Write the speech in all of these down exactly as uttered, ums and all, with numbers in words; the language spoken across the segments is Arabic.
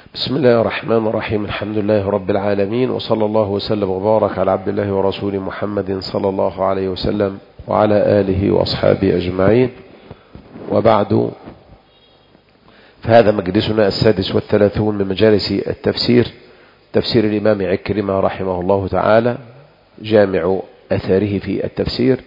بسم الله الرحمن الرحيم. الحمد لله رب العالمين، وصلى الله وسلم وبارك على عبد الله ورسوله محمد صلى الله عليه وسلم وعلى آله وأصحابه أجمعين، وبعد، فهذا مجلسنا السادس والثلاثون من مجالس التفسير، تفسير الإمام عكرمة رحمه الله تعالى، جامع أثاره في التفسير.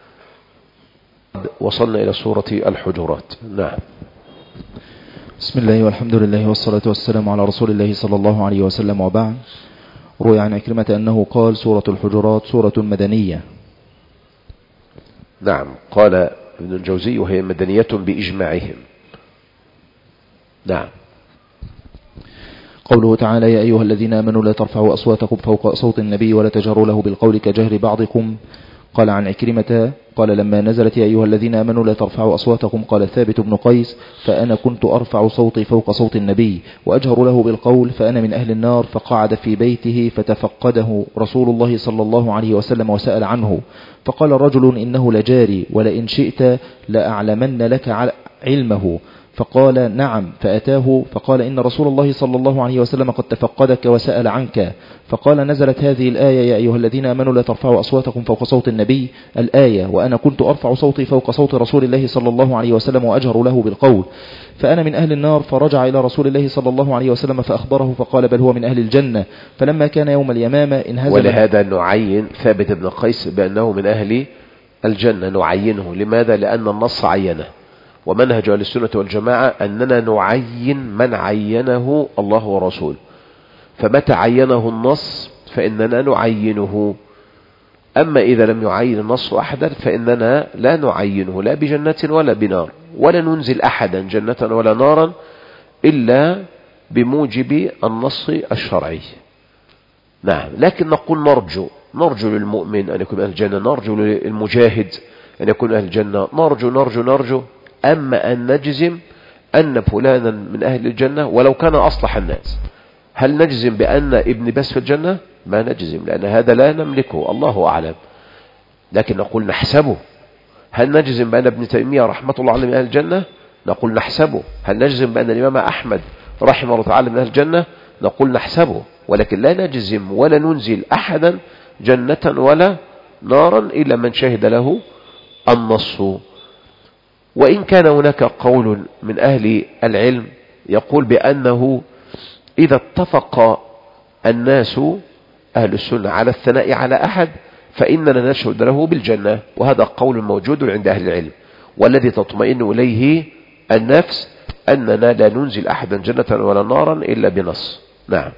وصلنا إلى سورة الحجرات. نعم. بسم الله والحمد لله والصلاة والسلام على رسول الله صلى الله عليه وسلم، وبعد. روي عن عكرمة أنه قال: سورة الحجرات سورة مدنية. نعم، قال ابن الجوزي: وهي مدنية بإجماعهم. نعم. قوله تعالى: يا أيها الذين آمنوا لا ترفعوا أصواتكم فوق صوت النبي ولا تجهروا له بالقول كجهر بعضكم. قال عن عكرمة قال: لما نزلت يا أيها الذين آمنوا لا ترفعوا أصواتكم، قال ثابت بن قيس: فأنا كنت أرفع صوتي فوق صوت النبي وأجهر له بالقول، فأنا من أهل النار. فقعد في بيته فتفقده رسول الله صلى الله عليه وسلم وسأل عنه، فقال رجل: إنه لجاري، ولئن شئت لأعلمن لك علمه. فقال: نعم. فأتاه فقال: إن رسول الله صلى الله عليه وسلم قد تفقدك وسأل عنك. فقال: نزلت هذه الآية: يا أيها الذين آمنوا لا ترفعوا أصواتكم فوق صوت النبي، الآية: وأنا كنت أرفع صوتي فوق صوت رسول الله صلى الله عليه وسلم وأجهر له بالقول، فأنا من أهل النار. فرجع إلى رسول الله صلى الله عليه وسلم فأخبره، فقال: بل هو من أهل الجنة. فلما كان يوم اليمامة انهزم. ولهذا نعين ثابت بن قيس بأنه من أهل الجنة، نعينه. لماذا؟ لأن النص عينه، ومنهج أهل السنة والجماعة أننا نعين من عينه الله ورسوله، فمتى عينه النص فإننا نعينه. أما إذا لم يعين النص أحدا فإننا لا نعينه، لا بجنة ولا بنار، ولا ننزل أحدا جنة ولا نارا إلا بموجب النص الشرعي. نعم. لكن نقول نرجو نرجو للمؤمن أن يكون أهل الجنة، نرجو للمجاهد أن يكون أهل الجنة، نرجو نرجو نرجو أما أن نجزم أن فلانا من أهل الجنة ولو كان أصلح الناس، هل نجزم بأن ابن بس في الجنة؟ ما نجزم، لأن هذا لا نملكه، الله أعلم. لكن نقول نحسبه. هل نجزم بأن ابن تيمية رحمة الله عليه من أهل الجنة؟ نقول نحسبه. هل نجزم بأن الإمام أحمد رحمه الله تعالى من أهل الجنة؟ نقول نحسبه. ولكن لا نجزم ولا ننزل أحدا جنة ولا نارا إلا من شهد له النص. وإن كان هناك قول من أهل العلم يقول بأنه إذا اتفق الناس أهل السنة على الثناء على أحد فإننا نشهد له بالجنة، وهذا قول موجود عند أهل العلم، والذي تطمئن إليه النفس أننا لا ننزل أحدا جنة ولا نارا إلا بنص. نعم.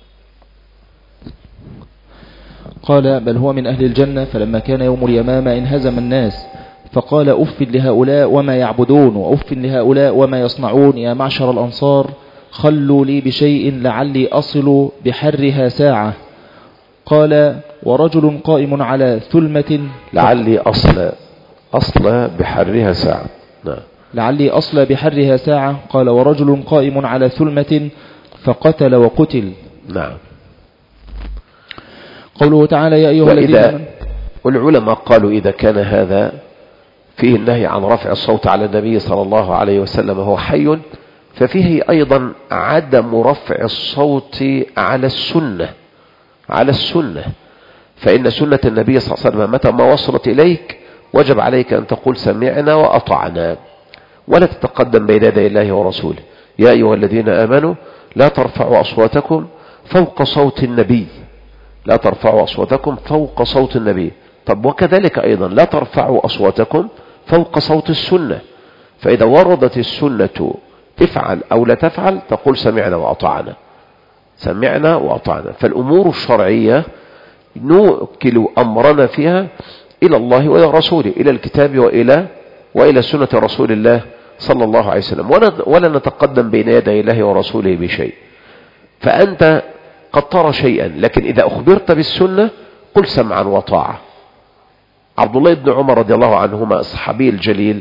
قال: بل هو من أهل الجنة. فلما كان يوم اليمامة انهزم الناس، فقال: أف لهؤلاء وما يعبدون، وأف لهؤلاء وما يصنعون، يا معشر الأنصار خلوا لي بشيء لعلي أصل بحرها ساعة. قال: ورجل قائم على ثلمة. لعلي أصل أصل بحرها ساعة. نعم. لعلي أصل بحرها ساعة. قال: ورجل قائم على ثلمة فقتل وقتل. نعم. قوله تعالى: يا أيها الذين آمنوا. والعلماء قالوا إذا كان هذا فيه النهي عن رفع الصوت على النبي صلى الله عليه وسلم وهو حي، ففيه أيضا عدم رفع الصوت على السنة على السنة فإن سنة النبي صلى الله عليه وسلم متى ما وصلت إليك وجب عليك أن تقول سمعنا وأطعنا، ولا تتقدم بين يدي الله ورسوله. يا أيها الذين آمنوا لا ترفعوا أصواتكم فوق صوت النبي لا ترفعوا أصواتكم فوق صوت النبي. طب وكذلك أيضا لا ترفعوا أصواتكم فوق صوت السنة، فإذا وردت السنة افعل أو لا تفعل تقول سمعنا وأطعنا سمعنا وأطعنا. فالأمور الشرعية نوكل أمرنا فيها إلى الله وإلى رسوله، إلى الكتاب وإلى وإلى سنة رسول الله صلى الله عليه وسلم، ولا نتقدم بين يدي الله ورسوله بشيء. فأنت قد ترى شيئا، لكن إذا أخبرت بالسنة قل سمعا وطاعة. عبد الله بن عمر رضي الله عنهما الصحابي الجليل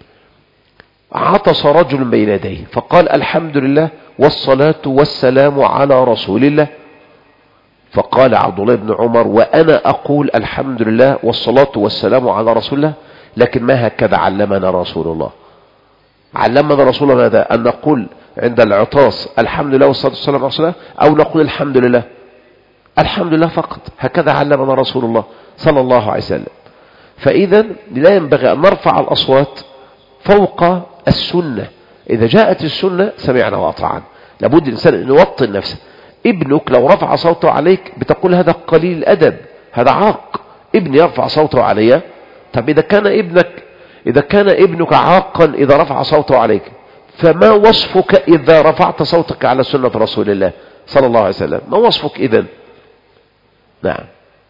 عطس رجل بين يديه فقال: الحمد لله والصلاة والسلام على رسول الله. فقال عبد الله بن عمر: وأنا أقول الحمد لله والصلاة والسلام على رسول الله، لكن ما هكذا علمنا رسول الله. علمنا رسول الله ماذا؟ أن نقول عند العطاس الحمد لله والصلاة والسلام على رسول الله، أو نقول الحمد لله الحمد لله فقط. هكذا علمنا رسول الله صلى الله عليه وسلم. فإذا لا ينبغي أن نرفع الأصوات فوق السنة. إذا جاءت السنة سمعنا وأطعنا. لابد الإنسان أن يوطن نفسه. ابنك لو رفع صوته عليك بتقول هذا قليل الأدب، هذا عاق. ابني يرفع صوته علي، طب إذا كان ابنك إذا كان ابنك عاقا إذا رفع صوته عليك، فما وصفك إذا رفعت صوتك على سنة رسول الله صلى الله عليه وسلم؟ ما وصفك إذن؟ نعم.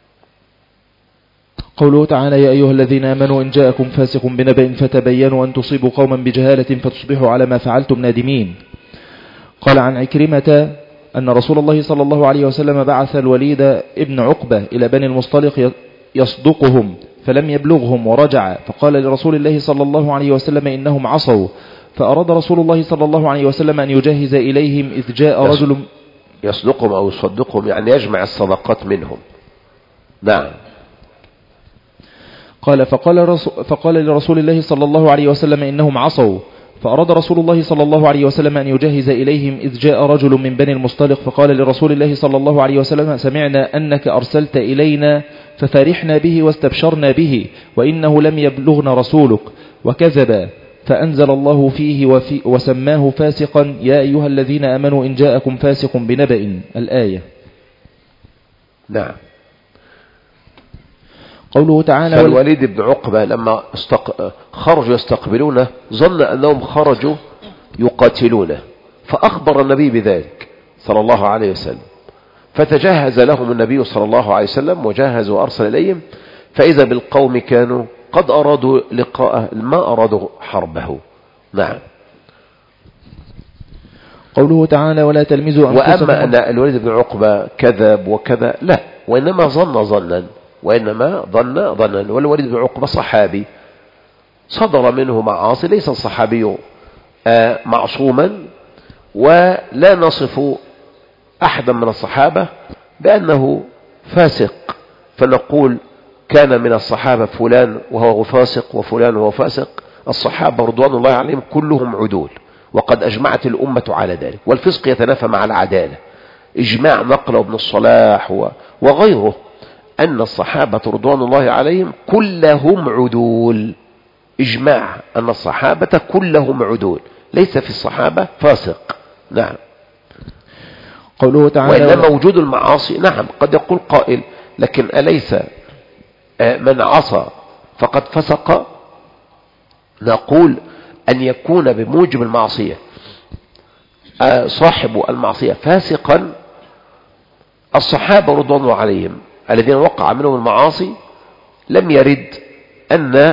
قوله تعالى: يا أيها الذين آمنوا إن جاءكم فاسق بنبأ فتبينوا أن تصيبوا قوما بجهالة فتصبحوا على ما فعلتم نادمين. قال عن عكرمة أن رسول الله صلى الله عليه وسلم بعث الوليد ابن عقبة إلى بني المصطلق يصدقهم فلم يبلغهم ورجع، فقال لرسول الله صلى الله عليه وسلم إنهم عصوا، فأراد رسول الله صلى الله عليه وسلم أن يجهز إليهم إذ جاء رجل. يصدقهم أو يصدقهم يعني يجمع الصدقات منهم. نعم. قال فقال, رسول فقال لرسول الله صلى الله عليه وسلم إنهم عصوا، فأراد رسول الله صلى الله عليه وسلم أن يجهز إليهم إذ جاء رجل من بني المصطلق فقال لرسول الله صلى الله عليه وسلم: سمعنا أنك أرسلت إلينا ففرحنا به واستبشرنا به، وإنه لم يبلغنا رسولك، وكذب، فأنزل الله فيه وفي وسماه فاسقا: يا أيها الذين آمنوا إن جاءكم فاسق بنبأ. الآية. نعم. قوله تعالى: فالوليد بن عقبة لما استق... خرجوا يستقبلونه ظن أنهم خرجوا يقاتلونه، فأخبر النبي بذلك صلى الله عليه وسلم، فتجهز لهم النبي صلى الله عليه وسلم وجهز وأرسل إليهم، فإذا بالقوم كانوا قد أرادوا لقاءه ما أرادوا حربه. نعم. قوله تعالى: ولا تلمزوا أنفسكم. وأما أن الوليد بن عقبة كذب وكذا لا، وإنما ظن ظنا وإنما ظن ظنا والوليد بن عقبة صحابي صدر منه معاصي، ليس الصحابي معصوما، ولا نصف أحدا من الصحابة بأنه فاسق فنقول كان من الصحابة فلان وهو فاسق وفلان وهو فاسق. الصحابة رضوان الله عليهم كلهم عدول، وقد أجمعت الأمة على ذلك، والفسق يتنافى مع العدالة. إجماع نقله ابن الصلاح وغيره أن الصحابة رضوان الله عليهم كلهم عدول. إجماع أن الصحابة كلهم عدول، ليس في الصحابة فاسق. نعم. قوله تعالى: وإنما وجود المعاصي نعم قد يقول قائل لكن أليس من عصى فقد فسق؟ نقول أن يكون بموجب المعصية صاحب المعصية فاسقا. الصحابة رضوان الله عليهم الذين وقع منهم المعاصي لم يرد أن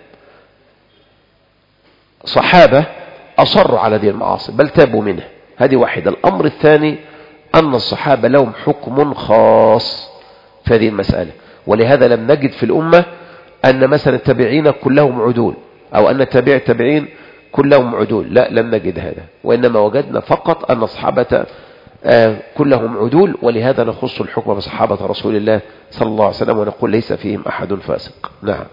صحابة أصروا على هذه المعاصي بل تابوا منها. هذه واحدة. الأمر الثاني أن الصحابة لهم حكم خاص في هذه المسألة، ولهذا لم نجد في الأمة أن مثلا التابعين كلهم عدول أو أن تابع التابعين كلهم عدول، لا لم نجد هذا، وإنما وجدنا فقط أن الصحابة آه كلهم عدول، ولهذا نخص الحكم بصحابة رسول الله صلى الله عليه وسلم ونقول ليس فيهم أحد فاسق. نعم.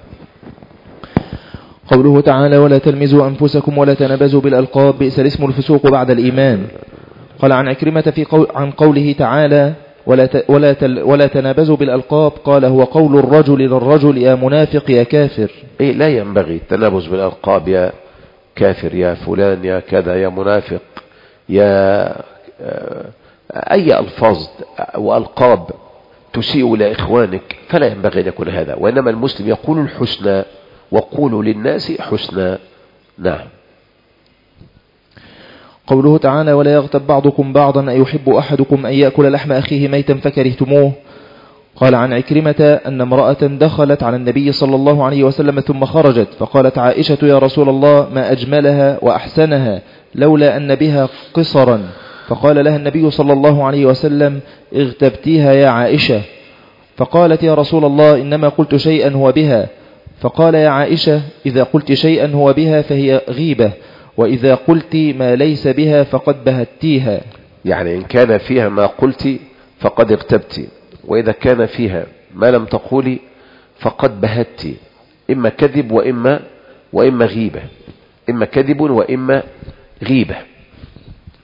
قوله تعالى: ولا تلمزوا أنفسكم ولا تنابزوا بالألقاب بئس الاسم الفسوق بعد الإيمان. قال عن عكرمة في قول عن قوله تعالى: ولا ولا ولا تنابزوا بالألقاب، قال هو قول الرجل للرجل يا منافق يا كافر. إيه لا ينبغي التنابز بالألقاب، يا كافر يا فلان يا كذا يا منافق يا أي ألفاظ وألقاب تسيء لإخوانك، فلا ينبغي أن يكون هذا، وإنما المسلم يقول الحسنى وقولوا للناس حسنى. نعم. قوله تعالى: ولا يغتب بعضكم بعضا أيحب أحدكم أن يأكل لحم أخيه ميتا فكرهتموه. قال عن عكرمة أن امرأة دخلت على النبي صلى الله عليه وسلم ثم خرجت، فقالت عائشة: يا رسول الله ما أجملها وأحسنها لولا أن بها قصرا. فقال لها النبي صلى الله عليه وسلم: اغتبتيها يا عائشة. فقالت: يا رسول الله إنما قلت شيئا هو بها. فقال: يا عائشة إذا قلت شيئا هو بها فهي غيبة، وإذا قلت ما ليس بها فقد بهتيها. يعني إن كان فيها ما قلت فقد اغتبت، وإذا كان فيها ما لم تقولي فقد بهت، إما كذب وإما وإما غيبة، إما كذب وإما غيبة.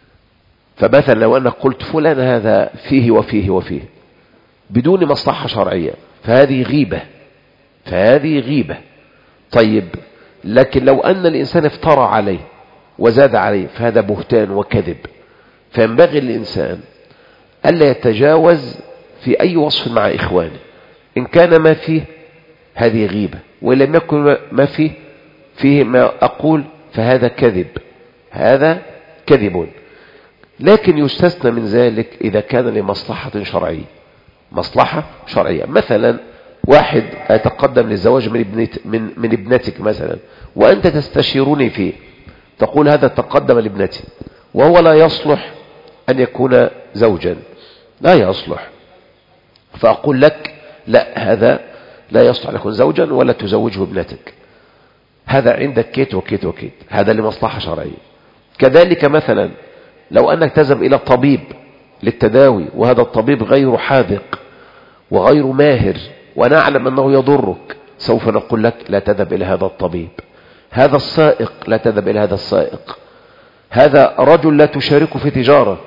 فمثلا لو أنك قلت فلان هذا فيه وفيه وفيه بدون مصلحة شرعية فهذه غيبة، فهذه غيبة. طيب لكن لو أن الإنسان افترى عليه وزاد عليه فهذا بهتان وكذب. فينبغي الإنسان ألا يتجاوز في أي وصف مع إخوانه، إن كان ما فيه هذه غيبة، وإن لم يكن ما فيه فيه ما أقول فهذا كذب، هذا كذب. لكن يستثنى من ذلك إذا كان لمصلحة شرعية، مصلحة شرعية. مثلا واحد يتقدم للزواج من, ابنت من, من ابنتك مثلا، وأنت تستشيرني فيه، تقول هذا تقدم لابنتي وهو لا يصلح أن يكون زوجا، لا يصلح، فأقول لك لا، هذا لا يصلح أن يكون زوجا ولا تزوجه ابنتك، هذا عندك كيت وكيت وكيت، هذا لمصلحة شرعية. كذلك مثلا لو أنك تذهب إلى الطبيب للتداوي وهذا الطبيب غير حاذق وغير ماهر ونعلم أنه يضرك، سوف نقول لك لا تذهب إلى هذا الطبيب. هذا السائق لا تذهب إلى هذا السائق. هذا رجل لا تشاركه في تجارة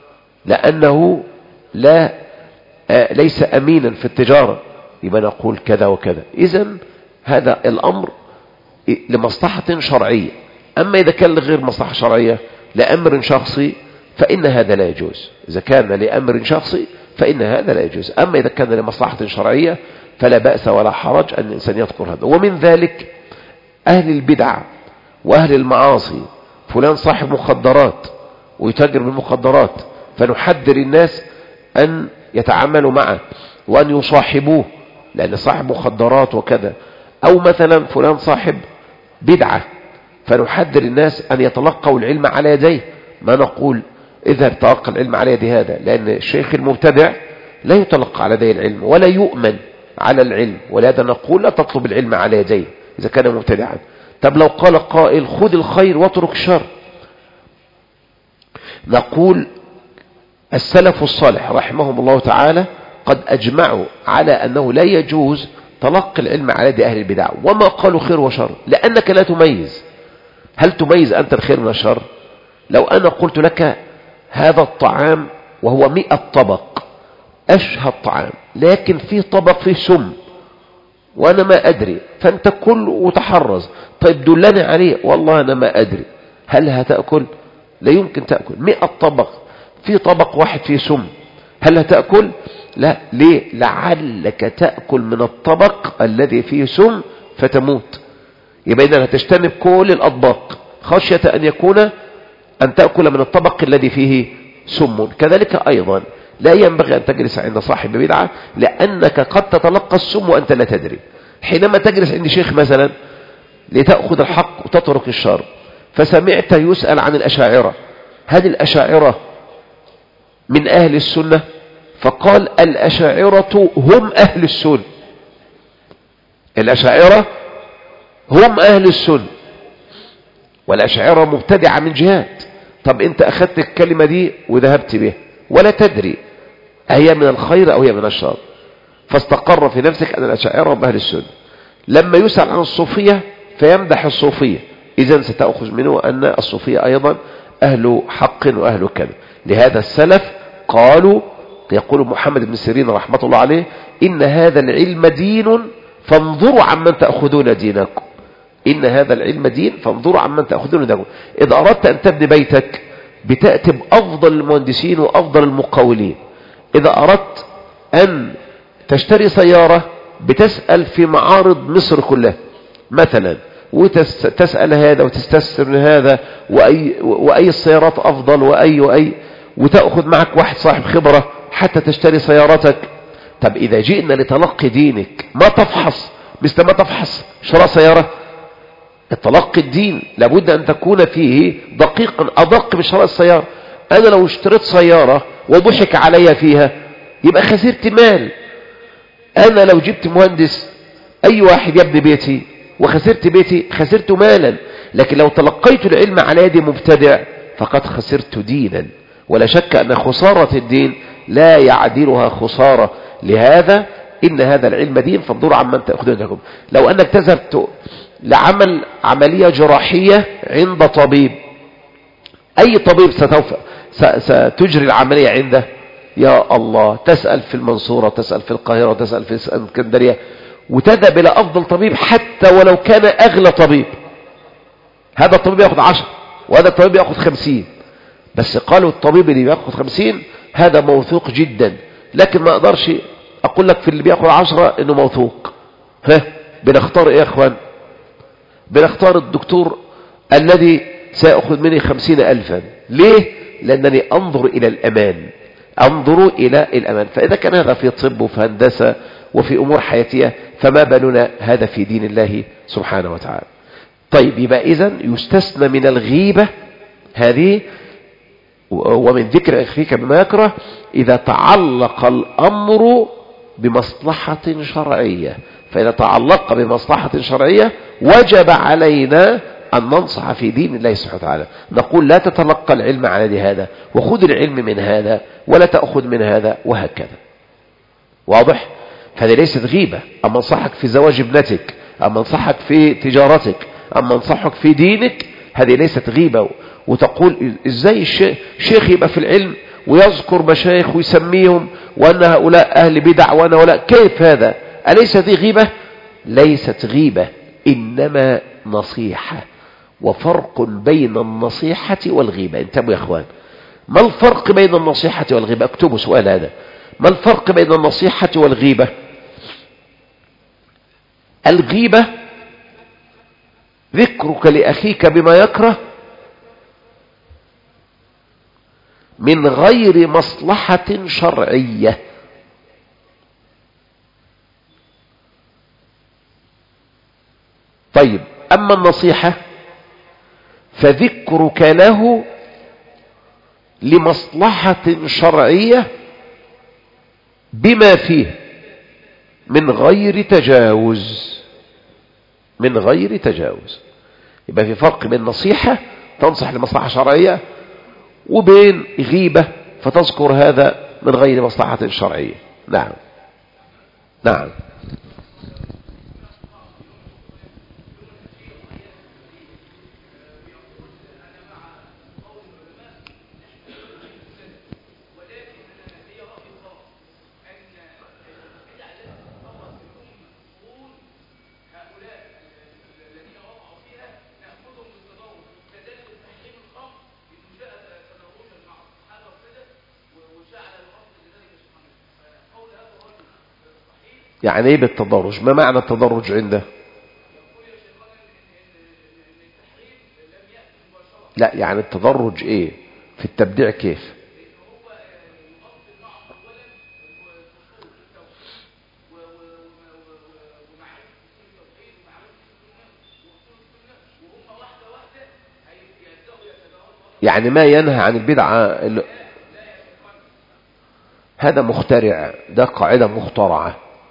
لأنه لا آه ليس أمينا في التجارة، يبقى نقول كذا وكذا. إذن هذا الأمر لمصلحة شرعية. أما إذا كان لغير مصلحة شرعية لأمر شخصي فإن هذا لا يجوز. إذا كان لأمر شخصي فإن هذا لا يجوز. أما إذا كان لمصلحة شرعية فلا بأس ولا حرج أن الإنسان يذكر هذا. ومن ذلك أهل البدع وأهل المعاصي، فلان صاحب مخدرات ويتاجر بالمخدرات، فنحذر الناس أن يتعاملوا معه وأن يصاحبوه لأن صاحب مخدرات وكذا. أو مثلا فلان صاحب بدعة، فنحذر الناس أن يتلقوا العلم على يديه، ما نقول اذهب تلقى العلم على يد هذا، لأن الشيخ المبتدع لا يتلقى على يديه العلم ولا يؤمن على العلم، ولهذا نقول لا تطلب العلم على يديه إذا كان مبتدعا. طب لو قال قائل خذ الخير واترك الشر، نقول السلف الصالح رحمهم الله تعالى قد أجمعوا على أنه لا يجوز تلقي العلم على يد أهل البدع، وما قالوا خير وشر، لأنك لا تميز. هل تميز أنت الخير من الشر؟ لو أنا قلت لك هذا الطعام وهو مئة طبق أشهى الطعام، لكن فيه طبق فيه سم وأنا ما أدري، فأنت كل وتحرز، طيب دلني عليه، والله أنا ما أدري، هل هتأكل؟ لا يمكن تأكل. مئة طبق في طبق واحد فيه سم، هل هتأكل؟ لا. ليه؟ لعلك تأكل من الطبق الذي فيه سم فتموت. يبقى إذن هتجتنب كل الأطباق خشية أن يكون أن تأكل من الطبق الذي فيه سم. كذلك أيضا لا ينبغي أن تجلس عند صاحب بدعة، لأنك قد تتلقى السم وأنت لا تدري. حينما تجلس عند شيخ مثلا لتأخذ الحق وتترك الشر، فسمعت يسأل عن الأشاعرة، هل الأشاعرة من أهل السنة؟ فقال الأشاعرة هم أهل السنة، الأشاعرة هم أهل السنة، والأشاعرة مبتدعة من جهات. طب أنت أخذت الكلمة دي وذهبت بها ولا تدري هي من الخير أو هي من الشر، فاستقر في نفسك أن الأشاعرة هم أهل السنة. لما يسأل عن الصوفية فيمدح الصوفية، إذن ستأخذ منه أن الصوفية أيضا أهل حق وأهل كذا. لهذا السلف قالوا، يقول محمد بن سيرين رحمة الله عليه، إن هذا العلم دين فانظروا عمن تأخذون دينكم. إن هذا العلم دين فانظروا عمن تأخذون دينكم. إذا أردت أن تبني بيتك بتأتي بأفضل المهندسين وأفضل المقاولين. إذا أردت أن تشتري سيارة بتسأل في معارض مصر كلها مثلا، وتسأل هذا وتستسر هذا وأي, وأي السيارات أفضل وأي وأي، وتأخذ معك واحد صاحب خبرة حتى تشتري سيارتك. طب إذا جئنا لتلقي دينك ما تفحص مثل ما تفحص شراء سيارة. التلقي الدين لابد أن تكون فيه دقيقا أدق من شراء السيارة. أنا لو اشتريت سيارة وضحك علي فيها يبقى خسرت مال. أنا لو جبت مهندس أي واحد يبني بيتي وخسرت بيتي خسرت مالا، لكن لو تلقيت العلم على يد مبتدع فقد خسرت دينا. ولا شك أن خسارة الدين لا يعدلها خسارة. لهذا إن هذا العلم دين فانظروا عمن تأخذونكم. لو أنك تذهب لعمل عملية جراحية عند طبيب، أي طبيب ستجري العملية عنده؟ يا الله، تسأل في المنصورة، تسأل في القاهرة، تسأل في اسكندرية، وتذهب إلى أفضل طبيب حتى ولو كان أغلى طبيب. هذا الطبيب يأخذ عشر وهذا الطبيب يأخذ خمسين، بس قالوا الطبيب اللي بيأخذ خمسين هذا موثوق جدا، لكن ما أقدرش أقول لك في اللي بيأخذ عشرة إنه موثوق. ها، بنختار إيه يا أخوان؟ بنختار الدكتور الذي سيأخذ مني خمسين ألفا. ليه؟ لأنني أنظر إلى الأمان، أنظر إلى الأمان. فإذا كان هذا في طب وفي هندسة وفي أمور حياتية، فما بالنا هذا في دين الله سبحانه وتعالى. طيب، يبقى إذن يستثنى من الغيبة هذه ومن ذكر أخيك بما يكره إذا تعلق الأمر بمصلحة شرعية. فإذا تعلق بمصلحة شرعية وجب علينا أن ننصح في دين الله سبحانه وتعالى، نقول لا تتلقى العلم على هذا، وخذ العلم من هذا ولا تأخذ من هذا، وهكذا. واضح؟ فهذه ليست غيبة. أما انصحك في زواج ابنتك، أما انصحك في تجارتك، أما انصحك في دينك، هذه ليست غيبة. وتقول ازاي الشيخ يبقى في العلم ويذكر مشايخ ويسميهم وأن هؤلاء أهل بدع وأن هؤلاء، كيف هذا؟ أليس دي غيبة؟ ليست غيبة، إنما نصيحة. وفرق بين النصيحة والغيبة. انتبهوا يا أخوان، ما الفرق بين النصيحة والغيبة؟ اكتبوا سؤال هذا، ما الفرق بين النصيحة والغيبة؟ الغيبة ذكرك لأخيك بما يكره من غير مصلحة شرعية. طيب، أما النصيحة فذكرك له لمصلحة شرعية بما فيه من غير تجاوز، من غير تجاوز. يبقى في فرق بين نصيحة تنصح لمصلحة شرعية وبين غيبة فتذكر هذا من غير مصلحة شرعية. نعم نعم. يعني ايه بالتدرج؟ ما معنى التدرج عنده؟ لا، يعني التدرج ايه في التبديع؟ كيف؟ يعني ما ينهى عن البدعة هذا مخترع، ده قاعدة مخترعة.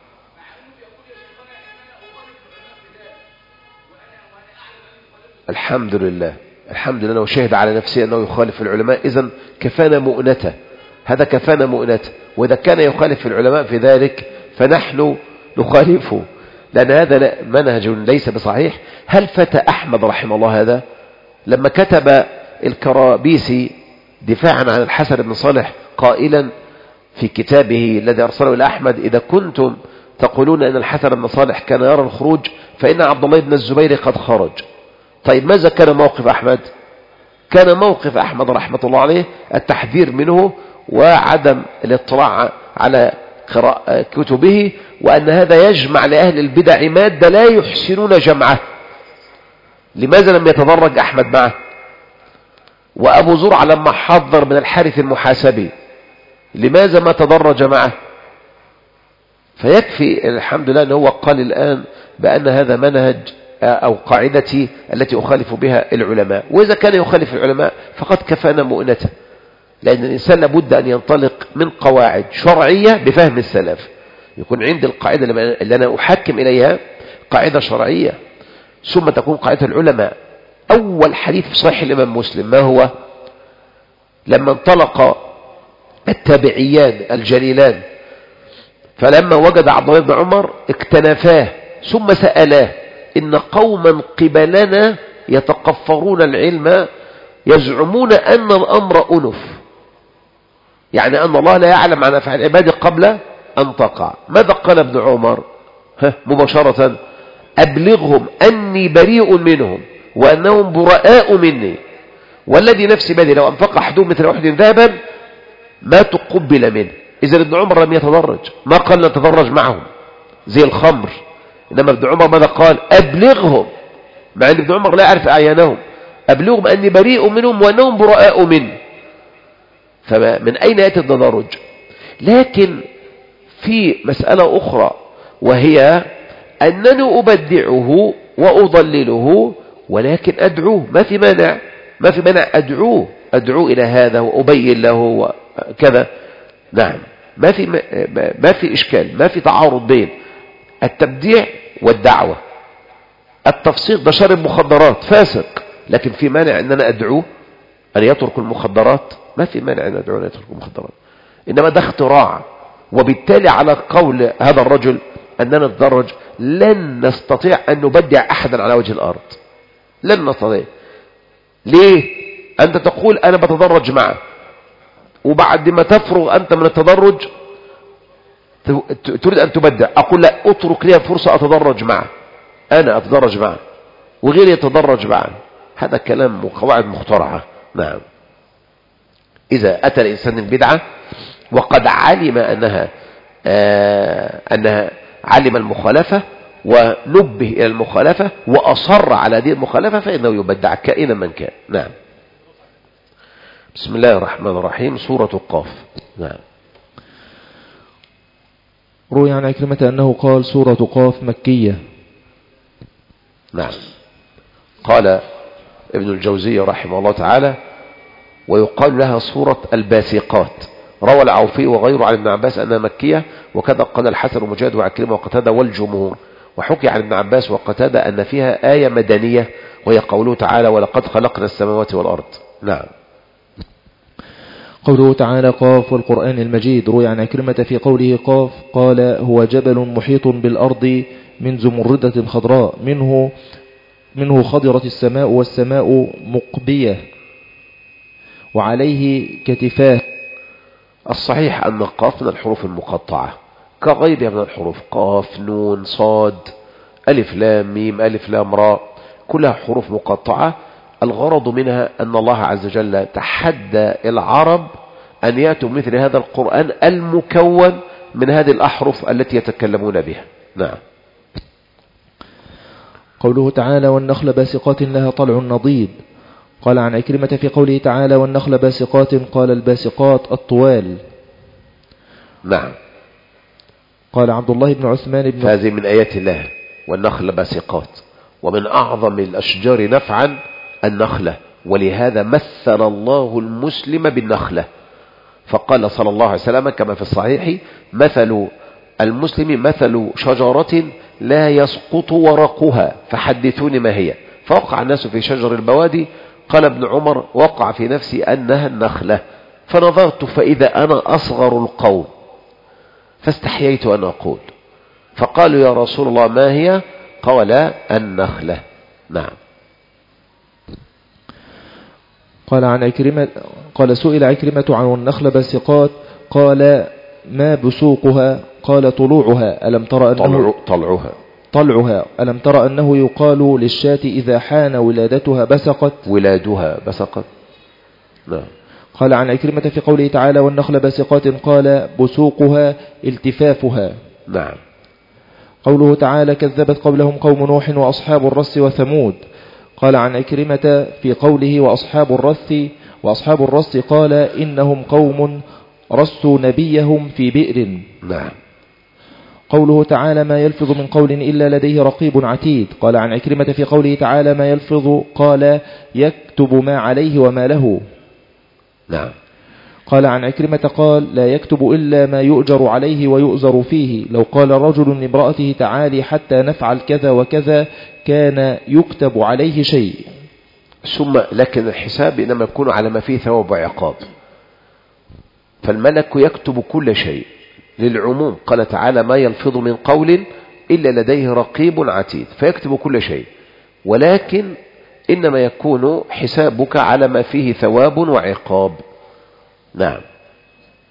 الحمد لله، الحمد لله، وشهد على نفسه أنه يخالف العلماء، إذن كفانا مؤنته، هذا كفانا مؤنته. وإذا كان يخالف العلماء في ذلك فنحن نخالفه، لأن هذا منهج ليس بصحيح. هل فتى أحمد رحمه الله هذا لما كتب الكرابيسي دفاعا عن الحسن بن صالح قائلا في كتابه الذي أرسله إلى أحمد: إذا كنتم تقولون أن الحسن بن صالح كان يرى الخروج فإن عبد الله بن الزبير قد خرج. طيب، ماذا كان موقف أحمد؟ كان موقف أحمد رحمة الله عليه التحذير منه وعدم الاطلاع على قراءة كتبه، وأن هذا يجمع لأهل البدع مادة لا يحسنون جمعه. لماذا لم يتدرج أحمد معه؟ وأبو زرع لما حذر من الحارث المحاسبي لماذا ما تدرج معه؟ فيكفي الحمد لله أنه هو قال الآن بأن هذا منهج أو قاعدتي التي أخالف بها العلماء. وإذا كان يخالف العلماء فقد كفانا مؤنته، لأن الإنسان لابد أن ينطلق من قواعد شرعية بفهم السلف. يكون عندي القاعدة اللي أنا أحكم إليها قاعدة شرعية، ثم تكون قاعدة العلماء. أول حديث في صحيح الإمام مسلم ما هو؟ لما انطلق التابعيان الجليلان فلما وجد عبد الله بن عمر اكتنفاه ثم سألاه: إن قوما قبلنا يتقفرون العلم يزعمون أن الأمر أنف يعني أن الله لا يعلم عن أفعال عباده قبل أن تقع. ماذا قال ابن عمر مباشرة؟ أبلغهم أني بريء منهم وأنهم براء مني والذي نفسي بيده لو أنفق أحدهم مثل أحد ذهبا ما تقبل منه. إذا ابن عمر لم يتدرج، ما قال نتدرج معهم زي الخمر، إنما ابن عمر ماذا قال؟ أبلغهم، مع أن ابن عمر لا يعرف أعيانهم، أبلغهم أني بريء منهم وأنهم براء مني. فمن أين يأتي التدرج؟ لكن في مسألة أخرى وهي أنني أبدعه وأضلله ولكن أدعوه، ما في مانع، ما في مانع أدعوه أدعوه إلى هذا وأبين له وكذا. نعم، ما في ما في إشكال، ما في تعارض بين التبديع والدعوة. التفسيق ده شرب مخدرات فاسق، لكن في مانع أن أنا أدعوه أن يترك المخدرات؟ ما في مانع أن أدعوه أن يترك المخدرات، إنما ده اختراع. وبالتالي على قول هذا الرجل أننا نتدرج، لن نستطيع أن نبدع أحدا على وجه الأرض، لن نستطيع. ليه؟ أنت تقول أنا بتدرج معه، وبعد ما تفرغ أنت من التدرج تريد أن تبدع. أقول لا، أترك لي فرصة أتدرج معه، أنا أتدرج معه وغيري يتدرج معه. هذا كلام وقواعد مخترعة. نعم، إذا أتى الإنسان البدعة وقد علم أنها آه أنها علم المخالفة ونبه إلى المخالفة وأصر على هذه المخالفة فإنه يبدع كائنا من كان. نعم. بسم الله الرحمن الرحيم. سورة قاف. نعم. روي عن عكرمة أنه قال سورة قاف مكية. نعم. قال ابن الجوزي رحمه الله تعالى ويقال لها سورة الباسقات. روى العوفي وغيره عن ابن عباس أنها مكية، وكذا قال الحسن ومجاهد وعكرمة وقتادة والجمهور. وحكي عن ابن عباس وقتادة أن فيها آية مدنية وهي قوله تعالى ولقد خلقنا السماوات والأرض. نعم. قوله تعالى قاف والقرآن المجيد. روي عن عكرمة في قوله قاف قال هو جبل محيط بالأرض من زمردة خضراء منه منه خضرت السماء والسماء مقبية وعليه كتفاه. الصحيح أن قاف من الحروف المقطعة كغيرها من الحروف، قاف نون صاد ألف لام ميم ألف لام راء، كلها حروف مقطعة. الغرض منها أن الله عز وجل تحدى العرب أن يأتوا مثل هذا القرآن المكون من هذه الأحرف التي يتكلمون بها. نعم. قوله تعالى والنخل باسقات لها طلع نضيد. قال عن عكرمة في قوله تعالى والنخل باسقات قال الباسقات الطوال. نعم. قال عبد الله بن عثمان بن هذه من آيات الله والنخل باسقات، ومن أعظم الأشجار نفعا النخلة، ولهذا مثل الله المسلم بالنخلة فقال صلى الله عليه وسلم كما في الصحيح مثل المسلم مثل شجرة لا يسقط ورقها فحدثوني ما هي. فوقع الناس في شجر البوادي، قال ابن عمر وقع في نفسي أنها النخلة، فنظرت فإذا أنا أصغر القوم فاستحييت أن أقول، فقالوا يا رسول الله ما هي؟ قال النخلة. نعم. قال عن عكرمة قال سئل عكرمة عن النخل باسقات قال ما بسوقها؟ قال طلوعها. ألم ترى أنه طلعها طلعها ألم ترى أنه يقال للشاة إذا حان ولادتها بسقت ولادها بسقت. نعم. قال عن عكرمة في قوله تعالى والنخل باسقات قال بسوقها التفافها. نعم. قوله تعالى كذبت قبلهم قوم نوح وأصحاب الرس وثمود. قال عن عكرمة في قوله وأصحاب الرس وأصحاب الرس قال إنهم قوم رسوا نبيهم في بئر. نعم. قوله تعالى ما يلفظ من قول إلا لديه رقيب عتيد. قال عن عكرمة في قوله تعالى ما يلفظ قال يكتب ما عليه وما له. نعم. قال عن عكرمة قال لا يكتب إلا ما يؤجر عليه ويؤزر فيه. لو قال رجل لامرأته تعالي حتى نفعل كذا وكذا كان يكتب عليه شيء. ثم لكن الحساب إنما يكون على ما فيه ثواب وعقاب، فالملك يكتب كل شيء للعموم. قال تعالى ما يلفظ من قول إلا لديه رقيب عتيد، فيكتب كل شيء، ولكن إنما يكون حسابك على ما فيه ثواب وعقاب. نعم.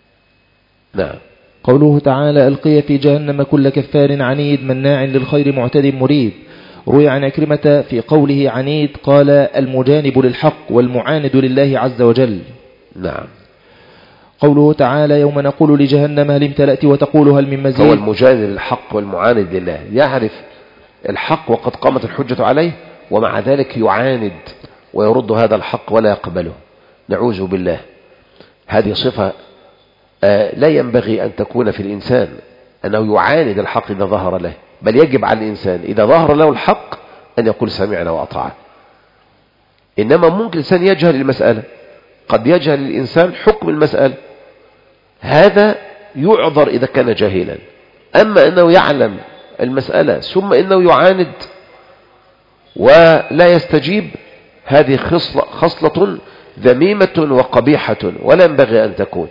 نعم. قوله تعالى ألقي في جهنم كل كفار عنيد مناع للخير معتد مريب. روي عن عكرمة في قوله عنيد قال المجانب للحق والمعاند لله عز وجل. نعم. قوله تعالى يوم نقول لجهنم هل امتلأت وتقول هل من مزيد. هو المجانب للحق والمعاند لله، يعرف الحق وقد قامت الحجة عليه ومع ذلك يعاند ويرد هذا الحق ولا يقبله، نعوذ بالله. هذه صفة لا ينبغي أن تكون في الإنسان، أنه يعاند الحق إذا ظهر له، بل يجب على الإنسان إذا ظهر له الحق أن يقول سمعنا وأطعنا. إنما ممكن الإنسان يجهل المسألة، قد يجهل الإنسان حكم المسألة، هذا يعذر إذا كان جاهلا. أما أنه يعلم المسألة ثم أنه يعاند ولا يستجيب، هذه خصلة, خصلة ذميمة وقبيحة ولا ينبغي أن تكون.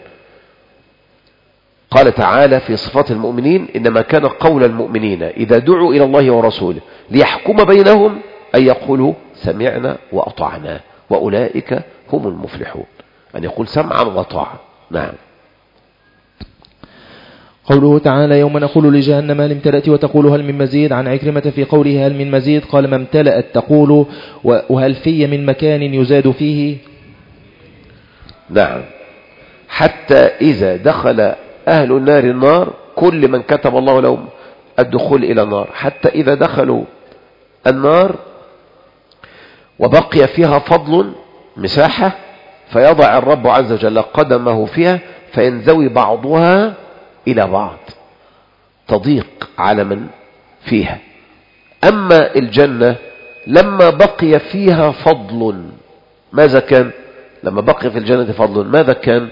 قال تعالى في صفات المؤمنين إنما كان قول المؤمنين إذا دعوا إلى الله ورسوله ليحكم بينهم أن يقولوا سمعنا وأطعنا وأولئك هم المفلحون، أن يقول سمعا وطاعة. نعم. قوله تعالى يوم نقول لجهنم هل امتلأت وتقول هل من مزيد. عن عكرمة في قوله هل من مزيد قال ما امتلأت تقول وهل في من مكان يزاد فيه. نعم. حتى إذا دخل أهل النار النار، كل من كتب الله لهم الدخول إلى النار، حتى إذا دخلوا النار وبقي فيها فضل مساحة فيضع الرب عز وجل قدمه فيها فينزوي بعضها إلى بعض، تضيق على من فيها. أما الجنة لما بقي فيها فضل ماذا كان؟ لما بقي في الجنة فضل ماذا كان؟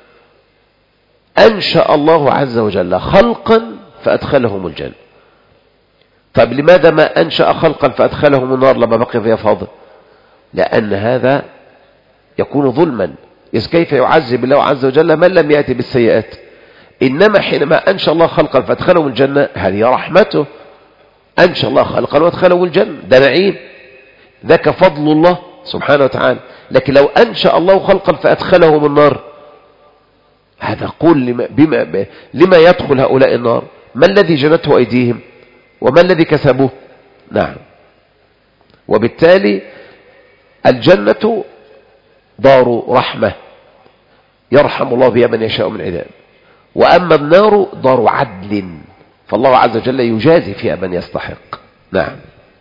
أنشأ الله عز وجل خلقا فأدخلهم الجنة. طيب لماذا ما أنشأ خلقا فأدخلهم النار لما بقي فيها فضل؟ لأن هذا يكون ظلما، إذ كيف يعذب الله عز وجل من لم يأتي بالسيئات؟ إنما حينما أنشأ الله خلقا فأدخلهم الجنة هذه رحمته، أنشأ الله خلقا وأدخلهم الجنة، ده نعيم، ذاك فضل الله سبحانه وتعالى. لكن لو أنشأ الله خلقا فأدخلهم النار، هذا قول لما, بما لما يدخل هؤلاء النار؟ ما الذي جنته أيديهم وما الذي كسبوه؟ نعم. وبالتالي الجنة دار رحمة يرحم الله بها من يشاء من عباده، وأما النار دار عدل فالله عز وجل يجازي فيها من يستحق. نعم.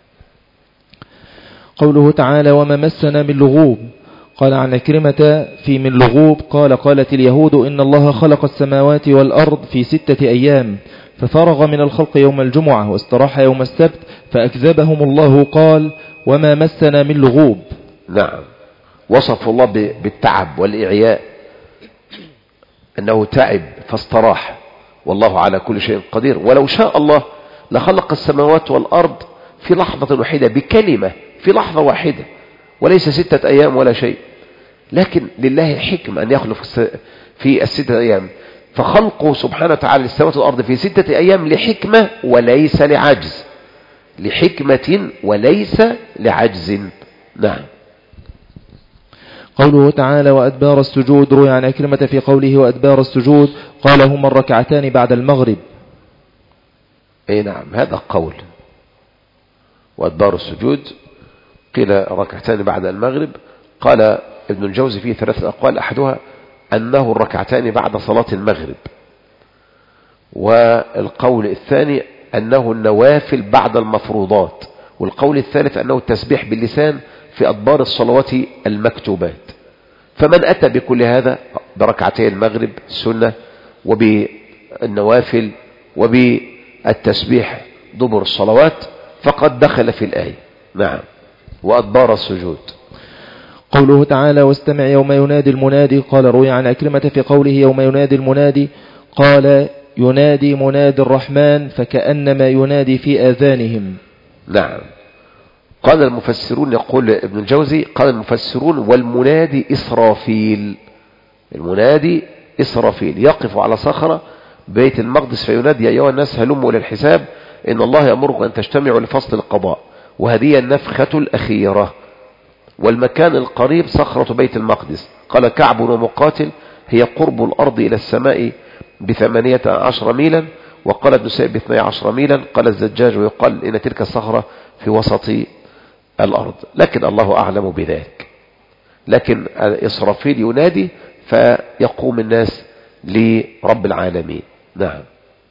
قوله تعالى وما مسنا من لغوب. قال عن عكرمة في من لغوب قال قالت اليهود إن الله خلق السماوات والأرض في ستة أيام ففرغ من الخلق يوم الجمعة واستراح يوم السبت فأكذبهم الله قال وما مسنا من لغوب. نعم. وصف الله بالتعب والإعياء أنه تعب فاستراح، والله على كل شيء قدير. ولو شاء الله لخلق السماوات والأرض في لحظة واحدة بكلمة، في لحظة واحدة، وليس ستة أيام ولا شيء. لكن لله حكم أن يخلق في الستة أيام، فخلقه سبحانه وتعالى للسماوات والأرض في ستة أيام لحكمة وليس لعجز، لحكمة وليس لعجز. نعم. قوله تعالى وأدبار السجود. روي عن عكرمة في قوله وأدبار السجود قال هما الركعتان بعد المغرب. أي نعم، هذا قول. وأدبار السجود قيل ركعتان بعد المغرب. قال ابن الجوزي فيه ثلاثة أقوال، أحدها أنه الركعتان بعد صلاة المغرب، والقول الثاني أنه النوافل بعد المفروضات، والقول الثالث أنه التسبيح باللسان في أدبار الصلوات المكتوبات. فمن أتى بكل هذا بركعتي المغرب سنة وبالنوافل وبالتسبيح دبر الصلوات فقد دخل في الآية. نعم. وأدبار السجود. قوله تعالى واستمع يوم ينادي المنادي. قال روي عن عكرمة في قوله يوم ينادي المنادي قال ينادي منادي الرحمن فكأنما ينادي في آذانهم. نعم. قال المفسرون، يقول ابن الجوزي قال المفسرون والمنادي إسرافيل، المنادي إسرافيل يقف على صخرة بيت المقدس فينادي يا أيها الناس هلموا للحساب إن الله يأمركم أن تجتمعوا لفصل القضاء، وهذه النفخة الأخيرة. والمكان القريب صخرة بيت المقدس. قال كعب ومقاتل هي قرب الأرض إلى السماء بثمانية عشر ميلا، وقال ابن سعيد باثني عشر ميلا. قال الزجاج ويقال إن تلك الصخرة في وسط الأرض، لكن الله أعلم بذلك. لكن إسرافيل ينادي فيقوم الناس لرب العالمين. نعم.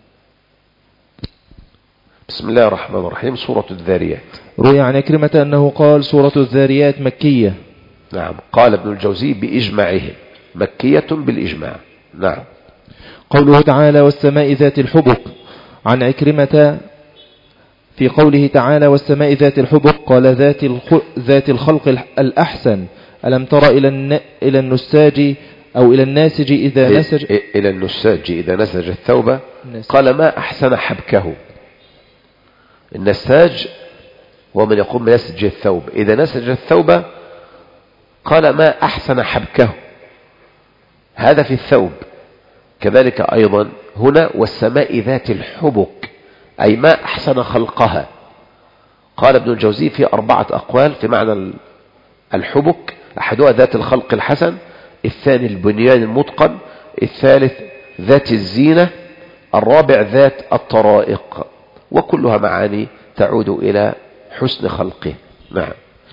بسم الله الرحمن الرحيم. سورة الذاريات. روي عن عكرمة أنه قال سورة الذاريات مكية. نعم. قال ابن الجوزي بإجماعهم مكية بالإجماع. نعم. قوله تعالى والسماء ذات الحبك. عن عكرمة في قوله تعالى والسماء ذات الحبك قال ذات ذات الخلق الأحسن. ألم تر إلى الن... إلى النساج أو إلى الناسج إذا نسج إلى النساج إذا نسج الثوب قال ما أحسن حبكه. النساج هو من يقوم بنسج الثوب. إذا نسج الثوب قال ما أحسن حبكه. هذا في الثوب. كذلك أيضا هنا والسماء ذات الحبك أي ما أحسن خلقها. قال ابن الجوزي في أربعة أقوال في معنى الحبك. أحدها ذات الخلق الحسن، الثاني البنيان المتقن، الثالث ذات الزينة، الرابع ذات الطرائق، وكلها معاني تعود إلى حسن خلقه. نعم.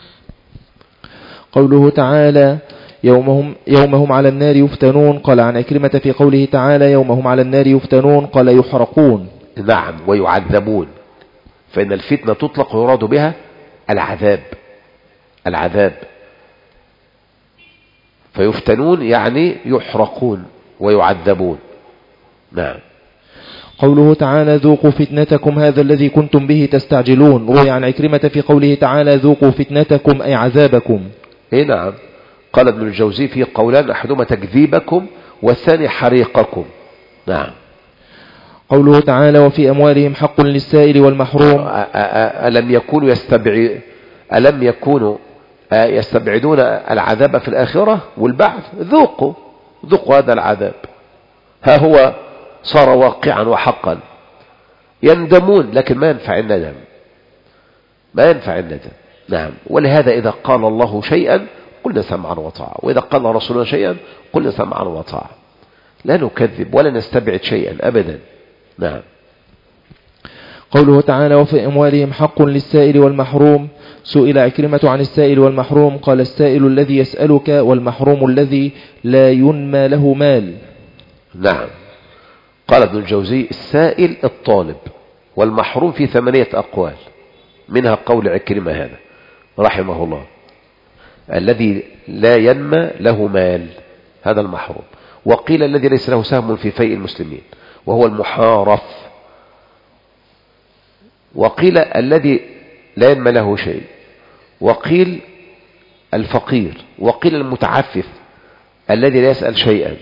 قوله تعالى يومهم, يومهم على النار يفتنون. قال عن عكرمة في قوله تعالى يومهم على النار يفتنون قال يحرقون. نعم ويعذبون، فإن الفتنة تطلق ويراد بها العذاب. العذاب فيفتنون يعني يحرقون ويعذبون. نعم. قوله تعالى ذوقوا فتنتكم هذا الذي كنتم به تستعجلون. روي عن عكرمة في قوله تعالى ذوقوا فتنتكم أي عذابكم. اي نعم. قال ابن الجوزي في قولان أحدهما تكذيبكم والثاني حريقكم. نعم. قوله تعالى وفي أموالهم حق للسائل والمحروم. ألم يكونوا يستبعد ألم يكونوا يستبعدون العذاب في الآخرة والبعث؟ ذوقوا ذوقوا هذا العذاب، ها هو صار واقعا وحقا. يندمون لكن ما ينفع الندم، ما ينفع الندم. نعم. ولهذا إذا قال الله شيئا قلنا سمعا وطاعة، وإذا قال رسولنا شيئا قلنا سمعا وطاعة، لا نكذب ولا نستبعد شيئا أبدا. نعم. قوله تعالى وفي أموالهم حق للسائل والمحروم. سئل عكرمة عن السائل والمحروم قال السائل الذي يسألك والمحروم الذي لا ينمى له مال. نعم. قال ابن الجوزي السائل الطالب، والمحروم في ثمانية أقوال، منها قول عكرمة هذا رحمه الله الذي لا ينمى له مال، هذا المحروم. وقيل الذي ليس له سهم في فيء المسلمين وهو المحارف. وقيل الذي لا ينمى له شيء، وقيل الفقير، وقيل المتعفف الذي لا يسأل شيئا،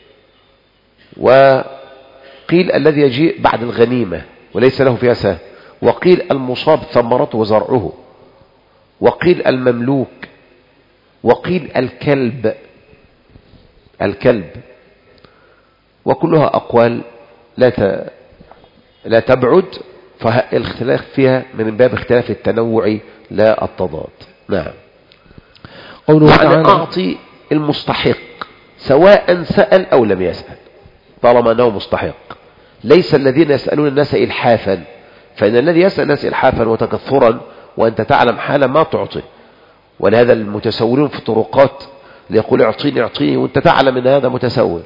وقيل الذي يجيء بعد الغنيمة وليس له فيها سهم، وقيل المصاب ثمرته وزرعه، وقيل المملوك، وقيل الكلب الكلب وكلها أقوال لا لا تبعد، فالاختلاف فيها من باب اختلاف التنوع لا التضاد. نعم. قوله تعالى أعطي المستحق سواء سأل أو لم يسأل طالما أنه مستحق. ليس الذين يسألون الناس إلحافا، فإن الذي يسأل الناس إلحافا وتكثرا وأنت تعلم حالا ما تعطي. ولهذا المتسولون في الطرقات ليقول اعطيني اعطيني وأنت تعلم أن هذا متسول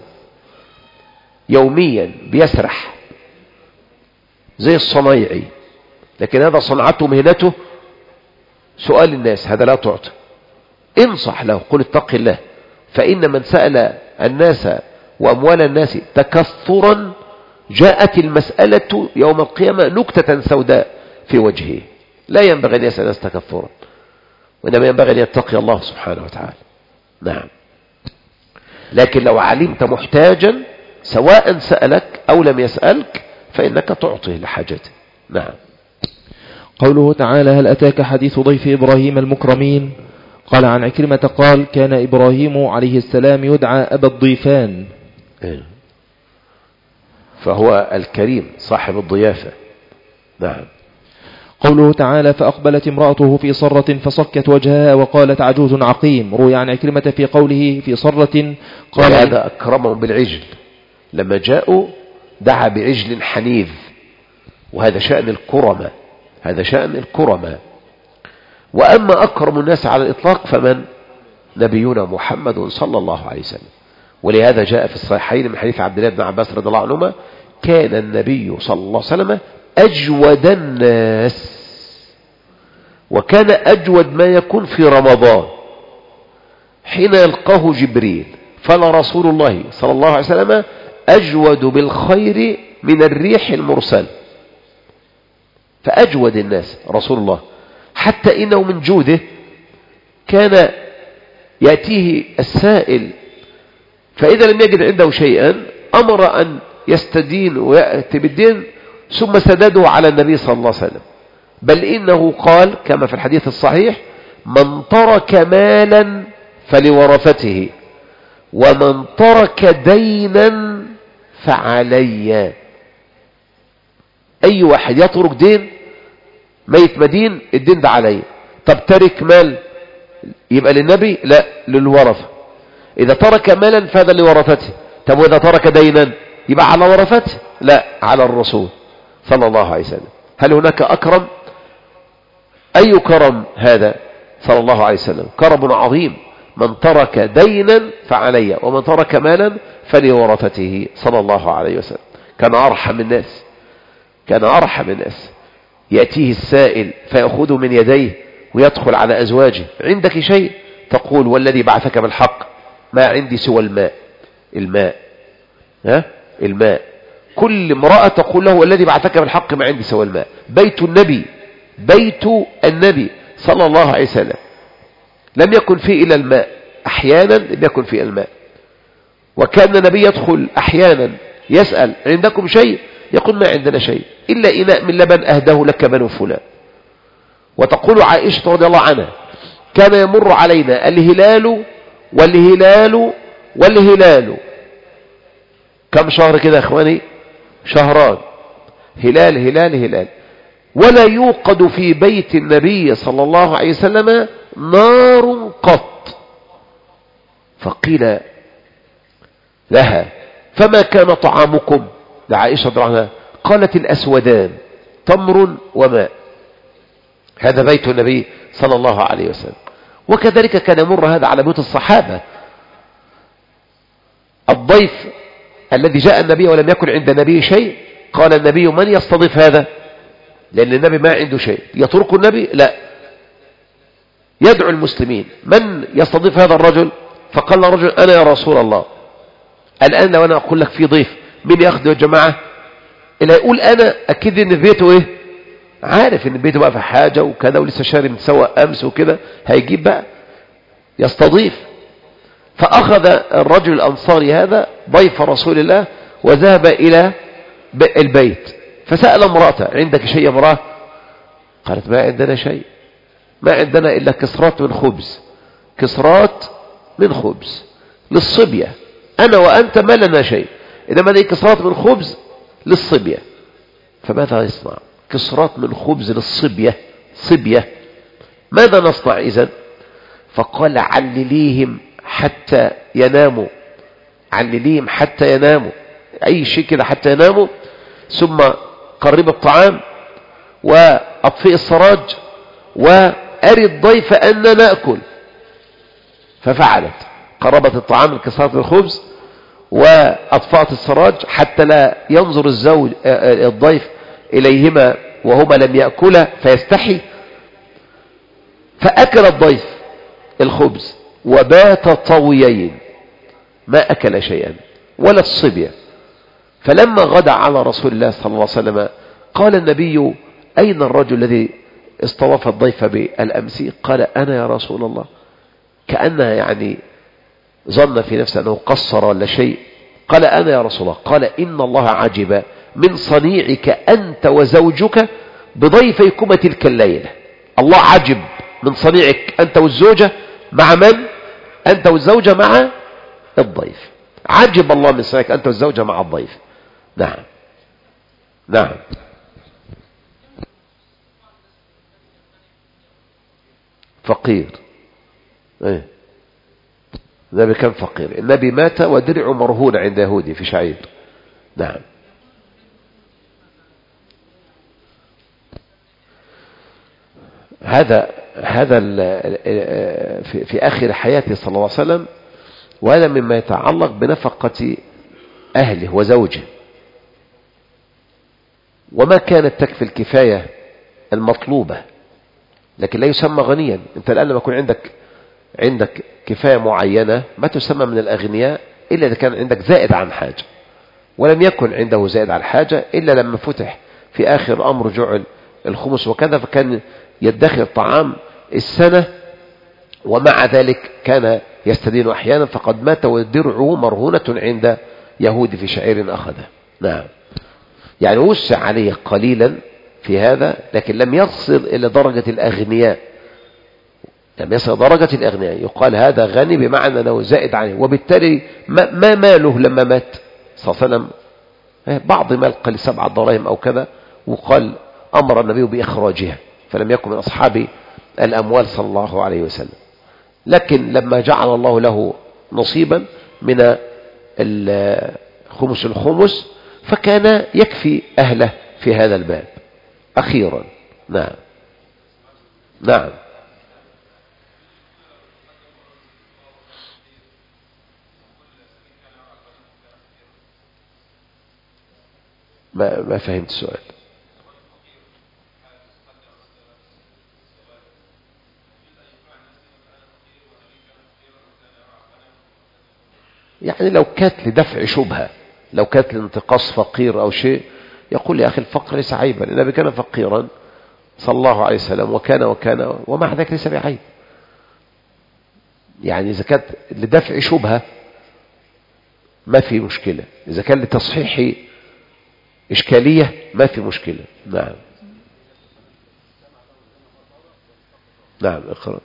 يوميا بيسرح زي الصنايعي، لكن هذا صنعته مهنته سؤال الناس، هذا لا تعطي. انصح له قل اتق الله، فإن من سأل الناس وأموال الناس تكثرا جاءت المسألة يوم القيامة نكتة سوداء في وجهه. لا ينبغي أن يسأل الناس تكثرا، وإنما ينبغي أن يتقي الله سبحانه وتعالى. نعم. لكن لو علمت محتاجا سواء سألك أو لم يسألك فإنك تعطيه لحاجته. نعم. قوله تعالى هل أتاك حديث ضيف إبراهيم المكرمين. قال عن عكرمة قال كان إبراهيم عليه السلام يدعى أبا الضيفان، فهو الكريم صاحب الضيافة. نعم. قوله تعالى فأقبلت امرأته في صرة فصكت وجهها وقالت عجوز عقيم. روي عن عكرمة في قوله في صرة قال هذا أكرمهم بالعجل، لما جاءوا دعا بعجل حنيذ، وهذا شأن الكرمة، هذا شأن الكرمة. وأما أكرم الناس على الإطلاق فمن؟ نبينا محمد صلى الله عليه وسلم. ولهذا جاء في الصحيحين من حديث عبد الله بن عباس رضي الله عنهما: كان النبي صلى الله عليه وسلم أجود الناس، وكان أجود ما يكون في رمضان حين يلقاه جبريل، فلرسول الله صلى الله عليه وسلم أجود بالخير من الريح المرسل. فأجود الناس رسول الله، حتى إنه من جوده كان يأتيه السائل فإذا لم يجد عنده شيئا أمر أن يستدين ويأتي بالدين ثم سدده على النبي صلى الله عليه وسلم. بل إنه قال كما في الحديث الصحيح: من ترك مالا فلورثته، ومن ترك دينا فعلي. أي واحد يترك دين، ميت مدين، الدين ده علي. طب ترك مال يبقى للنبي؟ لا، للورثة. إذا ترك مالا فهذا لورثته. طب وإذا ترك دينا يبقى على ورثته؟ لا، على الرسول صلى الله عليه وسلم. هل هناك أكرم؟ أي كرم هذا صلى الله عليه وسلم؟ كرم عظيم. من ترك دينا فعلي، ومن ترك مالا فلورثته صلى الله عليه وسلم. كان أرحم الناس، كان أرحم الناس. يأتيه السائل فيأخذه من يديه ويدخل على أزواجه: عندك شيء؟ تقول: والذي بعثك بالحق ما عندي سوى الماء. الماء ها الماء كل امرأة تقول له: والذي بعثك بالحق ما عندي سوى الماء. بيت النبي، بيت النبي صلى الله عليه وسلم لم يكن فيه إلا الماء، أحيانا لم يكن فيه الماء. وكان النبي يدخل أحيانا يسأل: عندكم شيء؟ يقول: ما عندنا شيء إلا إناء من لبن أهده لك بنو فلان. وتقول عائشة رضي الله عنها: كان يمر علينا الهلال والهلال والهلال. كم شهر كده يا اخواني؟ شهران، هلال هلال هلال. ولا يوقد في بيت النبي صلى الله عليه وسلم نار قط. فقيل لها: فما كان طعامكم؟ لعائشة رضي الله عنها قالت: الأسودان، تمر وماء. هذا بيت النبي صلى الله عليه وسلم. وكذلك كان يمر هذا على بيوت الصحابة. الضيف الذي جاء النبي ولم يكن عند النبي شيء، قال النبي: من يستضيف هذا؟ لأن النبي ما عنده شيء. يترك النبي؟ لا، يدعو المسلمين: من يستضيف هذا الرجل؟ فقال الرجل: أنا يا رسول الله. الآن لو أنا أقول لك في ضيف، مين ياخده يا جماعة؟ اللي يقول أنا أكيد إن بيته إيه؟ عارف إن بيته بقى في حاجة وكذا، ولسه شاري متسوق أمس وكده، هيجيب بقى يستضيف. فأخذ الرجل الأنصاري هذا ضيف رسول الله وذهب إلى البيت، فسأل امرأته: عندك شيء يا امرأة؟ قالت: ما عندنا شيء، ما عندنا إلا كسرات من خبز، كسرات من خبز للصبية، أنا وأنت ما لنا شيء، إنما دي كسرات من خبز للصبية. فماذا يصنع؟ كسرات من خبز للصبية، صبية، ماذا نصنع إذن؟ فقال: علليهم حتى يناموا، علليهم حتى يناموا، أي شيء كده حتى يناموا، ثم قرب الطعام وأطفئ السراج وأري الضيف أننا نأكل. ففعلت، قربت الطعام الكسرات من الخبز وأطفأت السراج حتى لا ينظر الزوج الضيف إليهما وهما لم يأكلا فيستحي. فأكل الضيف الخبز وبات طويين، ما أكل شيئا ولا الصبية. فلما غدا على رسول الله صلى الله عليه وسلم قال النبي: أين الرجل الذي استضاف الضيف بالأمس؟ قال: أنا يا رسول الله. كأنها يعني ظن في نفسه أنه قصر ولا شيء. قال: أنا يا رسول الله. قال: إن الله عجب من صنيعك أنت وزوجك بضيفيكما تلك الليلة. الله عجب من صنيعك أنت والزوجة مع من؟ أنت والزوجة مع الضيف. عجب الله من صنيعك أنت والزوجة مع الضيف. نعم نعم. فقير. ايه النبي كان فقير. النبي مات ودرعه مرهون عند يهودي في شعير. نعم. هذا هذا في, في آخر حياته صلى الله عليه وسلم، وهذا مما يتعلق بنفقة أهله وزوجه، وما كانت تكفي الكفاية المطلوبة، لكن لا يسمى غنيا. انت الآن لما يكون عندك عندك كفاية معينة ما تسمى من الأغنياء إلا إذا كان عندك زائد عن حاجة، ولم يكن عنده زائد عن حاجة إلا لما فتح في آخر أمر جعل الخمس وكذا، فكان يدخر طعام السنة، ومع ذلك كان يستدين أحيانا، فقد مات ودرعه مرهونة عند يهود في شعير أخذه. نعم. يعني وسع عليه قليلا في هذا، لكن لم يصل إلى درجة الأغنياء، لم يصل درجة الأغنياء يقال هذا غني بمعنى أنه زائد عنه. وبالتالي ما, ما ماله لما مات صلى الله عليه وسلم؟ بعض مال قال سبعة دراهم أو كذا، وقال أمر النبي بإخراجها، فلم يكن من أصحاب الأموال صلى الله عليه وسلم. لكن لما جعل الله له نصيبا من الخمس الخمس فكان يكفي أهله في هذا الباب أخيرا. نعم. نعم. ما, ما فهمت السؤال. يعني لو كانت لدفع شبهة، لو كانت لانتقاص فقير أو شيء، يقول يا أخي الفقر ليس عيبا، النبي كان فقيرا صلى الله عليه وسلم وكان وكان ومع ذلك ليس بعيب. يعني إذا كانت لدفع شبهة ما في مشكلة، إذا كان لتصحيح إشكالية ما في مشكلة. نعم. نعم. اقرأ.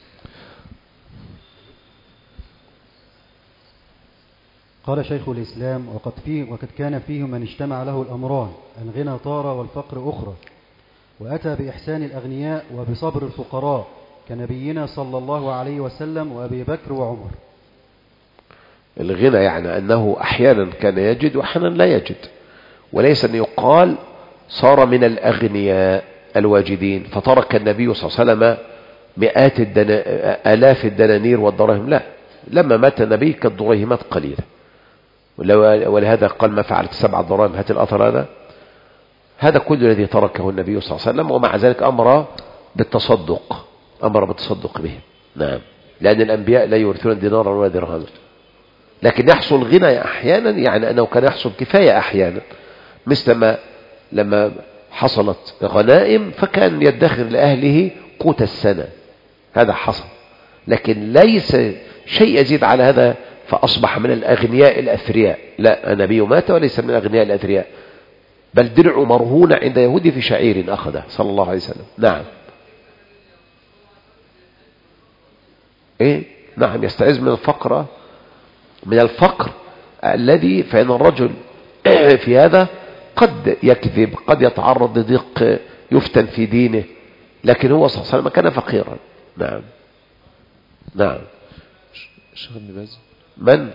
قال شيخ الإسلام: وقد, فيه وقد كان فيه من اجتمع له الأمران، الغنى طار والفقر أخرى، وأتى بإحسان الأغنياء وبصبر الفقراء كنبينا صلى الله عليه وسلم وأبي بكر وعمر. الغنى يعني أنه أحيانا كان يجد وأحيانا لا يجد، وليس أن يقال صار من الأغنياء الواجدين فترك النبي صلى الله عليه وسلم مئات الدنا... آلاف الدنانير والدراهم. لا، لما مات النبي كانت دريهمات قليلة، ولهذا قال ما فعلت سبع دراهم. هات الأثر هذا. هذا كل الذي تركه النبي صلى الله عليه وسلم، ومع ذلك أمر بالتصدق، أمر بالتصدق به. نعم. لأن الأنبياء لا يورثون دينارا ولا درهما، لكن يحصل غنى أحيانا، يعني أنه كان يحصل كفاية أحيانا، مثل ما لما حصلت غنائم فكان يدخر لأهله قوت السنة، هذا حصل، لكن ليس شيء يزيد على هذا فأصبح من الأغنياء الأثرياء. لا، النبي مات وليس من الأغنياء الأثرياء، بل درع مرهون عند يهودي في شعير أخذه صلى الله عليه وسلم. نعم. إيه؟ نعم. يستعيذ من الفقر، من الفقر الذي، فإن الرجل في هذا قد يكذب، قد يتعرض لضيق، يفتن في دينه، لكن هو صلى الله عليه وسلم كان فقيرا. نعم. نعم. الشيخ ابن باز. من؟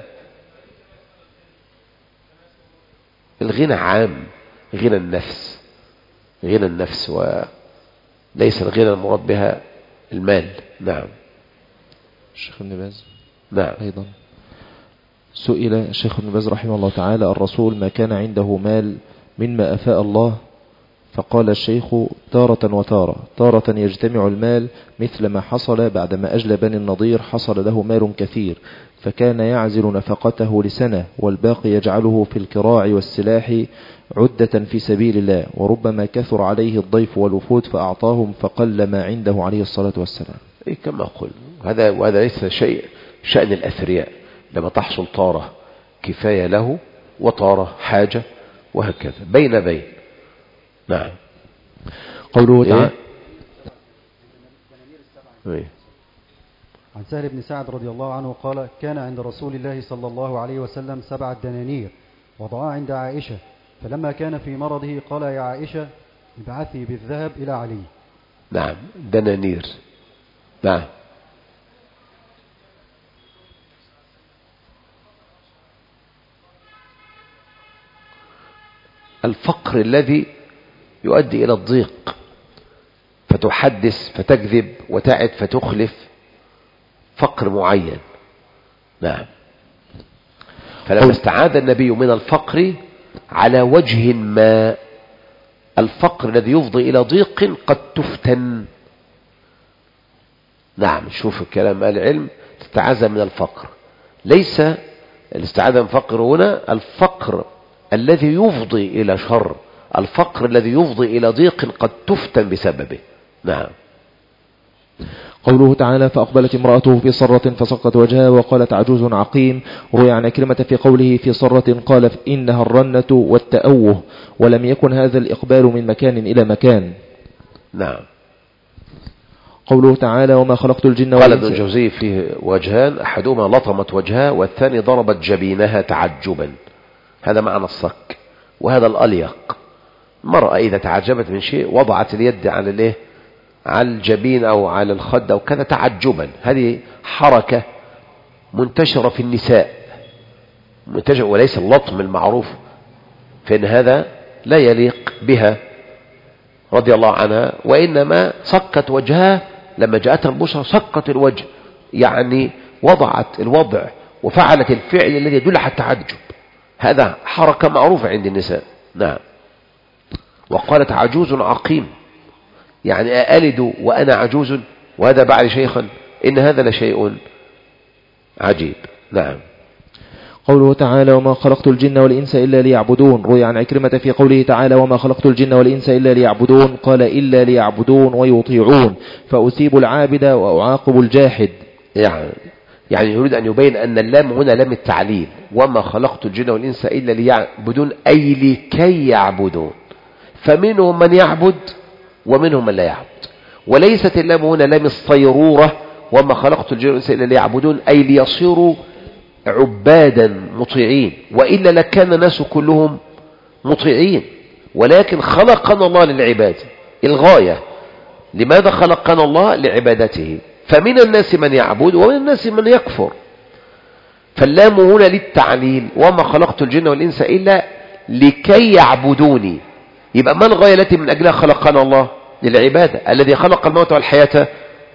الغنى عام، غنى النفس، غنى النفس، وليس الغنى المراد بها المال. نعم. الشيخ ابن باز. نعم. أيضا سئل الشيخ ابن باز رحمه الله تعالى: الرسول ما كان عنده مال مما أفاء الله؟ فقال الشيخ: تارة وتارة، تارة يجتمع المال مثل ما حصل بعدما أجلى بني النضير، حصل له مال كثير فكان يعزل نفقته لسنة، والباقي يجعله في الكراع والسلاح عدة في سبيل الله، وربما كثر عليه الضيف والوفود فأعطاهم فقل ما عنده عليه الصلاة والسلام. إيه كما قل، هذا وهذا ليس شيء شأن الأثرياء، لما تحصل طارة كفاية له وطارة حاجة، وهكذا بين بين. نعم. قوله تعالى: إيه؟ عن سهل بن سعد رضي الله عنه قال: كان عند رسول الله صلى الله عليه وسلم سبعة دنانير وضعها عند عائشة، فلما كان في مرضه قال: يا عائشة ابعثي بالذهب إلى علي. نعم. دنانير. نعم. الفقر الذي يؤدي إلى الضيق، فتحدث فتكذب وتعد فتخلف، فقر معين. نعم. فلما استعاذ النبي من الفقر على وجه ما، الفقر الذي يفضي إلى ضيق قد تفتن. نعم. شوف الكلام العلم، استعاذ من الفقر، ليس الاستعاذة من الفقر هنا الفقر الذي يفضي إلى شر، الفقر الذي يفضي إلى ضيق قد تفتن بسببه. نعم. قوله تعالى فأقبلت امرأته في صرة فصقت وجهها وقالت عجوز عقيم. روي عن عكرمة في قوله في صرة قال إنها الرنة والتأوه، ولم يكن هذا الإقبال من مكان إلى مكان. نعم. قوله تعالى وما خلقت الجن والإنس. قال ابن الجوزي فيه وجهان، أحدهما لطمت وجهها والثاني ضربت جبينها تعجبا. هذا معنى الصك، وهذا الأليق. المرأة إذا تعجبت من شيء وضعت اليد على الايه، على الجبين أو على الخد أو كذا تعجبا. هذه حركة منتشرة في النساء، منتشر، وليس اللطم المعروف، فإن هذا لا يليق بها رضي الله عنها، وإنما صكت وجهها لما جاءتها البشرى، صكت الوجه، يعني وضعت الوضع وفعلت الفعل الذي يدل على التعجب. هذا حركة معروفة عند النساء. نعم. وقالت عجوز عقيم، يعني ألد وأنا عجوز وهذا بعد شيخا، إن هذا لشيء عجيب. نعم. قوله تعالى وما خلقت الجن والإنس إلا ليعبدون. روي عن عكرمة في قوله تعالى وما خلقت الجن والإنس إلا ليعبدون قال إلا ليعبدون ويطيعون، فأثيب العابد وأعاقب الجاحد. يعني يعني يريد أن يبين أن اللام هنا لام التعليل، وما خلقت الجن والإنس إلا ليعبدون أي لكي يعبدون، فمنهم من يعبد ومنهم من لا يعبد. وليست اللام هنا لام الصيرورة، وما خلقت الجن والإنس إلا ليعبدون أي ليصيروا عبادا مطيعين، وإلا لكان الناس كلهم مطيعين، ولكن خلقنا الله للعباد الغاية. لماذا خلقنا الله؟ لعبادته. فمن الناس من يعبد ومن الناس من يكفر، فاللام هنا للتعليل، وما خلقت الجن والإنس إلا لكي يعبدوني. يبقى ما الغاية التي من أجلها خلقنا الله؟ للعبادة. الذي خلق الموت والحياة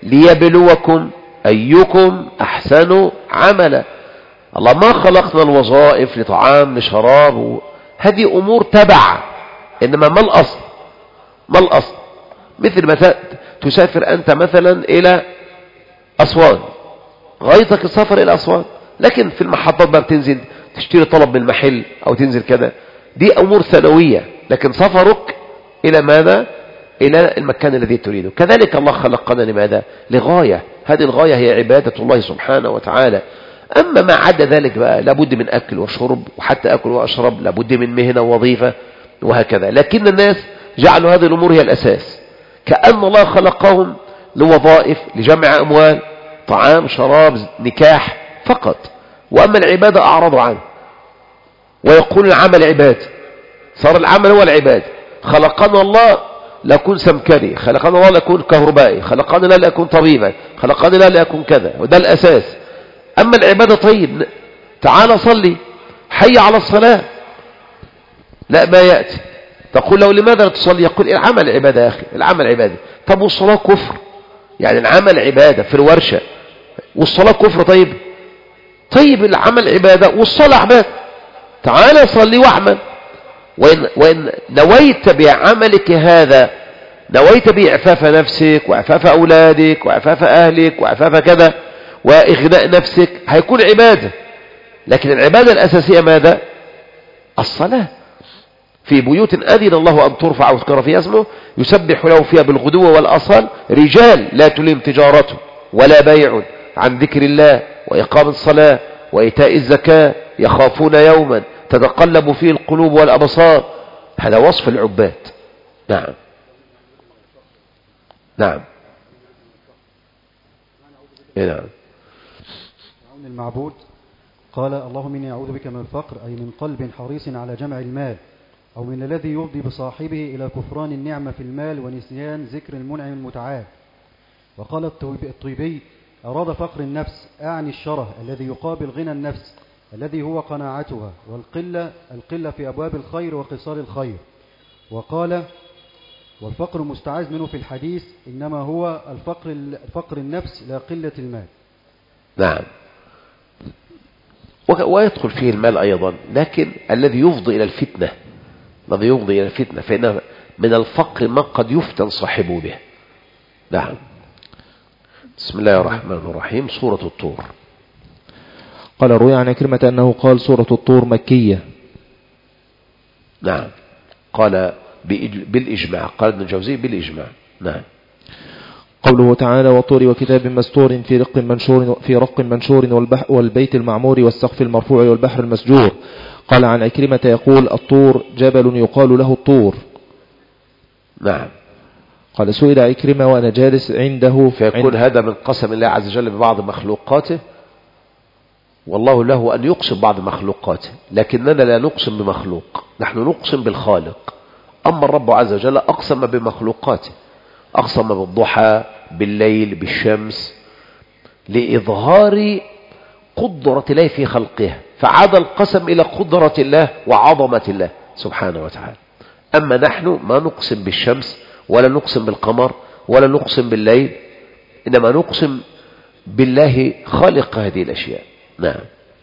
ليبلوكم أيكم أحسن عملا. الله ما خلقنا الوظائف لطعام لشراب، هذه أمور تبع، إنما ما الأصل؟ ما الأصل؟ مثل مثلا تسافر أنت مثلا إلى أسوان، غايتك السفر إلى أسوان، لكن في المحطات بقى بتنزل تشتري طلب من المحل أو تنزل كذا، دي أمور ثانوية، لكن سفرك إلى ماذا؟ إلى المكان الذي تريده. كذلك الله خلقنا لماذا؟ لغاية، هذه الغاية هي عبادة الله سبحانه وتعالى. أما ما عدا ذلك بقى لابد من أكل وشرب، وحتى أكل وأشرب لابد من مهنة ووظيفة وهكذا، لكن الناس جعلوا هذه الأمور هي الأساس، كأن الله خلقهم لوظائف، لجمع أموال، طعام شراب نكاح فقط، وأما العبادة أعرضوا عنه ويقول العمل عباد، صار العمل هو العباد. خلقنا الله لأكون سمكري، خلقنا الله لأكون كهربائي، خلقنا لا لأكون طبيبا، خلقنا لا لأكون كذا، وده الأساس. أما العبادة طيب تعال صلي، حي على الصلاة، لا ما يأتي تقول له لماذا لا تصلي؟ يقول العمل عبادة يا أخي، العمل عبادة. طب والصلاة كفر؟ يعني العمل عبادة في الورشة والصلاة كفر؟ طيب طيب العمل عبادة والصلاة عبادة، تعال صلي واعمل. وإن, وإن نويت بعملك هذا، نويت بإعفاف نفسك وإعفاف أولادك وإعفاف أهلك وإعفاف كذا وإغناء نفسك، هيكون عبادة. لكن العبادة الأساسية ماذا؟ الصلاة. في بيوت أذن الله أن ترفع ويذكر فيها اسمه يسبح له فيها بالغدو والأصال رجال لا تلهم تجارة ولا بيع عن ذكر الله وإقام الصلاة وإيتاء الزكاة يخافون يوما تتقلب فيه القلوب والأبصار. هذا وصف العباد. نعم نعم نعم. المعبود قال اللهم إني أعوذ بك من الفقر، أي من قلب حريص على جمع المال، أو من الذي يفضي بصاحبه إلى كفران النعمة في المال ونسيان ذكر المنعم المتعال. وقال الطيبي أراد فقر النفس، أعني الشره الذي يقابل غنى النفس، الذي هو قناعتها، والقلة القلة في أبواب الخير وقصار الخير. وقال: والفقر مستعاذ منه في الحديث إنما هو الفقر, الفقر النفس لا قلة المال. نعم، ويدخل فيه المال أيضا، لكن الذي يفضي إلى الفتنة الذي يفضي إلى الفتنة فإن من الفقر ما قد يفتن صاحبه به. نعم. بسم الله الرحمن الرحيم. سورة الطور. قال: روي عن عكرمة أنه قال: سورة الطور مكية. نعم، قال بالإجماع، قال ابن الجوزي بالإجماع. نعم. قوله تعالى: والطور وكتاب مستور في رق منشور في رق منشور والبيت المعمور والسقف المرفوع والبحر المسجور. قال عن عكرمة يقول: الطور جبل يقال له الطور. نعم. قال: سئل عكرمة وأنا جالس عنده، فيكون عند هذا من قسم الله عز وجل ببعض مخلوقاته، والله له أن يقسم بعض مخلوقاته، لكننا لا نقسم بمخلوق، نحن نقسم بالخالق. أما الرب عز وجل أقسم بمخلوقاته، أقسم بالضحى، بالليل، بالشمس، لإظهار قدرة الله في خلقها، فعاد القسم إلى قدرة الله وعظمة الله سبحانه وتعالى. أما نحن ما نقسم بالشمس ولا نقسم بالقمر ولا نقسم بالليل، إنما نقسم بالله خالق هذه الأشياء. نعم.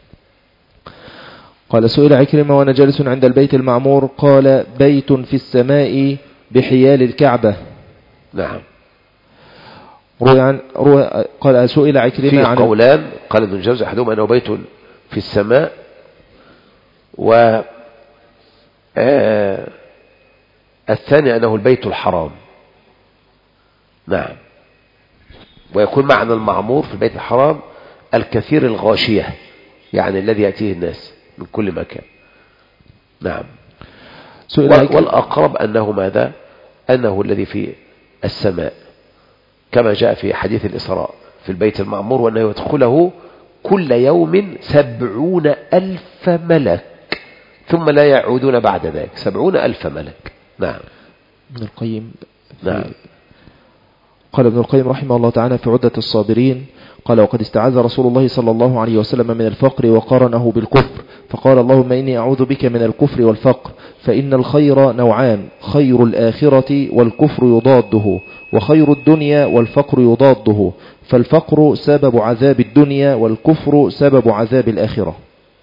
قال: سئل عكرمة وأنا جالس عند البيت المعمور، قال: بيت في السماء بحيال الكعبة. نعم. روي عن روي قال: سئل عكرمة في عن قولان، قال ابن الجوزي أحدهما أنه بيت في السماء، و آه الثاني أنه البيت الحرام. نعم. ويكون معنى المعمور في البيت الحرام الكثير الغاشية، يعني الذي يأتيه الناس من كل مكان. نعم. والأقرب أنه ماذا؟ أنه الذي في السماء، كما جاء في حديث الإسراء في البيت المعمور، وأنه يدخله كل يوم سبعون ألف ملك ثم لا يعودون بعد ذلك. سبعون ألف ملك. نعم. ابن القيم. نعم. قال ابن القيم رحمه الله تعالى في عدة الصابرين: قال: وقد استعاذ رسول الله صلى الله عليه وسلم من الفقر وقارنه بالكفر، فقال: اللهم إني أعوذ بك من الكفر والفقر، فإن الخير نوعان: خير الآخرة والكفر يضاده، وخير الدنيا والفقر يضاده، فالفقر سبب عذاب الدنيا والكفر سبب عذاب الآخرة.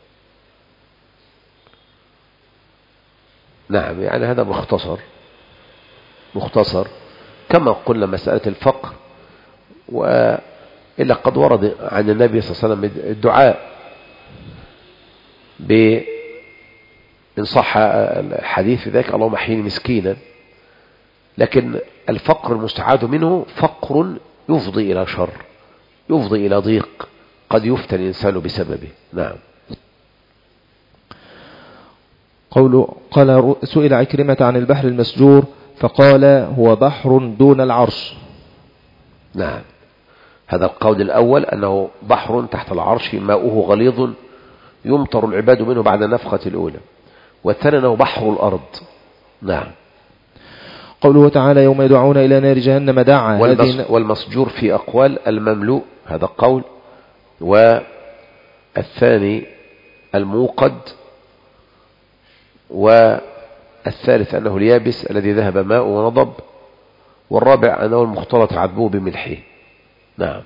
نعم، يعني هذا مختصر مختصر كما قلنا مسألة الفقر، وإلا قد ورد عن النبي صلى الله عليه وسلم الدعاء بإن صح الحديث في ذلك: اللهم احيني مسكينا. لكن الفقر المستعاذ منه فقر يفضي إلى شر، يفضي إلى ضيق، قد يفتن الإنسان بسببه. نعم. قوله قال: سئل عكرمة عن البحر المسجور، فقال: هو بحر دون العرش. نعم، هذا القول الأول أنه بحر تحت العرش ماؤه غليظ يمطر العباد منه بعد النفخة الأولى، والثاني أنه بحر الأرض. نعم. قوله تعالى: يوم يدعون إلى نار جهنم دعا. والمسجور في أقوال المملوء، هذا قول، والثاني الموقد، والثالث أنه اليابس الذي ذهب ماء ونضب، والرابع أنه المختلط عذبه بملحه. نعم.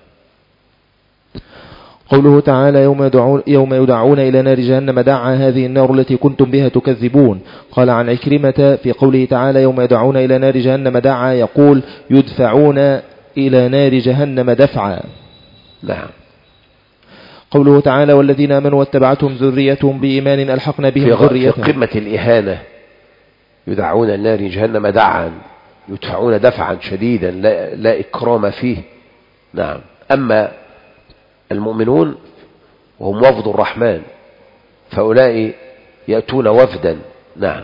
قوله تعالى: يوم يدعون, يوم يدعون إلى نار جهنم دعا، هذه النار التي كنتم بها تكذبون. قال عن عكرمة في قوله تعالى: يوم يدعون إلى نار جهنم دعا، يقول: يدفعون إلى نار جهنم دفعا. نعم. قوله تعالى: والذين آمنوا واتبعتهم ذريتهم بإيمان ألحقنا بهم ذريتهم. في قمة الإهانة يدعون إلى نار جهنم دعا، يدفعون دفعا شديدا لا, لا إكرام فيه. نعم. أما المؤمنون وهم وفد الرحمن فأولئك يأتون وفدا. نعم.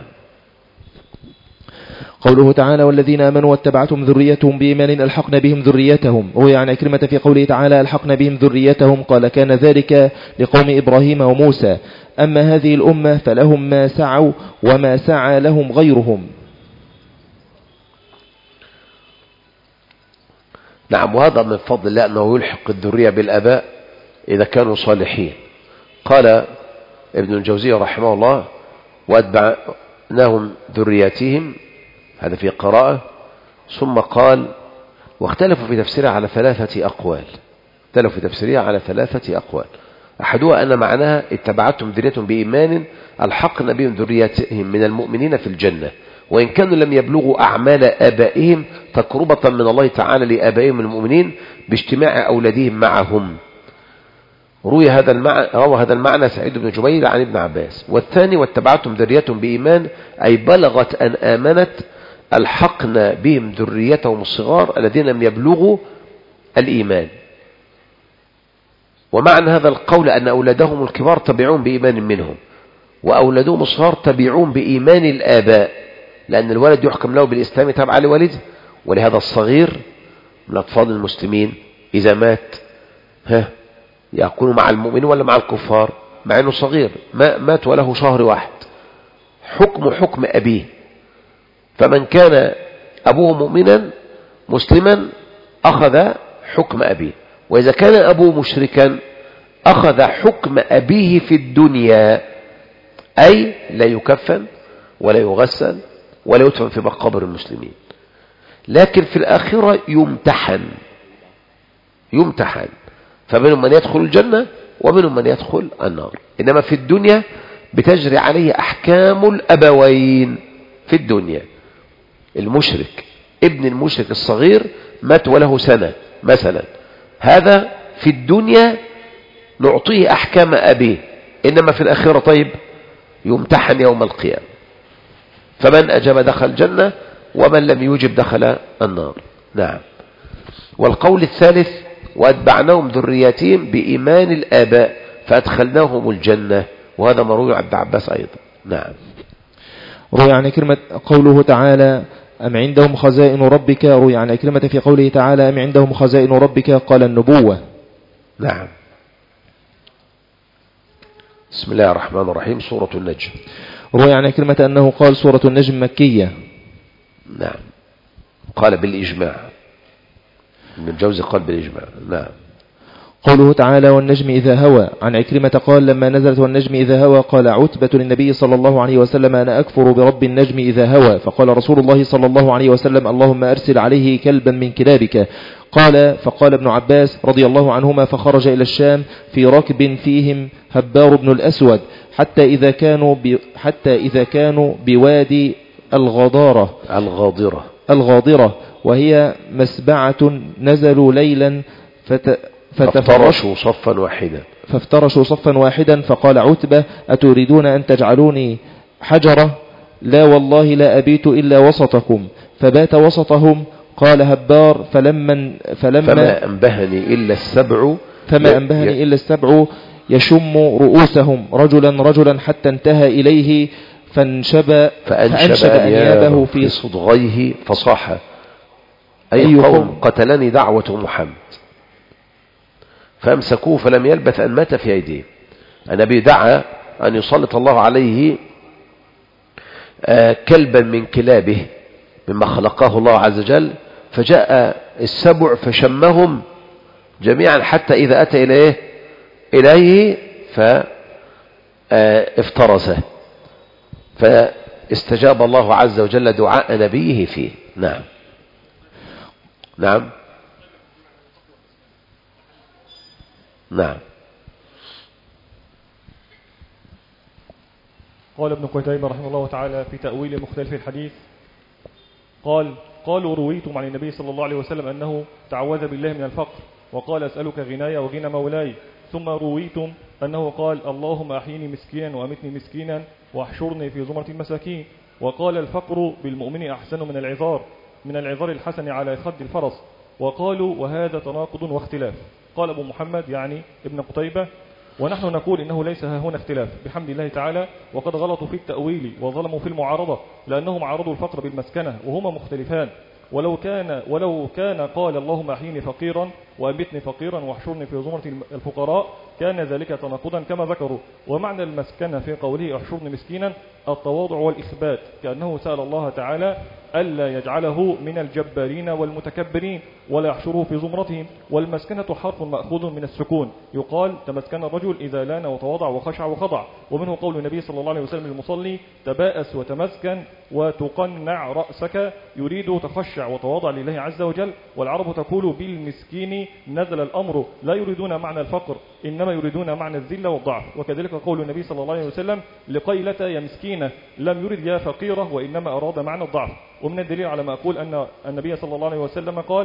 قوله تعالى: والذين آمنوا واتبعتهم ذريتهم بإيمان ألحقنا بهم ذريتهم. روي عن عكرمة في قوله تعالى: ألحقنا بهم ذريتهم، قال: كان ذلك لقوم إبراهيم وموسى، أما هذه الأمة فلهم ما سعوا وما سعى لهم غيرهم. نعم. وهذا من فضل الله أنه يلحق الذرية بالآباء إذا كانوا صالحين. قال ابن الجوزي رحمه الله وأتبعناهم ذرياتهم، هذا في قراءة. ثم قال واختلفوا في تفسيرها على ثلاثة أقوال، اختلفوا في تفسيرها على ثلاثة أقوال. أحدها أن معناها اتبعتهم ذريتهم بإيمان الحقنا بهم ذرياتهم من المؤمنين في الجنة، وإن كانوا لم يبلغوا أعمال آبائهم تقربة من الله تعالى لآبائهم المؤمنين باجتماع أولادهم معهم. روي هذا المعنى، روى هذا المعنى سعيد بن جبير عن ابن عباس. والثاني واتبعتهم ذريتهم بإيمان أي بلغت أن آمنت الحقنا بهم ذريتهم الصغار الذين لم يبلغوا الإيمان. ومعنى هذا القول أن أولادهم الكبار تبعون بإيمان منهم، وأولادهم الصغار تبعون بإيمان الآباء، لأن الولد يحكم له بالإسلام تبع لوالده. ولهذا الصغير من أطفال المسلمين إذا مات ها يكون مع المؤمنين ولا مع الكفار؟ مع أنه صغير، ما مات وله شهر واحد، حكم حكم أبيه. فمن كان أبوه مؤمنا مسلما أخذ حكم أبيه، وإذا كان أبوه مشركا أخذ حكم أبيه في الدنيا، أي لا يكفن ولا يغسل ولا يدفن في مقابر المسلمين. لكن في الآخرة يمتحن يمتحن فمنهم من يدخل الجنة ومنهم من يدخل النار. إنما في الدنيا بتجري عليه أحكام الأبوين. في الدنيا المشرك، ابن المشرك الصغير مات وله سنة مثلا، هذا في الدنيا نعطيه أحكام أبيه، إنما في الآخرة طيب يمتحن يوم القيامة. فمن أجاب دخل الجنة ومن لم يجب دخل النار. نعم. والقول الثالث وأتبعناهم ذرياتهم بإيمان الآباء فأدخلناهم الجنة، وهذا مروي عن ابن عباس أيضا. نعم. روي عن كلمة قوله تعالى أم عندهم خزائن ربك، روي عن كلمة في قوله تعالى أم عندهم خزائن ربك قال النبوة. نعم. بسم الله الرحمن الرحيم. سورة النجم. روي عن كلمة أنه قال سورة النجم مكية. نعم. قال بالإجماع، ابن الجوزي قال بالإجماع. نعم. قوله تعالى والنجم إذا هوى، عن عكرمة قال لما نزلت والنجم إذا هوى قال عتبة للنبي صلى الله عليه وسلم أنا أكفر برب النجم إذا هوى، فقال رسول الله صلى الله عليه وسلم اللهم أرسل عليه كلبا من كلابك. قال فقال ابن عباس رضي الله عنهما فخرج إلى الشام في ركب فيهم هبار بن الأسود حتى إذا كانوا ب... حتى إذا كانوا بوادي الغضارة الغاضرة الغاضرة وهي مسبعة نزلوا ليلا فت... فافترشوا صفا واحدا فافترشوا صفا واحدا فقال عتبة أتريدون أن تجعلوني حجرة؟ لا والله لا أبيت إلا وسطكم، فبات وسطهم. قال هبار فلما فلما فما أنبهني إلا السبع فما أنبهني إلا السبع يشم رؤوسهم رجلا رجلا حتى انتهى إليه فانشب فأنشب أنيابه في صدغيه فصاح أي قوم قتلني دعوة محمد، فامسكوه فلم يلبث أن مات في أيديه. النبي دعا أن يسلط الله عليه كلبا من كلابه مما خلقه الله عز وجل، فجاء السبع فشمهم جميعا حتى إذا أتى إليه إليه فافترسه، فاستجاب الله عز وجل دعاء نبيه فيه. نعم. نعم. نعم. قال ابن قتيبة رحمه الله تعالى في تأويل مختلف الحديث قال قالوا رويتم عن النبي صلى الله عليه وسلم أنه تعوذ بالله من الفقر وقال أسألك غنايا وغنى مولاي، ثم رويتم أنه قال اللهم أحيني مسكينا وأمتني مسكينا واحشرني في زمرة المساكين، وقال الفقر بالمؤمن أحسن من العذار من العذار الحسن على خد الفرس، وقالوا وهذا تناقض واختلاف. قال أبو محمد يعني ابن قتيبة ونحن نقول إنه ليس ها هنا اختلاف بحمد الله تعالى، وقد غلطوا في التأويل وظلموا في المعارضة لأنهم عارضوا الفقر بالمسكنة وهما مختلفان. ولو كان ولو كان قال اللهم أحيني فقيرا وأمتني فقيرا واحشرني في زمرة الفقراء كان ذلك تناقضا كما ذكروا. ومعنى المسكنة في قوله احشرني مسكينا التواضع والإثبات، كأنه سأل الله تعالى ألا يجعله من الجبارين والمتكبرين ولا يحشره في زمرتهم. والمسكنة حرف مأخوذ من السكون، يقال تمسكن الرجل إذا لان وتواضع وخشع وخضع. ومنه قول النبي صلى الله عليه وسلم للمصلي: تباءس وتمسكن وتقنع رأسك، يريد تخشع وتواضع لله عز وجل. والعرب تقول: بالمسكين نزل الأمر، لا يريدون معنى الفقر، إنما يريدون معنى الذل والضعف. وكذلك قول النبي صلى الله عليه وسلم لقيلة: يا مسكينة، لم يرد يا فقيرة، وإنما أراد معنى الضعف. ومن الدليل على ما أقول أن النبي صلى الله عليه وسلم قال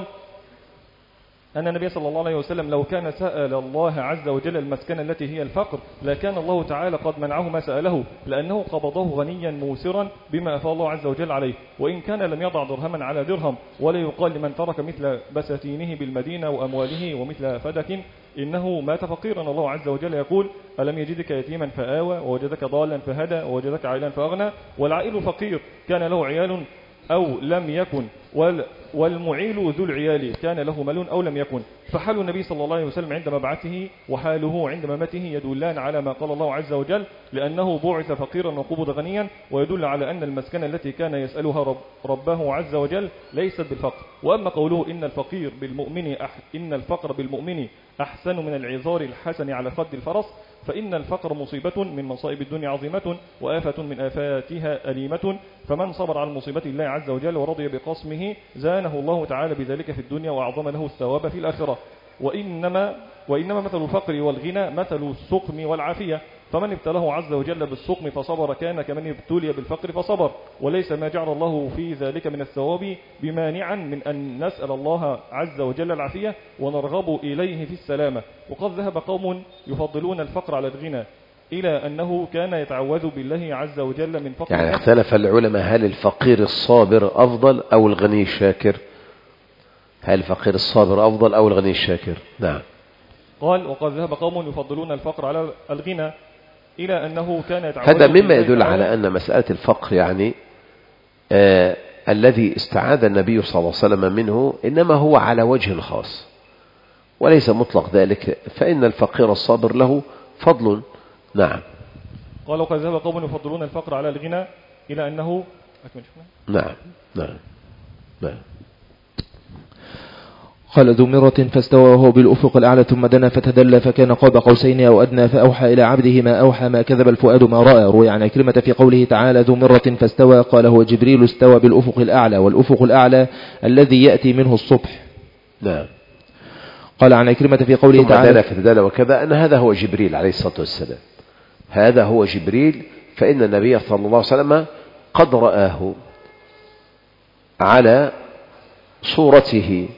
أن النبي صلى الله عليه وسلم لو كان سأل الله عز وجل المسكنة التي هي الفقر لكان الله تعالى قد منعه ما سأله، لأنه قبضه غنيا موسرا بما أفاء الله عز وجل عليه. وإن كان لم يضع درهما على درهم، ولا يقال لمن ترك مثل بساتينه بالمدينة وأمواله ومثل فدك إنه مات فقيرا. الله عز وجل يقول: ألم يجدك يتيما فآوى، ووجدك ضالا فهدى، ووجدك عائلا فأغنى. والعائل فقير كان له عيال أو لم يكن، والمعيل ذو العيال كان له مال أو لم يكن. فحال النبي صلى الله عليه وسلم عند مبعثه وحاله عند مماته يدلان على ما قال الله عز وجل، لأنه بعث فقيرا وقبض غنيا، ويدل على أن المسكنة التي كان يسألها رب ربه عز وجل ليست بالفقر. وأما قوله إن الفقير بالمؤمن أح إن الفقر بالمؤمن أحسن من العذار الحسن على خد الفرس، فإن الفقر مصيبة من مصائب الدنيا عظيمة، وآفة من آفاتها أليمة. فمن صبر على مصيبة الله عز وجل ورضي بقسمه زانه الله تعالى بذلك في الدنيا، وأعظم له الثواب في الآخرة. وإنما, وإنما مثل الفقر والغنى مثل السقم والعافية، فمن ابتلاه عز وجل بالسقم فصبر كان كمن ابتلي بالفقر فصبر، وليس ما جعل الله في ذلك من الثواب بمانعا من أن نسأل الله عز وجل العافية ونرغب إليه في السلامة. وقد ذهب قوم يفضلون الفقر على الغنى إلى أنه كان يتعوذ بالله عز وجل من فقر. يعني اختلف العلماء هل الفقير الصابر أفضل أو الغني الشاكر؟ هل الفقير الصابر أفضل أو الغني الشاكر؟ نعم. قال: وقد ذهب قوم يفضلون الفقر على الغنى إلى أنه كان يتعوذ. هذا مما يدل على أن مسألة الفقر يعني آه الذي استعاذ النبي صلى الله عليه وسلم منه إنما هو على وجه خاص وليس مطلق ذلك، فإن الفقير الصابر له فضل. نعم. قال: وقد ذهب قوم يفضلون الفقر على الغنى إلى أنه نعم نعم نعم. قال: ذو مرة فاستوى وهو بالأفق الأعلى ثم دنا فتدلى فكان قاب قوسين أو أدنى فأوحى إلى عبده ما أوحى ما كذب الفؤاد ما رأى. روي عن عكرمة في قوله تعالى ذو مرة فاستوى قال: هو جبريل استوى بالأفق الأعلى، والأفق الأعلى الذي يأتي منه الصبح. نعم. قال عن عكرمة في قوله ثم تعالى دنا فتدلى وكذا أن هذا هو جبريل عليه الصلاة والسلام، هذا هو جبريل، فإن النبي صلى الله عليه وسلم قد رآه على صورته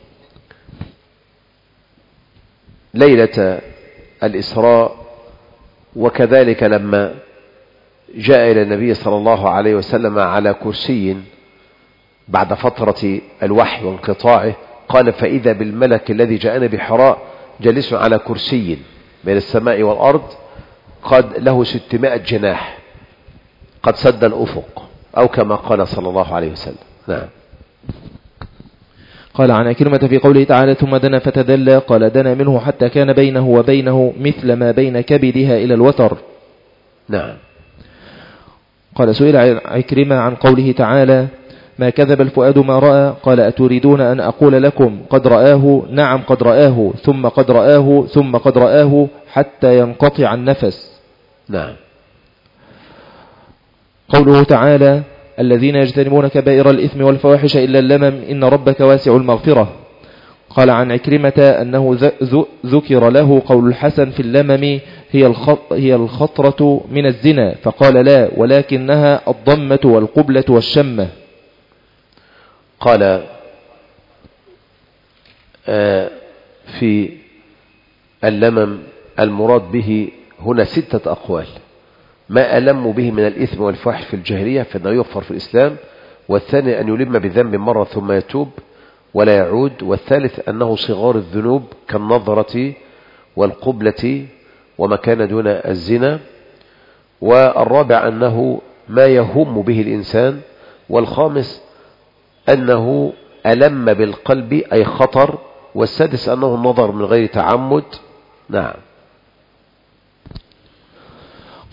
ليلة الإسراء، وكذلك لما جاء إلى النبي صلى الله عليه وسلم على كرسي بعد فترة الوحي وانقطاعه، قال: فإذا بالملك الذي جاءنا بحراء جالس على كرسي بين السماء والأرض قد له ستمائة جناح قد سد الأفق، أو كما قال صلى الله عليه وسلم. نعم. قال عن عكرمة في قوله تعالى ثم دنا فتدلى قال: دنا منه حتى كان بينه وبينه مثل ما بين كبدها إلى الوتر. نعم. قال: سئل عكرمة عن قوله تعالى ما كذب الفؤاد ما رأى، قال: أتريدون أن أقول لكم قد رآه؟ نعم قد رآه، ثم قد رآه، ثم قد رآه، حتى ينقطع النفس. نعم. قوله تعالى الذين يجتنبون كبائر الإثم والفواحش إلا اللمم إن ربك واسع المغفرة. قال عن عكرمة أنه ذكر له قول الحسن في اللمم هي هي الخطرة من الزنا، فقال لا، ولكنها الضمة والقبلة والشمة. قال آه في اللمم المراد به هنا ستة أقوال: ما ألم به من الإثم والفواحش في الجاهلية فإنه يغفر في الإسلام، والثاني أن يلم بذنب مرة ثم يتوب ولا يعود، والثالث أنه صغار الذنوب كالنظرة والقبلة وما كان دون الزنا، والرابع أنه ما يهم به الإنسان، والخامس أنه ألم بالقلب أي خطر، والسادس أنه النظر من غير تعمد. نعم.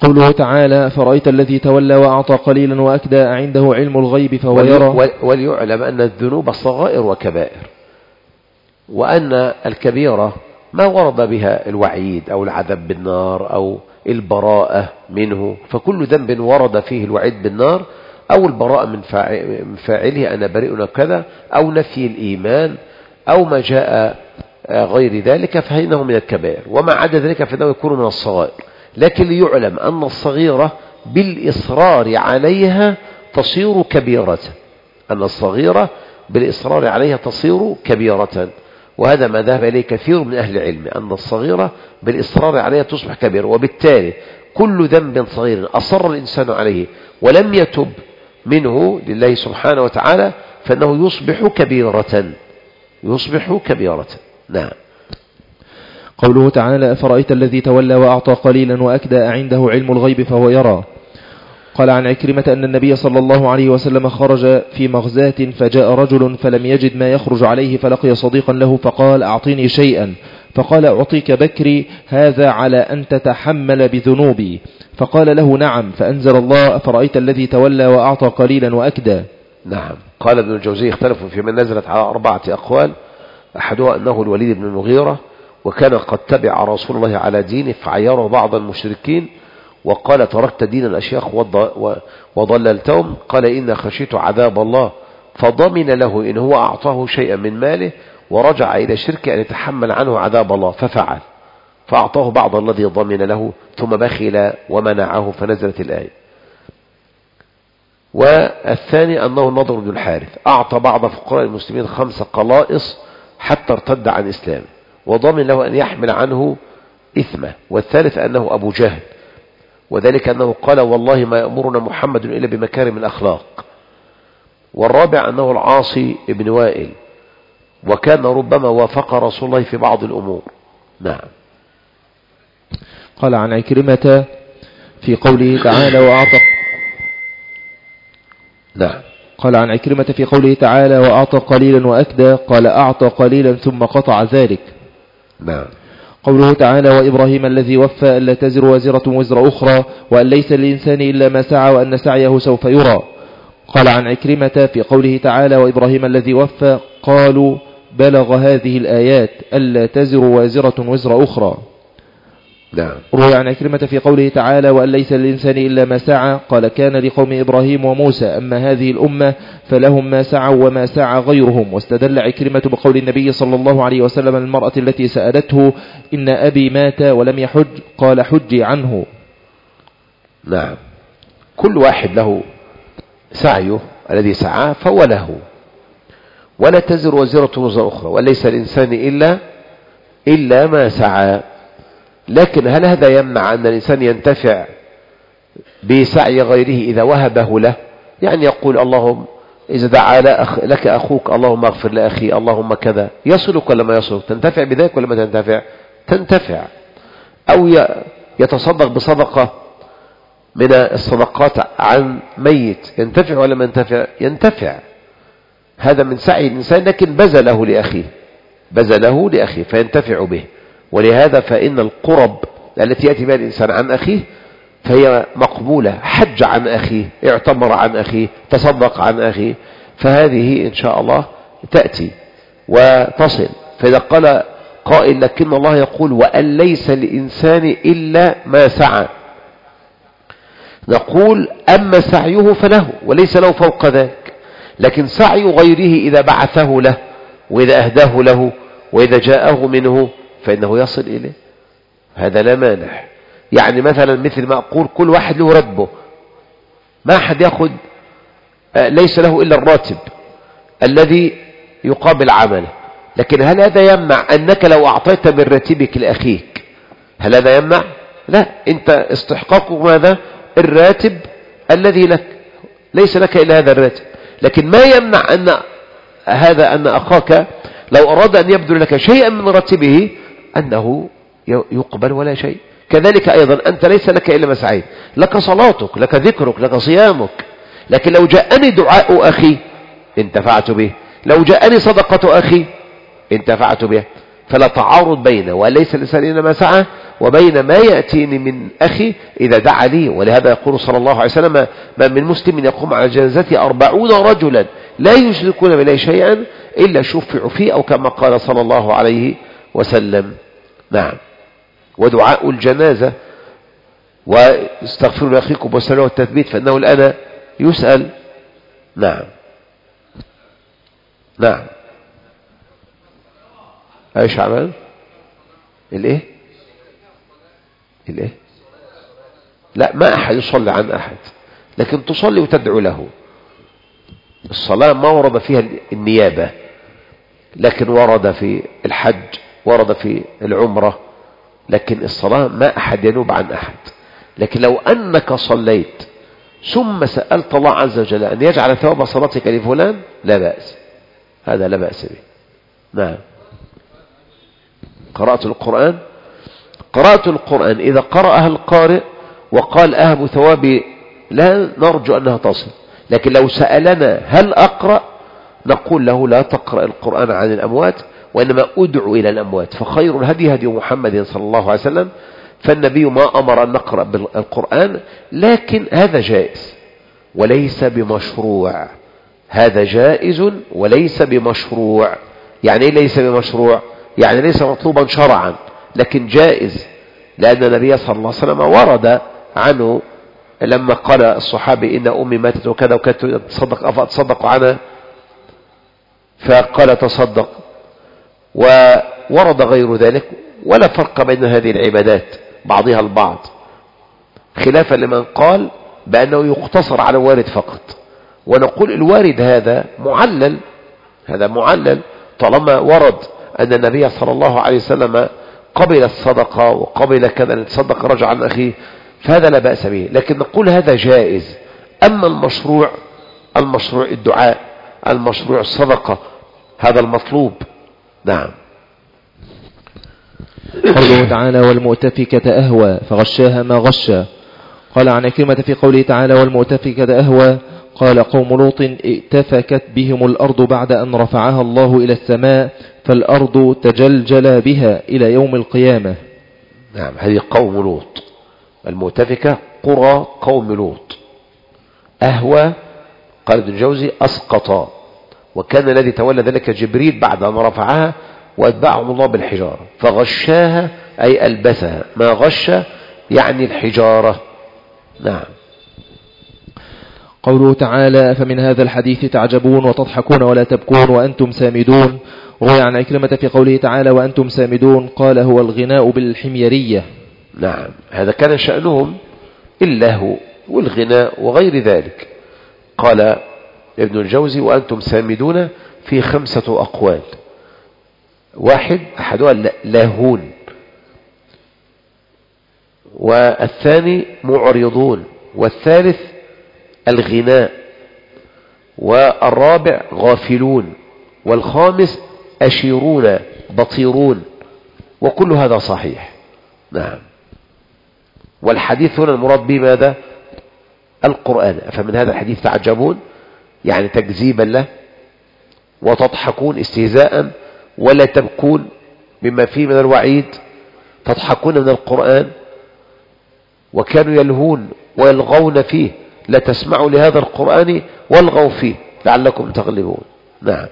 قوله تعالى فرأيت الذي تولى وأعطى قليلا وأكدى عنده علم الغيب فهو يرى. وليعلم أن الذنوب صغائر وكبائر، وأن الكبيرة ما ورد بها الوعيد أو العذاب بالنار أو البراءة منه، فكل ذنب ورد فيه الوعيد بالنار أو البراءة من فاعله أنا بريء كذا أو نفي الإيمان أو ما جاء غير ذلك فإنه من الكبائر، وما عدا ذلك فإنه يكون من الصغائر. لكن ليعلم أن الصغيرة بالإصرار عليها تصير كبيرة، أن الصغيرة بالإصرار عليها تصير كبيرة، وهذا ما ذهب إليه كثير من أهل العلم، أن الصغيرة بالإصرار عليها تصبح كبيرة. وبالتالي كل ذنب صغير أصر الإنسان عليه ولم يتب منه لله سبحانه وتعالى فإنه يصبح كبيرة، يصبح كبيرة. نعم. قوله تعالى أفرأيت الذي تولى وأعطى قليلا وأكدى عنده علم الغيب فهو يرى. قال عن عكرمة أن النبي صلى الله عليه وسلم خرج في مغزاة فجاء رجل فلم يجد ما يخرج عليه فلقي صديقا له فقال أعطيني شيئا، فقال أعطيك بكري هذا على أن تتحمل بذنوبي، فقال له نعم، فأنزل الله أفرأيت الذي تولى وأعطى قليلا وأكدى. نعم. قال ابن الجوزي اختلفوا في من نزلت على أربعة أقوال، أحدها أنه الوليد بن المغيرة، وكان قد تبع رسول الله على دينه فعيره بعض المشركين وقال تركت دين الأشياخ وضللتهم، قال إن خشيت عذاب الله فضمن له إن هو أعطاه شيئا من ماله ورجع إلى شركه أن يتحمل عنه عذاب الله ففعل، فأعطاه بعض الذي ضمن له ثم بخل ومنعه فنزلت الآية. والثاني أنه النضر بن الحارث أعطى بعض فقراء المسلمين خمس قلائص حتى ارتد عن إسلامه وضمن له أن يحمل عنه إثمه. والثالث أنه أبو جهل، وذلك أنه قال والله ما يأمرنا محمد إلا بمكارم الأخلاق. والرابع أنه العاصي ابن وائل، وكان ربما وافق رسول الله في بعض الأمور. نعم. قال عن عكرمة في قوله تعالى وأعطى نعم. قال عن عكرمة في قوله تعالى وأعطى قليلا وأكدى قال أعطى قليلا ثم قطع ذلك. نعم. قوله تعالى وإبراهيم الذي وفى ألا تزر وازرة وزر أخرى وأن ليس للإنسان إلا ما سعى وأن سعيه سوف يرى. قال عن عكرمة في قوله تعالى وإبراهيم الذي وفى قالوا بلغ هذه الآيات ألا تزر وازرة وزر أخرى. نعم. روي عن عكرمة في قوله تعالى وأن ليس للإنسان إلا ما سعى قال كان لقوم إبراهيم وموسى أما هذه الأمة فلهم ما سعوا وما سعى غيرهم. واستدل عكرمة بقول النبي صلى الله عليه وسلم المرأة التي سألته إن أبي مات ولم يحج قال حجي عنه. نعم. كل واحد له سعيه الذي سعاه فهو له، ولا تزر وزرة وزر أخرى وليس الإنسان إلا إلا ما سعى. لكن هل هذا يمنع أن الإنسان ينتفع بسعي غيره إذا وهبه له؟ يعني يقول اللهم إذا دعا لك أخوك اللهم اغفر لأخي اللهم كذا، يصلك ولا ما يصلك؟ تنتفع بذلك ولا ما تنتفع؟ تنتفع. أو يتصدق بصدقة من الصدقات عن ميت، ينتفع ولا ما ينتفع؟ ينتفع. هذا من سعي الإنسان، لكن بذله لأخيه، بذله لأخيه فينتفع به. ولهذا فإن القرب التي يأتي بها الإنسان عن أخيه فهي مقبولة، حج عن أخيه، اعتمر عن أخيه، تصدق عن أخيه، فهذه إن شاء الله تأتي وتصل. فإذا قال قائل لكن الله يقول وأن ليس للإنسان إلا ما سعى، نقول أما سعيه فله وليس له فوق ذلك، لكن سعي غيره إذا بعثه له وإذا أهداه له وإذا جاءه منه فإنه يصل إليه، هذا لا مانع. يعني مثلا مثل ما أقول كل واحد له راتبه، ما أحد يأخذ ليس له إلا الراتب الذي يقابل عمله، لكن هل هذا يمنع أنك لو أعطيت من راتبك لأخيك، هل هذا يمنع؟ لا، أنت استحقاق ماذا؟ الراتب الذي لك، ليس لك إلا هذا الراتب. لكن ما يمنع أن هذا أن أخاك لو أراد أن يبذل لك شيئا من راتبه أنه يقبل ولا شيء. كذلك أيضا أنت ليس لك إلا ما سعيت، لك صلاتك، لك ذكرك، لك صيامك، لكن لو جاءني دعاء أخي انتفعت به، لو جاءني صدقة أخي انتفعت به. فلا تعارض بين وليس الإنسان إلا ما سعى وبين ما يأتيني من أخي إذا دعا لي. ولهذا يقول صلى الله عليه وسلم: ما من مسلم يقوم على جنازته أربعون رجلا لا يشركون بالله شيئا إلا شفعوا فيه، أو كما قال صلى الله عليه وسلم. نعم. ودعاء الجنازة: واستغفروا لأخيكم واسألوه التثبيت فإنه الآن يسأل. نعم نعم. ايش عمل الايه الايه لا، ما احد يصلي عن احد، لكن تصلي وتدعو له. الصلاة ما ورد فيها النيابة، لكن ورد في الحج، ورد في العمرة، لكن الصلاة ما احد ينوب عن احد. لكن لو انك صليت ثم سألت الله عز وجل ان يجعل ثواب صلاتك لفلان لا بأس، هذا لا بأس به. نعم. قراءة القرآن، قراءة القرآن إذا قرأها القارئ وقال أهب ثوابي لا نرجو أنها تصل، لكن لو سألنا هل أقرأ نقول له لا تقرأ القرآن عن الأموات، وإنما أدعو إلى الأموات. فخير الهدي هدي محمد صلى الله عليه وسلم، فالنبي ما أمر أن نقرأ بالقرآن، لكن هذا جائز وليس بمشروع. هذا جائز وليس بمشروع. يعني إيه ليس بمشروع؟ يعني ليس مطلوبا شرعا، لكن جائز، لأن النبي صلى الله عليه وسلم ورد عنه لما قال الصحابي إن أمي ماتت وكذا وكانت تصدق أفأتصدق عنها، فقال تصدق. وورد غير ذلك، ولا فرق بين هذه العبادات بعضها البعض، خلافا لمن قال بأنه يقتصر على الوارد فقط. ونقول الوارد هذا معلل، هذا معلل طالما ورد أن النبي صلى الله عليه وسلم قبل الصدقة وقبل كذا أن يتصدق رجع عن أخيه، فهذا لا بأس به. لكن نقول هذا جائز. أما المشروع، المشروع الدعاء، المشروع الصدقة، هذا المطلوب. نعم. قوله تعالى والمؤتفكة أهوى فغشاها ما غشى. قال عن عكرمة في قوله تعالى والمؤتفكة أهوى قال قوم لوط ائتفكت بهم الأرض بعد أن رفعها الله إلى السماء، فالأرض تجلجل بها إلى يوم القيامة. نعم. هذه قوم لوط. المؤتفكة قرى قوم لوط. أهوى قال ابن الجوزي أسقط، وكان الذي تولى ذلك جبريل بعد أن رفعها وأتبعهم الله بالحجارة. فغشاها أي ألبسها، ما غش يعني الحجارة. نعم. قوله تعالى فمن هذا الحديث تعجبون وتضحكون ولا تبكون وأنتم سامدون. روي عن عكرمة في قوله تعالى وأنتم سامدون قال هو الغناء بالحميرية. نعم. هذا كان شأنهم اللهو والغناء وغير ذلك. قال ابن الجوزي وأنتم سامدون في خمسة أقوال. واحد أحدها لاهون، والثاني معرضون، والثالث الغناء، والرابع غافلون، والخامس أشيرون بطيرون، وكل هذا صحيح. نعم. والحديث هنا المراد به ماذا؟ القرآن. فمن هذا الحديث تعجبون يعني تكذيبا له، وتضحكون استهزاء، ولا تبكون بما فيه من الوعيد. تضحكون من القرآن، وكانوا يلهون ويلغون فيه، لا تسمعوا لهذا القرآن والغوا فيه لعلكم تغلبون. نعم.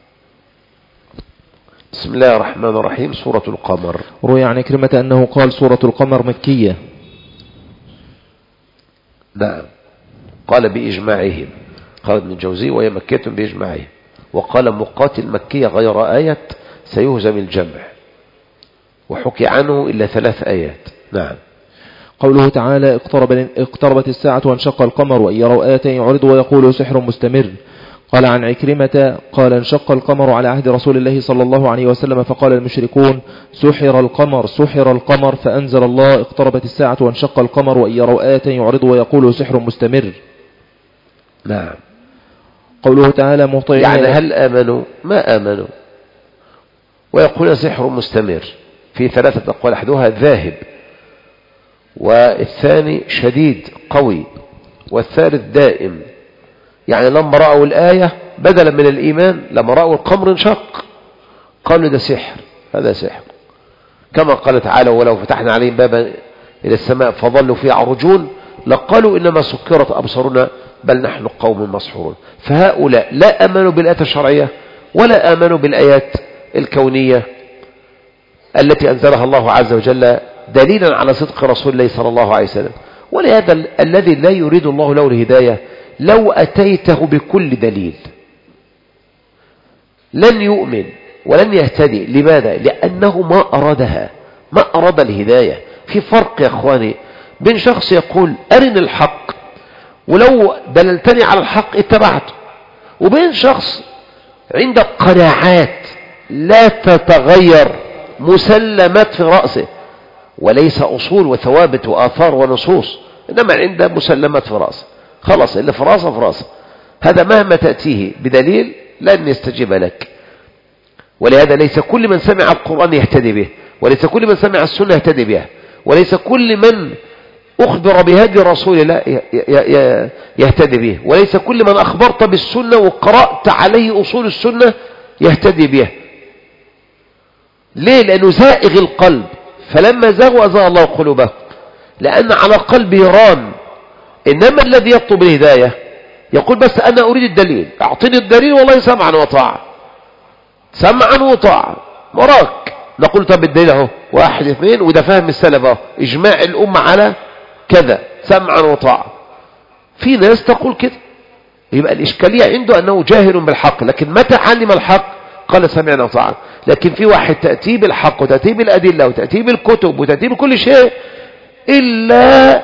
بسم الله الرحمن الرحيم. سورة القمر. روي عن عكرمة أنه قال سورة القمر مكية. نعم. قال بإجماعهم، قال ابن الجوزي وهي مكية بإجماعهم. وقال مقاتل مكية غير آية سيهزم الجمع، وحكي عنه إلا ثلاث آيات. نعم. قوله تعالى اقترب اقتربت الساعة وانشق القمر وإن يروا آية يعرضوا ويقولوا سحر مستمر. قال عن عكرمة قال انشق القمر على عهد رسول الله صلى الله عليه وسلم فقال المشركون سحر القمر سحر القمر، فأنزل الله اقتربت الساعة وانشق القمر وإن يروا آية يعرضوا ويقولوا سحر مستمر. نعم. قوله تعالى مهطعين يعني هل آمنوا؟ ما آمنوا، ويقول سحر مستمر في ثلاثة أقوال. أحدها ذاهب، والثاني شديد قوي، والثالث دائم. يعني لما رأوا الآية بدلا من الإيمان، لما رأوا القمر انشق قالوا ده سحر، هذا سحر. كما قال تعالى ولو فتحنا عليهم بابا إلى السماء فظلوا فيه عرجون لقالوا إنما سكرت أبصارنا بل نحن قوم مسحورون. فهؤلاء لا آمنوا بالآيات الشرعية ولا آمنوا بالآيات الكونية التي أنزلها الله عز وجل دليلا على صدق رسول الله صلى الله عليه وسلم. ولهذا ال الذي لا يريد الله له الهداية لو أتيته بكل دليل لن يؤمن ولن يهتدي. لماذا؟ لأنه ما أرادها، ما أراد الهداية. في فرق يا أخواني بين شخص يقول أرني الحق ولو دللتني على الحق اتبعته، وبين شخص عنده قناعات لا تتغير مسلمات في رأسه وليس أصول وثوابت وآثار ونصوص، إنما عنده مسلمات في رأسه، خلاص اللي في رأسه في رأسه. هذا مهما تأتيه بدليل لن يستجيب لك. ولهذا ليس كل من سمع القرآن يهتدي به، وليس كل من سمع السنة يهتدي بها، وليس كل من أخبر بهدي رسول الله يهتدي به، وليس كل من أخبرت بالسنة وقرأت عليه أصول السنة يهتدي بها. ليه؟ لأنه زائغ القلب، فلما زاغوا أزاغ الله قلوبه، لأن على قلبه ران. إنما الذي يطلب الهداية يقول بس أنا أريد الدليل، أعطيني الدليل والله سمعا وطاعة، سمعا وطاعة وراك. نقول طب الدليل اهو واحد اثنين، وده فهم السلف اهو إجماع الأمة على كذا سمعا وطاعة. في ناس تقول كده، يبقى الإشكالية عنده أنه جاهل بالحق، لكن متى علم الحق قال سمعنا وطاعة. لكن في واحد تأتي بالحق وتأتي بالأدلة وتأتي بالكتب وتأتي بكل شيء إلا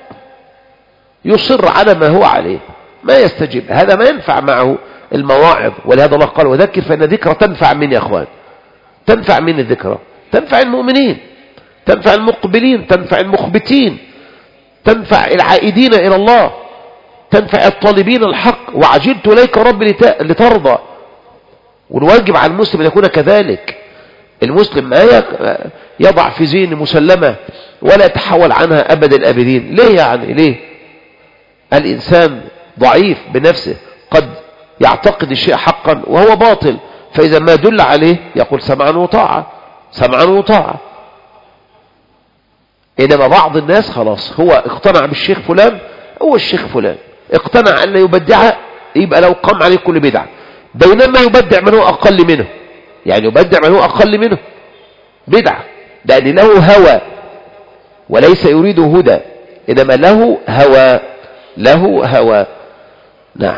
يصر على ما هو عليه، ما يستجيب. هذا ما ينفع معه المواعظ. ولهذا الله قال وذكر فإن ذكرى تنفع من يا أخوان، تنفع من الذكرى، تنفع المؤمنين، تنفع المقبلين، تنفع المخبتين، تنفع العائدين إلى الله، تنفع الطالبين الحق. وعجلت إليك ربي لترضى. والواجب على المسلم أن يكون كذلك. المسلم ما يضع في ذهنه مسلمة ولا يتحول عنها أبدا الأبدين. ليه يعني؟ ليه؟ الإنسان ضعيف بنفسه، قد يعتقد الشيء حقا وهو باطل، فإذا ما دل عليه يقول سمعا وطاعة، سمعا وطاعة. إنما بعض الناس خلاص هو اقتنع بالشيخ فلان، هو الشيخ فلان اقتنع أن لا يبدع، يبقى لو قام عليه كل بدعة، بينما يبدع من هو أقل منه، يعني يبدع من هو أقل منه بدعة، لأن له هوى وليس يريد هدى، إنما له هوى، له هوى. نعم.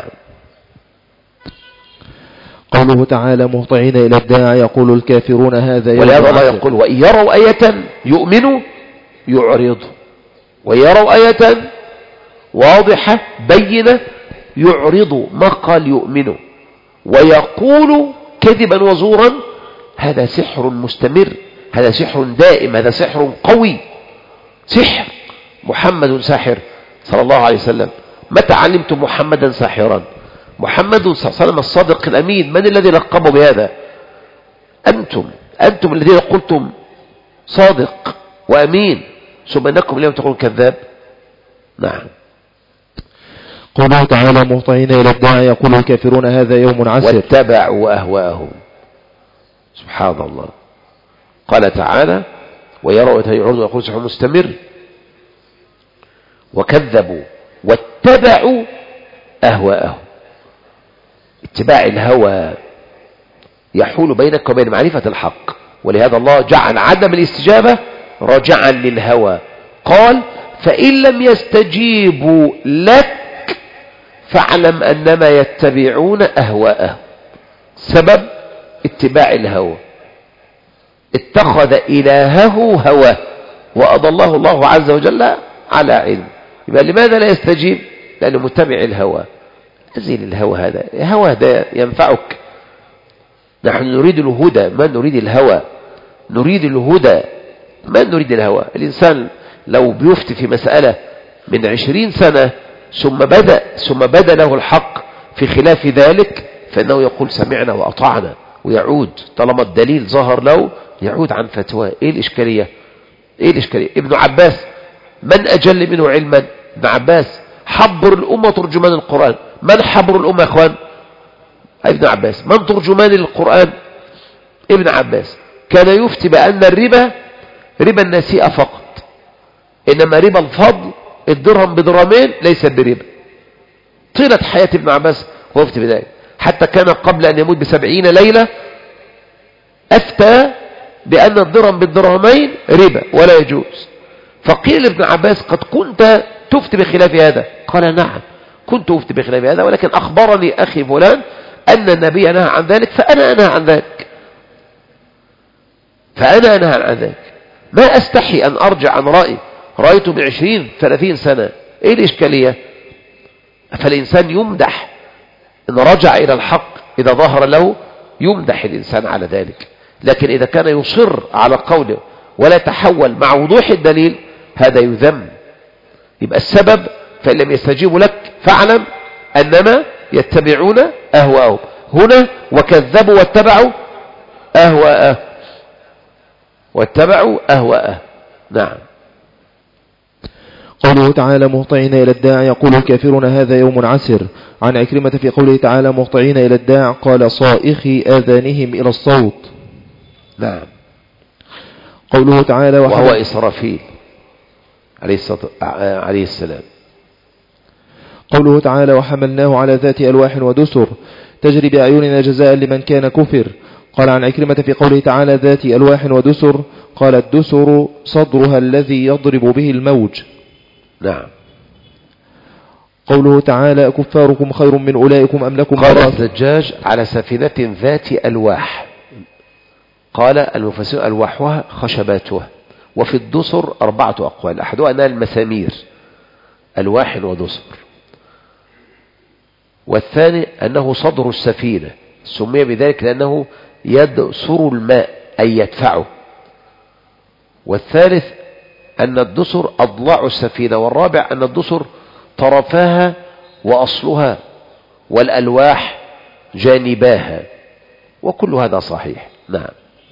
قوله تعالى مهطعين إلى الداعي يقول الكافرون هذا يوم ولهذا الله عسر. يقول وإن يروا آية يؤمنوا يعرضوا، وإن يروا آية واضحة بينة يعرضوا، ما قال يؤمنوا. ويقول كذبا وزورا هذا سحر مستمر، هذا سحر دائم، هذا سحر قوي، سحر. محمد ساحر صلى الله عليه وسلم. متى علمتم محمدا ساحرا؟ محمد صلى الله عليه وسلم الصادق الأمين. من الذي لقبه بهذا؟ أنتم أنتم الذين قلتم صادق وأمين، ثم أنكم اليوم تقولون كذاب. نعم. قوله تعالى مهطعين إلى الداعي يقول الكافرون هذا يوم عسر واتبعوا أهواءهم. سبحان الله. قال تعالى ويروا يعرضوا يقول سحر مستمر، وكذبوا واتبعوا أهواءهم. اتباع الهوى يحول بينك وبين معرفة الحق، ولهذا الله جعل عدم الاستجابة رجعا للهوى. قال فإن لم يستجيبوا لك فاعلم أنما يتبعون أهواءهم. سبب اتباع الهوى، اتخذ إلهه هواه وأضله الله عز وجل على علم. يبقى لماذا لا يستجيب؟ لأنه متبع الهوى. أزيل الهوى، هذا الهوى ده ينفعك. نحن نريد الهدى ما نريد الهوى، نريد الهدى ما نريد الهوى. الإنسان لو بيفتي في مسألة من عشرين سنة ثم بدأ ثم بدأ له الحق في خلاف ذلك فإنه يقول سمعنا وأطعنا ويعود، طالما الدليل ظهر له يعود عن فتوى. إيه الإشكالية؟ إيه الإشكالية؟ ابن عباس من أجل منه علما؟ ابن عباس حبر الأمة ترجمان القرآن. من حبر الأمة يا أخوان؟ ابن عباس. من ترجمان القرآن؟ ابن عباس. كان يفتي بأن الربا ربا النسيئة فقط، إنما ربا الفضل الدرهم بدرهمين ليس بربا. طيلة حياة ابن عباس هو في بداية، حتى كان قبل أن يموت بسبعين ليلة أفتى بأن الدرهم بالدرهمين ربا ولا يجوز. فقيل لابن عباس قد كنت تفتي بخلاف هذا؟ قال نعم كنت أفتي بخلاف هذا، ولكن أخبرني أخي فلان أن النبي نهى عن ذلك فأنا أنهى عن ذلك فأنا أنهى عن ذلك. ما أستحي أن أرجع عن رأي رأيته من عشرين ثلاثين سنة. إيه الإشكالية؟ فالإنسان يمدح إن رجع إلى الحق إذا ظهر له، يمدح الإنسان على ذلك. لكن إذا كان يصر على قوله ولا يتحول مع وضوح الدليل هذا يذم. يبقى السبب فإن لم يستجيبوا لك فاعلم أنما يتبعون أهواءهم هنا، وكذبوا واتبعوا أهواءه واتبعوا أهواءه. نعم. قوله تعالى مهطعين إلى الداع يقول الكافرون هذا يوم عسر. عن عكرمة في قوله تعالى مهطعين إلى الداع قال صائخي آذانهم إلى الصوت. نعم. قوله تعالى وهو إسرافيل عليه السلام. قوله تعالى وحملناه على ذات ألواح ودسر تجري بأعيننا جزاء لمن كان كفر. قال عن عكرمة في قوله تعالى ذات ألواح ودسر قال الدسر صدرها الذي يضرب به الموج. نعم. قوله تعالى أكفاركم خير من أولئكم أم لكم قال براءة. الزجاج على سفينة ذات ألواح، قال المفسرون ألواحها خشباتها، وفي الدسر أربعة أقوال، أحدها أنها المسامير ألواح ودسر، والثاني أنه صدر السفينة سمي بذلك لأنه يدسر الماء أي يدفعه، والثالث أن الدسر أضلاع السفينة، والرابع أن الدسر طرفاها وأصلها والألواح جانباها، وكل هذا صحيح. نعم.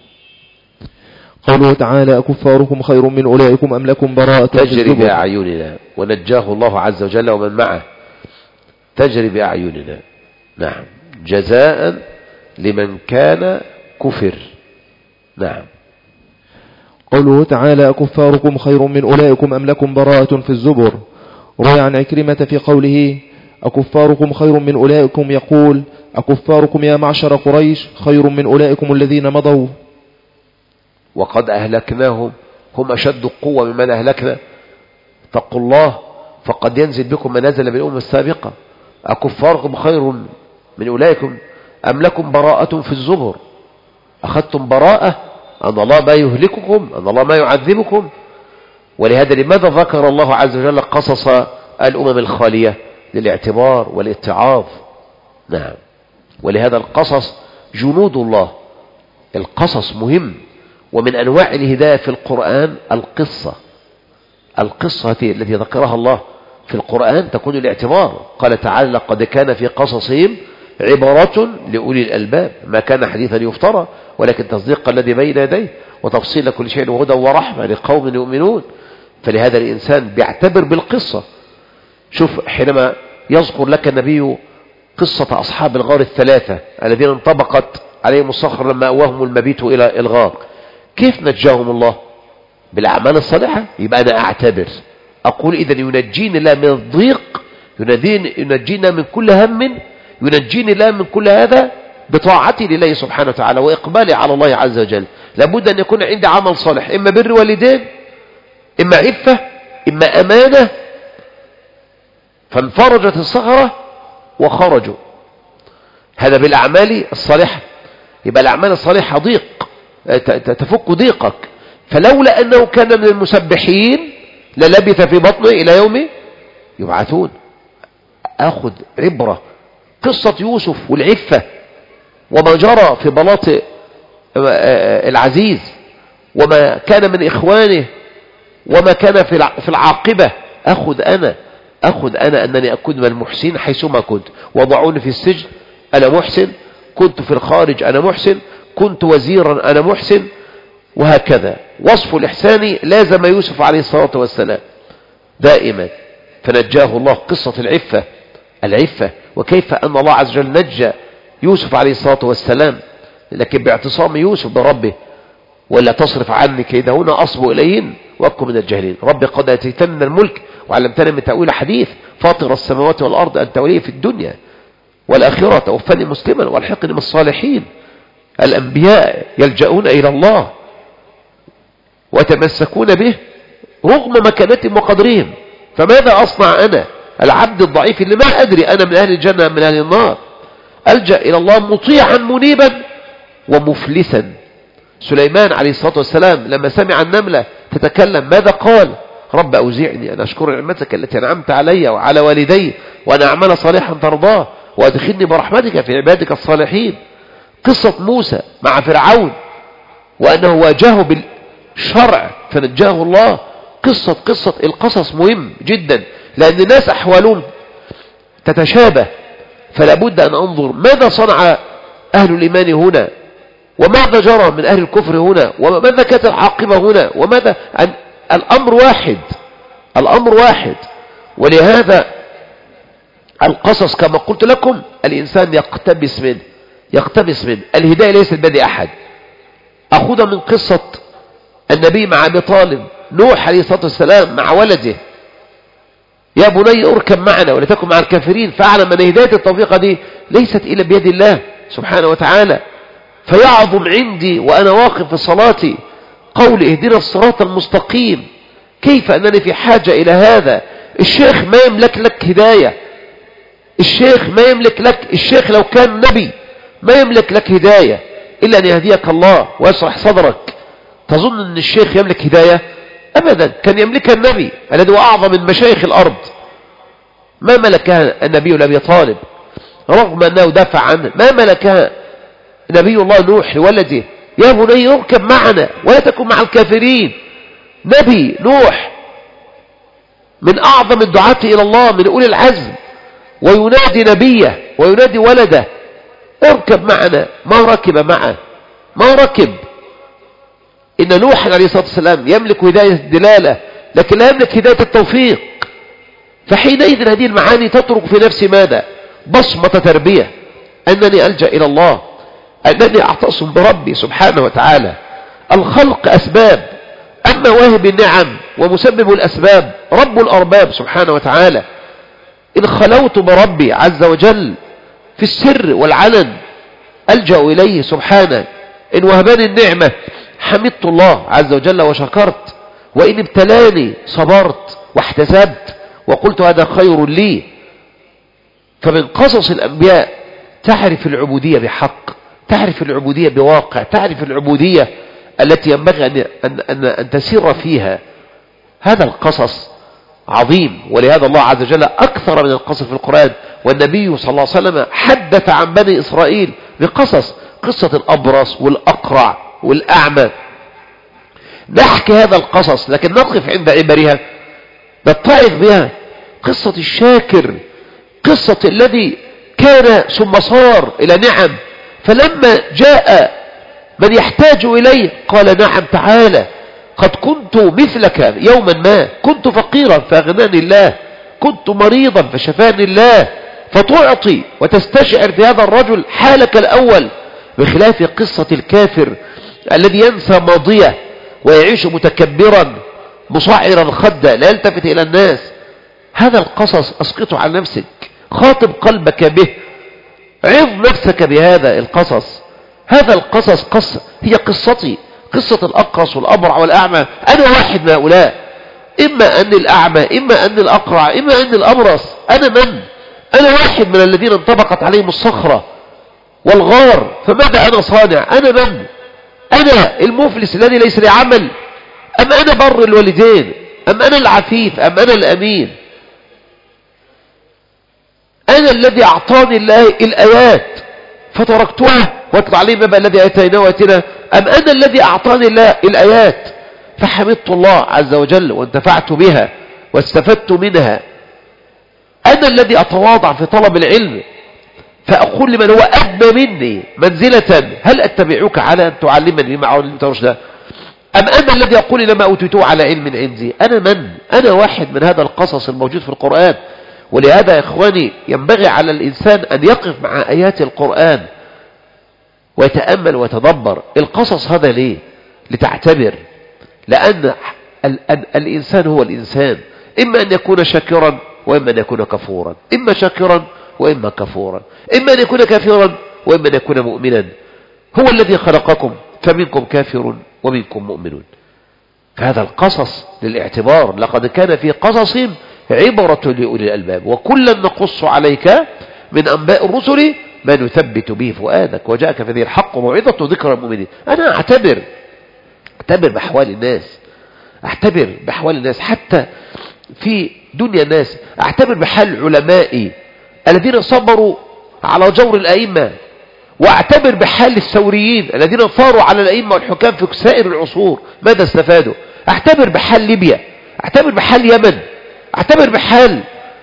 قوله تعالى أكفاركم خير من أولئكم أم لكم براءة تجري بأعيننا، ونجاه الله عز وجل ومن معه، تجري بأعيننا. نعم. جزاء لمن كان كفر. نعم. قوله تعالى أكفاركم خير من أولئكم أم لكم براءة في الزبر. روي عن عكرمة في قوله أكفاركم خير من أولئكم يقول أكفاركم يا معشر قريش خير من أولئكم الذين مضوا وقد أهلكناهم هم أشد قوة ممن أهلكنا، اتقوا الله فقد ينزل بكم ما نزل بالأمم السابقة. أكفاركم خير من أولئكم أم لكم براءة في الزبر. أخذتم براءة أن الله ما يهلككم، أن الله ما يعذبكم. ولهذا لماذا ذكر الله عز وجل قصص الأمم الخالية؟ للاعتبار والاتعاظ. نعم. ولهذا القصص جنود الله، القصص مهم. ومن أنواع الهداية في القرآن القصة، القصة التي ذكرها الله في القرآن تكون الاعتبار. قال تعالى لقد كان في قصصهم عبرة لأولي الألباب ما كان حديثا يفترى ولكن تصديق الذي بين يديه وتفصيل كل شيء وهدى ورحمة لقوم يؤمنون. فلهذا الإنسان بيعتبر بالقصة. شوف حينما يذكر لك النبي قصة أصحاب الغار الثلاثة الذين انطبقت عليهم الصخر لما أواهم المبيت إلى الغار، كيف نجاهم الله؟ بالأعمال الصالحة. يبقى أنا أعتبر أقول إذن ينجيني الله من الضيق، ينجينا من كل هم، ينجيني الله من كل هذا بطاعتي لله سبحانه وتعالى وإقبالي على الله عز وجل. لابد أن يكون عندي عمل صالح، إما بر والدين، إما عفة، إما أمانة، فانفرجت الصخرة وخرجوا. هذا بالأعمال الصالحة. يبقى الأعمال الصالحة ضيق تفك ضيقك. فلولا أنه كان من المسبحين للبث في بطنه إلى يوم يبعثون. أخذ عبرة قصة يوسف والعفة وما جرى في بلاط العزيز وما كان من إخوانه وما كان في العاقبة. أخذ أنا أخذ أنا أنني أكون من المحسنين حيثما كنت. وضعوني في السجن أنا محسن، كنت في الخارج أنا محسن، كنت وزيرا أنا محسن، وهكذا. وصف الإحسان لازم يوسف عليه الصلاة والسلام دائما، فنجاه الله. قصة العفة العفة وكيف أن الله عز وجل نجى يوسف عليه الصلاة والسلام، لكن باعتصام يوسف بربه ولا تصرف عني كيدهن أصب إليهن وأكن من الجاهلين. رب قد أتيتني من الملك وعلمتني من تأويل حديث فاطر السماوات والأرض أنت ولي في الدنيا والآخرة توفني مسلما والحقني من الصالحين. الأنبياء يلجؤون إلى الله وتمسكون به رغم مكانتهم وقدرهم. فماذا أصنع أنا العبد الضعيف اللي ما أدري أنا من أهل الجنة من أهل النار؟ ألجأ إلى الله مطيعا منيبا ومفلسا. سليمان عليه الصلاة والسلام لما سمع النملة تتكلم ماذا قال؟ رب أوزعني أن أشكر نعمتك التي أنعمت علي وعلى والدي وأن أعمل صالحا ترضاه وأدخلني برحمتك في عبادك الصالحين. قصة موسى مع فرعون وأنه واجهه بالشرع فنجاه الله. قصة قصة القصص مهم جدا لأن الناس أحوالهم تتشابه، فلا بد أن أنظر ماذا صنع أهل الإيمان هنا وماذا جرى من أهل الكفر هنا وماذا كانت العاقبة هنا وماذا. الأمر واحد، الأمر واحد. ولهذا القصص كما قلت لكم الإنسان يقتبس منه يقتبس منه الهداية ليست بيد أحد. أخذ من قصة النبي مع أبي طالب نوح عليه الصلاة والسلام مع ولده يا بني اركب معنا ولا تكن مع الكافرين. فاعلم أن هداية التوفيق دي ليست إلا بيد الله سبحانه وتعالى. فيعظم عندي وأنا واقف في صلاتي قول اهدنا الصراط المستقيم. كيف أنني في حاجة إلى هذا؟ الشيخ ما يملك لك هداية، الشيخ ما يملك لك، الشيخ لو كان نبي ما يملك لك هداية إلا أن يهديك الله ويشرح صدرك. تظن أن الشيخ يملك هداية؟ أبدا، كان يملكها النبي الذي هو أعظم من مشايخ الأرض. ما ملكها النبي لأبي طالب رغم أنه دافع عنه. ما ملكها نبي الله نوح لولده يا بني اركب معنا ولا تكن مع الكافرين. نبي نوح من أعظم الدعاة إلى الله من أولي العزم وينادي نبيه وينادي ولده اركب معنا. ما ركب معه، ما ركب. إن نوح عليه الصلاة والسلام يملك هداية الدلالة لكن لا يملك هداية التوفيق. فحينئذ هذه المعاني تترك في نفسي ماذا؟ بصمة تربية، أنني ألجأ إلى الله، أنني أعتصم بربي سبحانه وتعالى. الخلق أسباب، أما واهب النعم ومسبب الأسباب رب الأرباب سبحانه وتعالى. إن خلوت بربي عز وجل في السر والعلن ألجأ إليه سبحانه. إن وهبني النعمة حمدت الله عز وجل وشكرت، وإن ابتلاني صبرت واحتسبت وقلت هذا خير لي. فمن قصص الأنبياء تعرف العبودية بحق، تعرف العبودية بواقع، تعرف العبودية التي ينبغي أن, أن, أن, أن تسير فيها. هذا القصص عظيم، ولهذا الله عز وجل أكثر من القصص في القرآن. والنبي صلى الله عليه وسلم حدث عن بني إسرائيل بقصص، قصة الأبرص والأقرع والأعمى. نحكي هذا القصص لكن نقف عند عبرها نتعظ بها. قصة الشاكر، قصة الذي كان ثم صار إلى نعم، فلما جاء من يحتاج إليه قال نعم تعالى، قد كنت مثلك يوما ما، كنت فقيرا فأغناني الله، كنت مريضا فشفاني الله. فتعطي وتستشعر في هذا الرجل حالك الأول، بخلاف قصة الكافر الذي ينسى ماضيه ويعيش متكبرا مصعرا خدا لا يلتفت إلى الناس. هذا القصص أسقطه عن نفسك، خاطب قلبك به، عظ نفسك بهذا القصص. هذا القصص قصة هي قصتي، قصة الأقرص والأبرع والأعمى. أنا واحد من هؤلاء، إما أني الأعمى إما أني الأقرع إما أني الأبرص. أنا من؟ أنا واحد من الذين انطبقت عليهم الصخرة والغار. فماذا أنا صانع؟ أنا من؟ أنا المفلس الذي ليس لي عمل، أم أنا بر الوالدين، أم أنا العفيف، أم أنا الأمين؟ أنا الذي أعطاني الله الآيات فتركتها واتل عليه بابا الذي آتيناه واتنا، أم أنا الذي أعطاني الله الآيات فحمدت الله عز وجل وانتفعت بها واستفدت منها؟ أنا الذي أتواضع في طلب العلم فأقول لمن هو أدنى مني منزلة هل أتبعك على أن تعلمني بما علمت رشدا، أم أنا الذي أقول لما أوتيته على علم عندي؟ أنا من؟ أنا واحد من هذا القصص الموجود في القرآن. ولهذا يا إخواني ينبغي على الإنسان أن يقف مع آيات القرآن ويتأمل ويتدبر. القصص هذا ليه؟ لتعتبر، لأن ال ال الإنسان هو الإنسان، إما أن يكون شاكرا وإما أن يكون كفورا، إما شاكرا وإما كفورا، إما أن يكون كافرا وإما أن يكون مؤمنا. هو الذي خلقكم فمنكم كافر ومنكم مؤمن. هذا القصص للاعتبار، لقد كان في قصصهم عبرة لأولي الألباب، وكلا نقص عليك من أنباء الرسل ما نثبت به فؤادك وجاءك في ذي الحق وموعظة ذكرى المؤمنين. أنا أعتبر أعتبر بأحوال الناس، أعتبر بأحوال الناس حتى في دنيا الناس، أعتبر بحال علمائي الذين صبروا على جور الأئمة، وأعتبر بحال الثوريين الذين ثاروا على الأئمة والحكام في سائر العصور ماذا استفادوا. أعتبر بحال ليبيا، أعتبر بحال اليمن، أعتبر بحال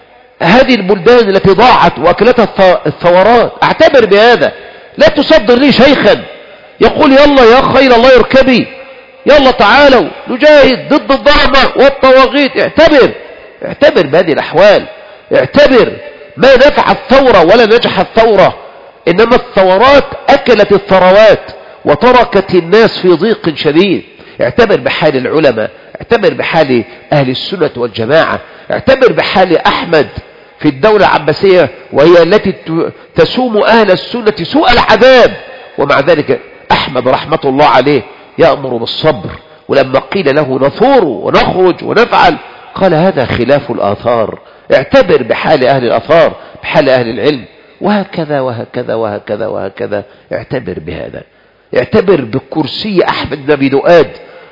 هذه البلدان التي ضاعت وأكلتها الثورات. أعتبر بهذا، لا تصدر لي شيخا يقول يلا يا خير الله يركبي، يلا تعالوا نجاهد ضد الظلمة والطواغيت. اعتبر اعتبر بهذه الأحوال، اعتبر ما نفع الثورة ولا نجح الثورة، إنما الثورات أكلت الثروات وتركت الناس في ضيق شديد. اعتبر بحال العلماء، اعتبر بحال أهل السنة والجماعة، اعتبر بحال أحمد في الدولة العباسية وهي التي تسوم أهل السنة سوء العذاب، ومع ذلك أحمد رحمة الله عليه يأمر بالصبر، ولما قيل له نثور ونخرج ونفعل قال هذا خلاف الآثار. اعتبر بحال أهل الآثار، بحال أهل العلم، وهكذا وهكذا وهكذا وهكذا. اعتبر بهذا، اعتبر بكرسي أحمد بن أبي دؤاد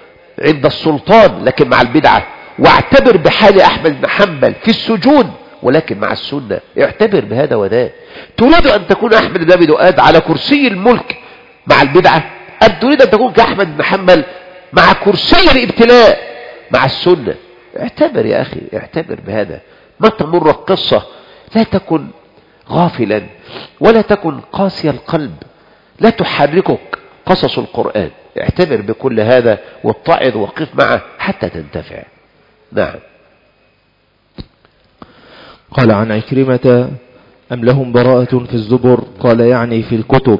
عند السلطان لكن مع البدعة، واعتبر بحال أحمد بن حنبل في السجون ولكن مع السنة. اعتبر بهذا وذاك. تريد أن تكون أحمد بن أبي دؤاد على كرسي الملك مع البدعة، أم تريد أن تكون كأحمد بن حنبل مع كرسي الابتلاء مع السنة؟ اعتبر يا أخي، اعتبر بهذا. ما تمر القصة لا تكن غافلا ولا تكن قاسي القلب، لا تحركك قصص القرآن. اعتبر بكل هذا واتعظ وقف معه حتى تنتفع. نعم. قال عن عكرمة أم لهم براءة في الزبر؟ قال يعني في الكتب.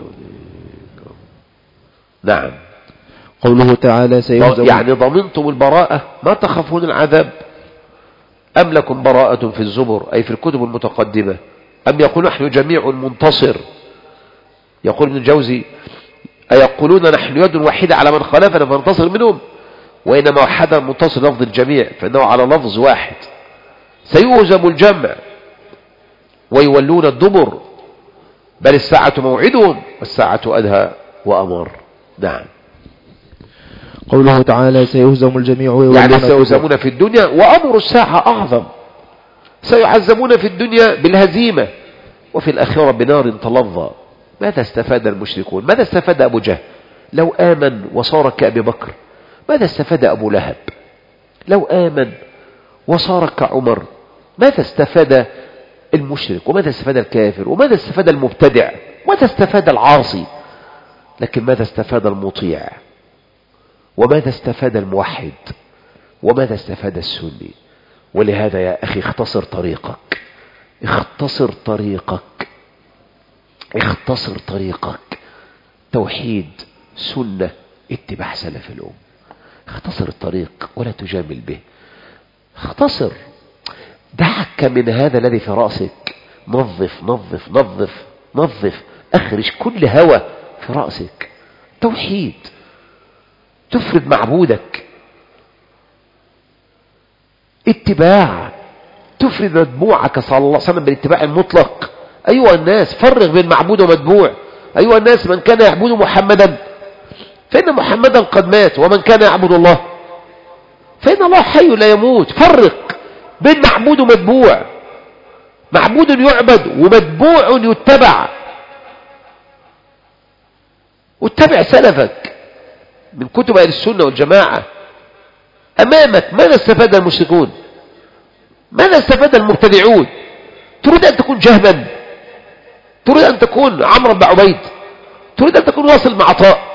نعم. قوله تعالى سيهزم، يعني ضمنتم البراءة ما تخافون العذاب؟ أم لكم براءة في الزبر أي في الكتب المتقدمة؟ أم يقول نحن جميع منتصر؟ يقول ابن الجوزي أيقولون نحن يد واحدة على من خالفنا فننتصر منهم؟ وإنما وحدا منتصر لفظ الجميع فإنه على لفظ واحد. سيهزم الجمع ويولون الدبر بل الساعة موعدهم والساعة أدهى وأمر. نعم. قوله تعالى سيهزم الجميع ويولون يعني الدبر، سيهزمون في الدنيا وأمر الساعة أعظم. سيعذبون في الدنيا بالهزيمة وفي الآخرة بنار تلظى. ماذا استفاد المشركون؟ ماذا استفاد أبو جهل لو آمن وصار كأبي بكر؟ ماذا استفاد أبو لهب لو آمن وصار كعمر؟ ماذا استفاد المشرك وماذا استفاد الكافر وماذا استفاد المبتدع وماذا استفاد العاصي؟ لكن ماذا استفاد المطيع وماذا استفاد الموحد وماذا استفاد السني؟ ولهذا يا أخي اختصر طريقك، اختصر طريقك، اختصر طريقك. توحيد، سنة، اتباع سلف الأم. اختصر الطريق ولا تجامل به. اختصر. دعك من هذا الذي في رأسك. نظف نظف نظف نظف. اخرج كل هوى في رأسك. توحيد، تفرد معبودك. اتباع، تفرد متبوعك صلى الله عليه وسلم بالاتباع المطلق. أيها الناس فرق بين معبود ومتبوع. أيها الناس من كان يعبد محمدا فإن محمدا قد مات، ومن كان يعبد الله فإن الله حي لا يموت. فرق بين معبود ومتبوع. معبود يعبد ومتبوع يتبع. واتبع سلفك من كتب أهل السنة والجماعة. أمامك ماذا استفاد المشركون؟ ماذا استفاد المبتدعون؟ تريد أن تكون جهما؟ تريد أن تكون عمرو بن عبيد؟ تريد أن تكون واصل مع عطاء؟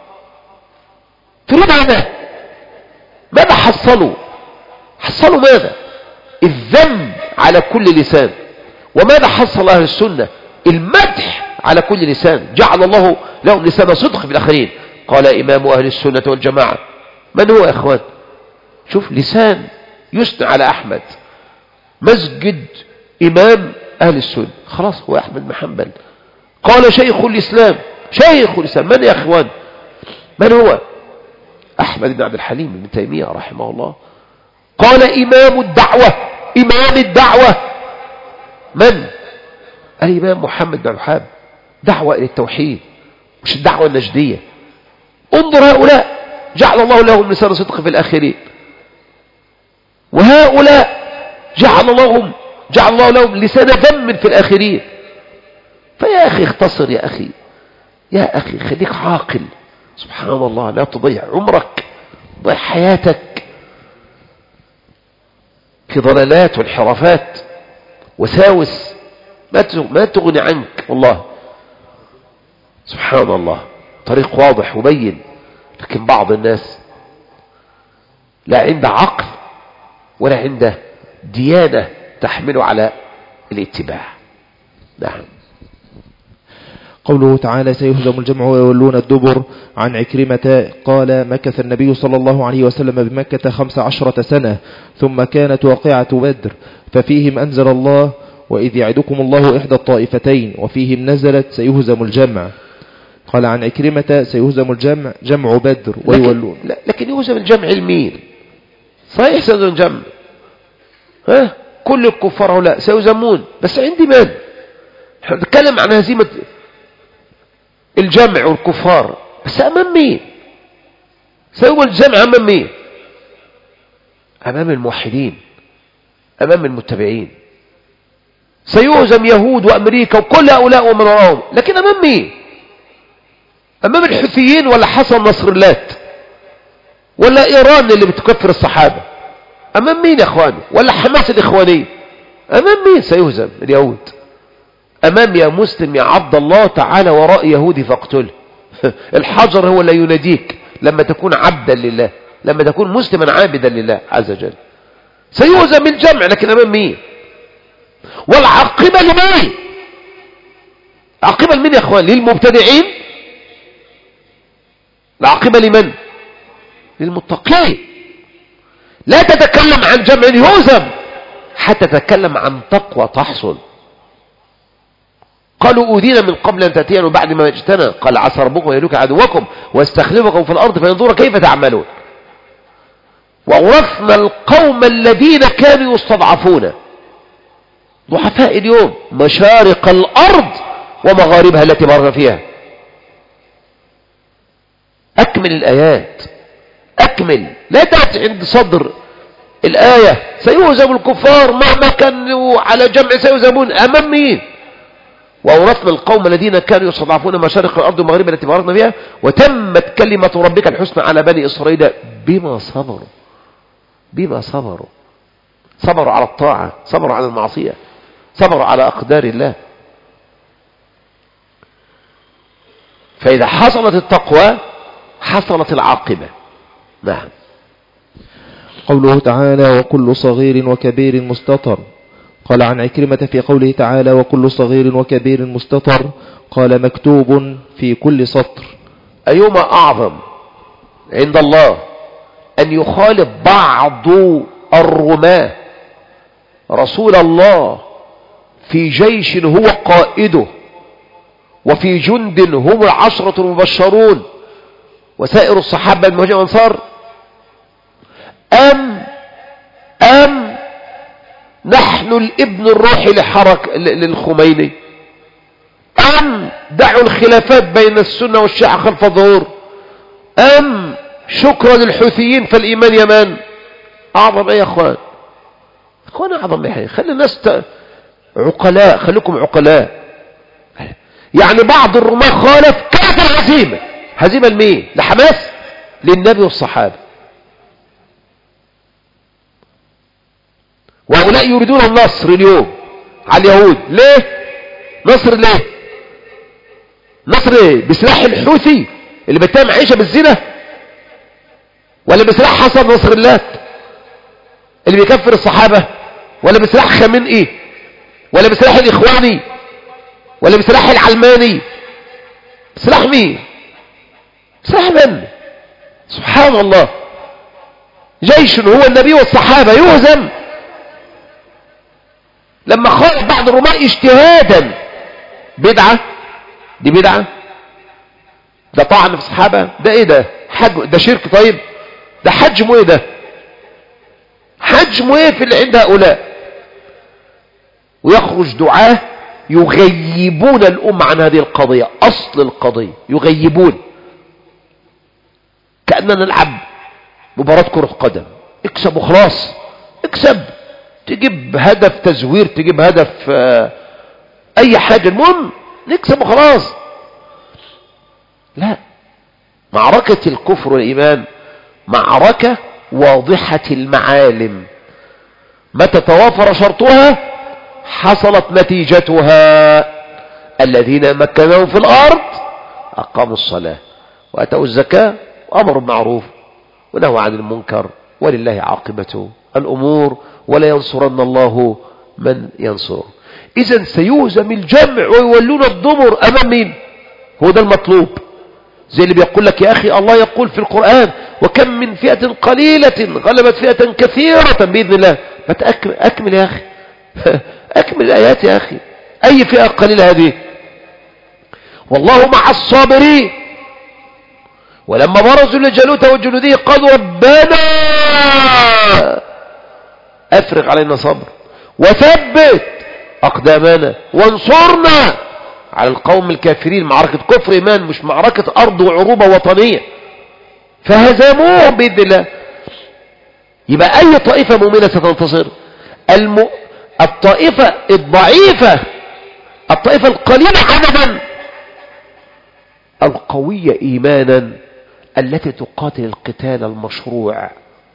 تريد هذا؟ ماذا حصلوا؟ حصلوا ماذا؟ الذم على كل لسان. وماذا حصل أهل السنة؟ المدح على كل لسان. جعل الله لهم لسان صدق في الآخرين. قال إمام أهل السنة والجماعة. من هو يا إخوان؟ شوف لسان يثنى على أحمد، مسجد إمام أهل السنة، خلاص هو أحمد بن حنبل. قال شيخ الإسلام، شيخ الإسلام من يا إخوان؟ من هو؟ أحمد بن عبد الحليم بن تيمية رحمه الله. قال إمام الدعوة، إمام الدعوة من؟ الإمام محمد بن الوهاب، دعوة إلى التوحيد مش الدعوة النجدية. انظر هؤلاء جعل الله لهم لسان صدق في الآخرين، وهؤلاء جعل الله جعل الله لهم لسان ذم في الآخرين. فيا أخي اختصر يا أخي، يا أخي خليك عاقل، سبحان الله، لا تضيع عمرك، ضيع حياتك في ضلالات وانحرافات وساوس ما تغني عنك. والله سبحان الله طريق واضح وبين، لكن بعض الناس لا عنده عقل ولا عنده ديانة تحمله على الاتباع. نعم. قوله تعالى سيهزم الجمع ويولون الدبر. عن عكرمة قال مكث النبي صلى الله عليه وسلم بمكة خمس عشرة سنة، ثم كانت واقعة بدر، ففيهم أنزل الله وإذ يعدكم الله إحدى الطائفتين، وفيهم نزلت سيهزم الجمع. قال عن عكرمة سيهزم الجمع جمع بدر ويولون. لكن, لكن يهزم الجمع المين؟ صحيح سيهزم الجمع، ها كل الكفار لا سيهزمون، بس عندي من؟ نتكلم عن هزيمة الجمع والكفار، بس أمام مين؟ سيهزم الجمع أمام مين؟ أمام الموحدين، أمام المتبعين. سيهزم يهود وأمريكا وكل هؤلاء ومن وراهم، لكن أمام مين؟ أمام الحوثيين ولا حسن نصر الله ولا إيران اللي بتكفر الصحابة؟ أمام مين يا أخواني؟ ولا حماس الإخوانية؟ أمام مين سيهزم اليهود؟ أمام يا مسلم يا عبد الله تعالى وراء يهودي فاقتله. الحجر هو اللي يناديك لما تكون عبدا لله، لما تكون مسلما عابدا لله عز وجل. سيهزم الجمع، لكن أمام مين؟ والعاقبة لمين؟ عاقبة لمين يا أخوان؟ للمبتدعين؟ العاقبة لمن؟ للمتقين. لا تتكلم عن جمع يهزم حتى تتكلم عن تقوى تحصل. قالوا أوذينا من قبل أن تأتينا وبعد ما جئتنا، قال عسى ربكم أن يهلك عدوكم ويستخلفكم في الأرض فينظر كيف تعملون. وأورثنا القوم الذين كانوا يستضعفون، ضعفاء اليوم، مشارق الأرض ومغاربها التي باركنا فيها. أكمل الآيات، أكمل، لا تأتي عند صدر الآية سيهزم الكفار مهما كانوا على جمع سيهزمون. أمام مين؟ وأورثنا القوم الذين كانوا يستضعفون مشارق الأرض ومغاربها التي باركنا فيها وتمت كلمة ربك الحسنى على بني إسرائيل بما صبروا. بما صبروا، صبروا على الطاعة، صبروا على المعصية، صبروا على أقدار الله. فإذا حصلت التقوى حصلت العاقبة. نعم. قوله تعالى وكل صغير وكبير مستطر. قال عن عكرمة في قوله تعالى وكل صغير وكبير مستطر قال مكتوب في كل سطر. أيما أعظم عند الله أن يخالف بعض الرماة رسول الله في جيش هو قائده وفي جند هم العشرة المبشرون وسائر الصحابة المهاجرين والأنصار، أم أم نحن الابن الروحي لحرك للخميني، أم دعوا الخلافات بين السنة والشيعة خلف الظهور، أم شكرا للحوثيين فالإيمان يمان؟ أعظم أي يا أخوان؟ أخوان أعظم أي؟ خلي الناس ت... عقلاء، خليكم عقلاء. يعني بعض الرماة خالف كانت الهزيمة، هزيمة لمين؟ لحماس؟ للنبي والصحابة. وهؤلاء يريدون النصر اليوم على اليهود. ليه؟ نصر ليه؟ نصر ايه؟ بسلاح الحوثي اللي بيتهم عيشة بالزنا، ولا بسلاح حسن نصر الله اللي بيكفر الصحابة، ولا بسلاح خامنئي، ولا بسلاح الإخواني، ولا بسلاح العلماني؟ سلاح مين؟ سهلا. سبحان الله، جيش هو النبي والصحابة يهزم لما خرج بعض الرماة اجتهادا. بدعة، دي بدعة، ده طعن في الصحابة، ده ايه ده؟ حج، ده شرك. طيب ده حجمه ايه؟ ده حجمه ايه في اللي عند هؤلاء؟ ويخرج دعاة يغيبون الأمة عن هذه القضية، أصل القضية يغيبون، كأننا نلعب مباراة كرة قدم، اكسب وخلاص، اكسب، تجيب هدف تزوير، تجيب هدف آه اي حاجة، المهم نكسب وخلاص. لا، معركة الكفر والإيمان معركة واضحة المعالم، متى توافر شرطها حصلت نتيجتها. الذين مكنوا في الأرض أقاموا الصلاة وأتوا الزكاة وأمروا بالمعروف ونهوا عن المنكر ولله عاقبة الأمور ولا ينصرن الله من ينصر. إذن سيهزم الجمع ويولون الدبر أمام مين؟ هو ده المطلوب. زي اللي بيقول لك يا أخي الله يقول في القرآن وكم من فئة قليلة غلبت فئة كثيرة بإذن الله. فتأكمل، أكمل يا أخي أكمل الآيات يا أخي. أي فئة قليلة هذه؟ والله مع الصابرين. ولما برزوا لجالوت وجنوده قالوا ربنا أفرغ علينا صبر وثبت أقدامنا وانصرنا على القوم الكافرين. معركة كفر إيمان، مش معركة أرض وعروبة وطنية. فهزموهم بإذن الله. يبقى أي طائفة مؤمنة ستنتصر؟ الم... الطائفة الضعيفة، الطائفة القليلة عددا القوية إيمانا التي تقاتل القتال المشروع.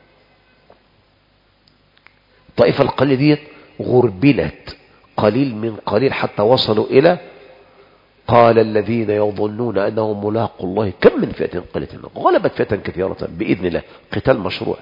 الطائفة القليلة دي غربلت قليل من قليل حتى وصلوا إلى قال الذين يظنون أنهم ملاقوا الله كم من فئة قليلة غلبت فئة كثيرة بإذن الله. قتال مشروع.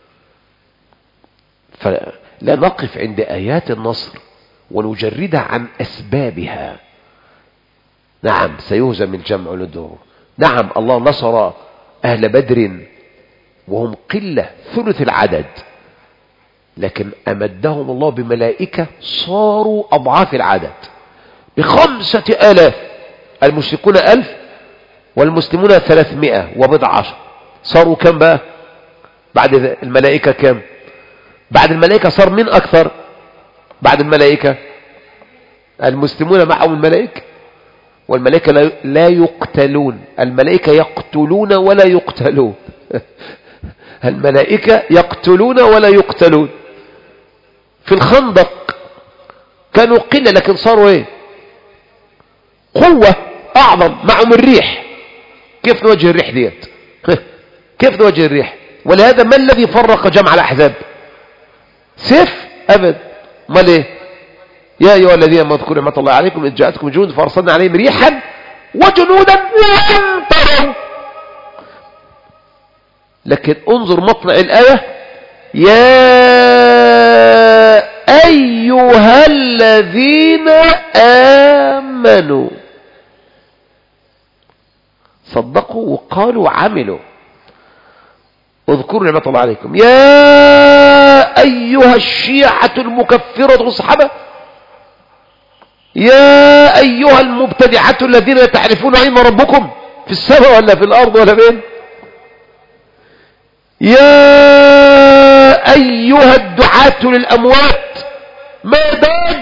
فلا نقف عند آيات النصر ونجردها عن أسبابها. نعم سيهزم الجمع للدور، نعم الله نصر أهل بدر وهم قلة ثلث العدد، لكن أمدهم الله بملائكة صاروا أضعاف العدد بخمسة آلاف. المشركون ألف والمسلمون ثلاثمائة وبضع عشر، صاروا كم بقى بعد الملائكة؟ كم بعد الملائكة؟ صار من أكثر بعد الملائكة؟ المسلمون معهم الملائكة، والملائكة لا يقتلون. الملائكة يقتلون ولا يقتلون الملائكة يقتلون ولا يقتلون. في الخندق كانوا قلة لكن صاروا ايه؟ قوة اعظم. معهم الريح. كيف نواجه الريح ديت؟ كيف نواجه الريح؟ ولهذا ما الذي فرق جمع الأحزاب؟ سيف؟ أبد. ما ليه؟ يا أيها الذين آمنوا اذكروا نعمة الله عليكم إذ جاءتكم جنود فأرسلنا عليهم ريحا وجنودا لم تروا. لكن انظر مطلع الآية يا أيها الذين آمنوا صدقوا وقالوا وعملوا. اذكروا نعمة الله عليكم. يا أيها الشيعة المكفرة الصحابة، يا أيها المبتدعة الذين تعرفون أين ربكم في السماء ولا في الأرض ولا بين، يا أيها الدعاة للأموات مدد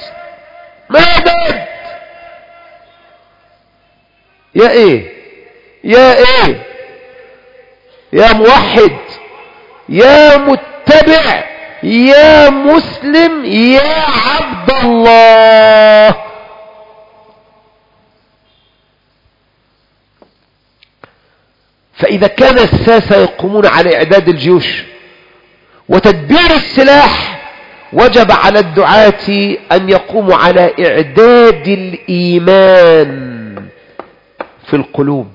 مدد. يا إيه يا إيه يا موحد، يا متبع، يا مسلم، يا عبد الله. فإذا كان الساسة يقومون على إعداد الجيوش وتدبير السلاح، وجب على الدعاة أن يقوموا على إعداد الإيمان في القلوب.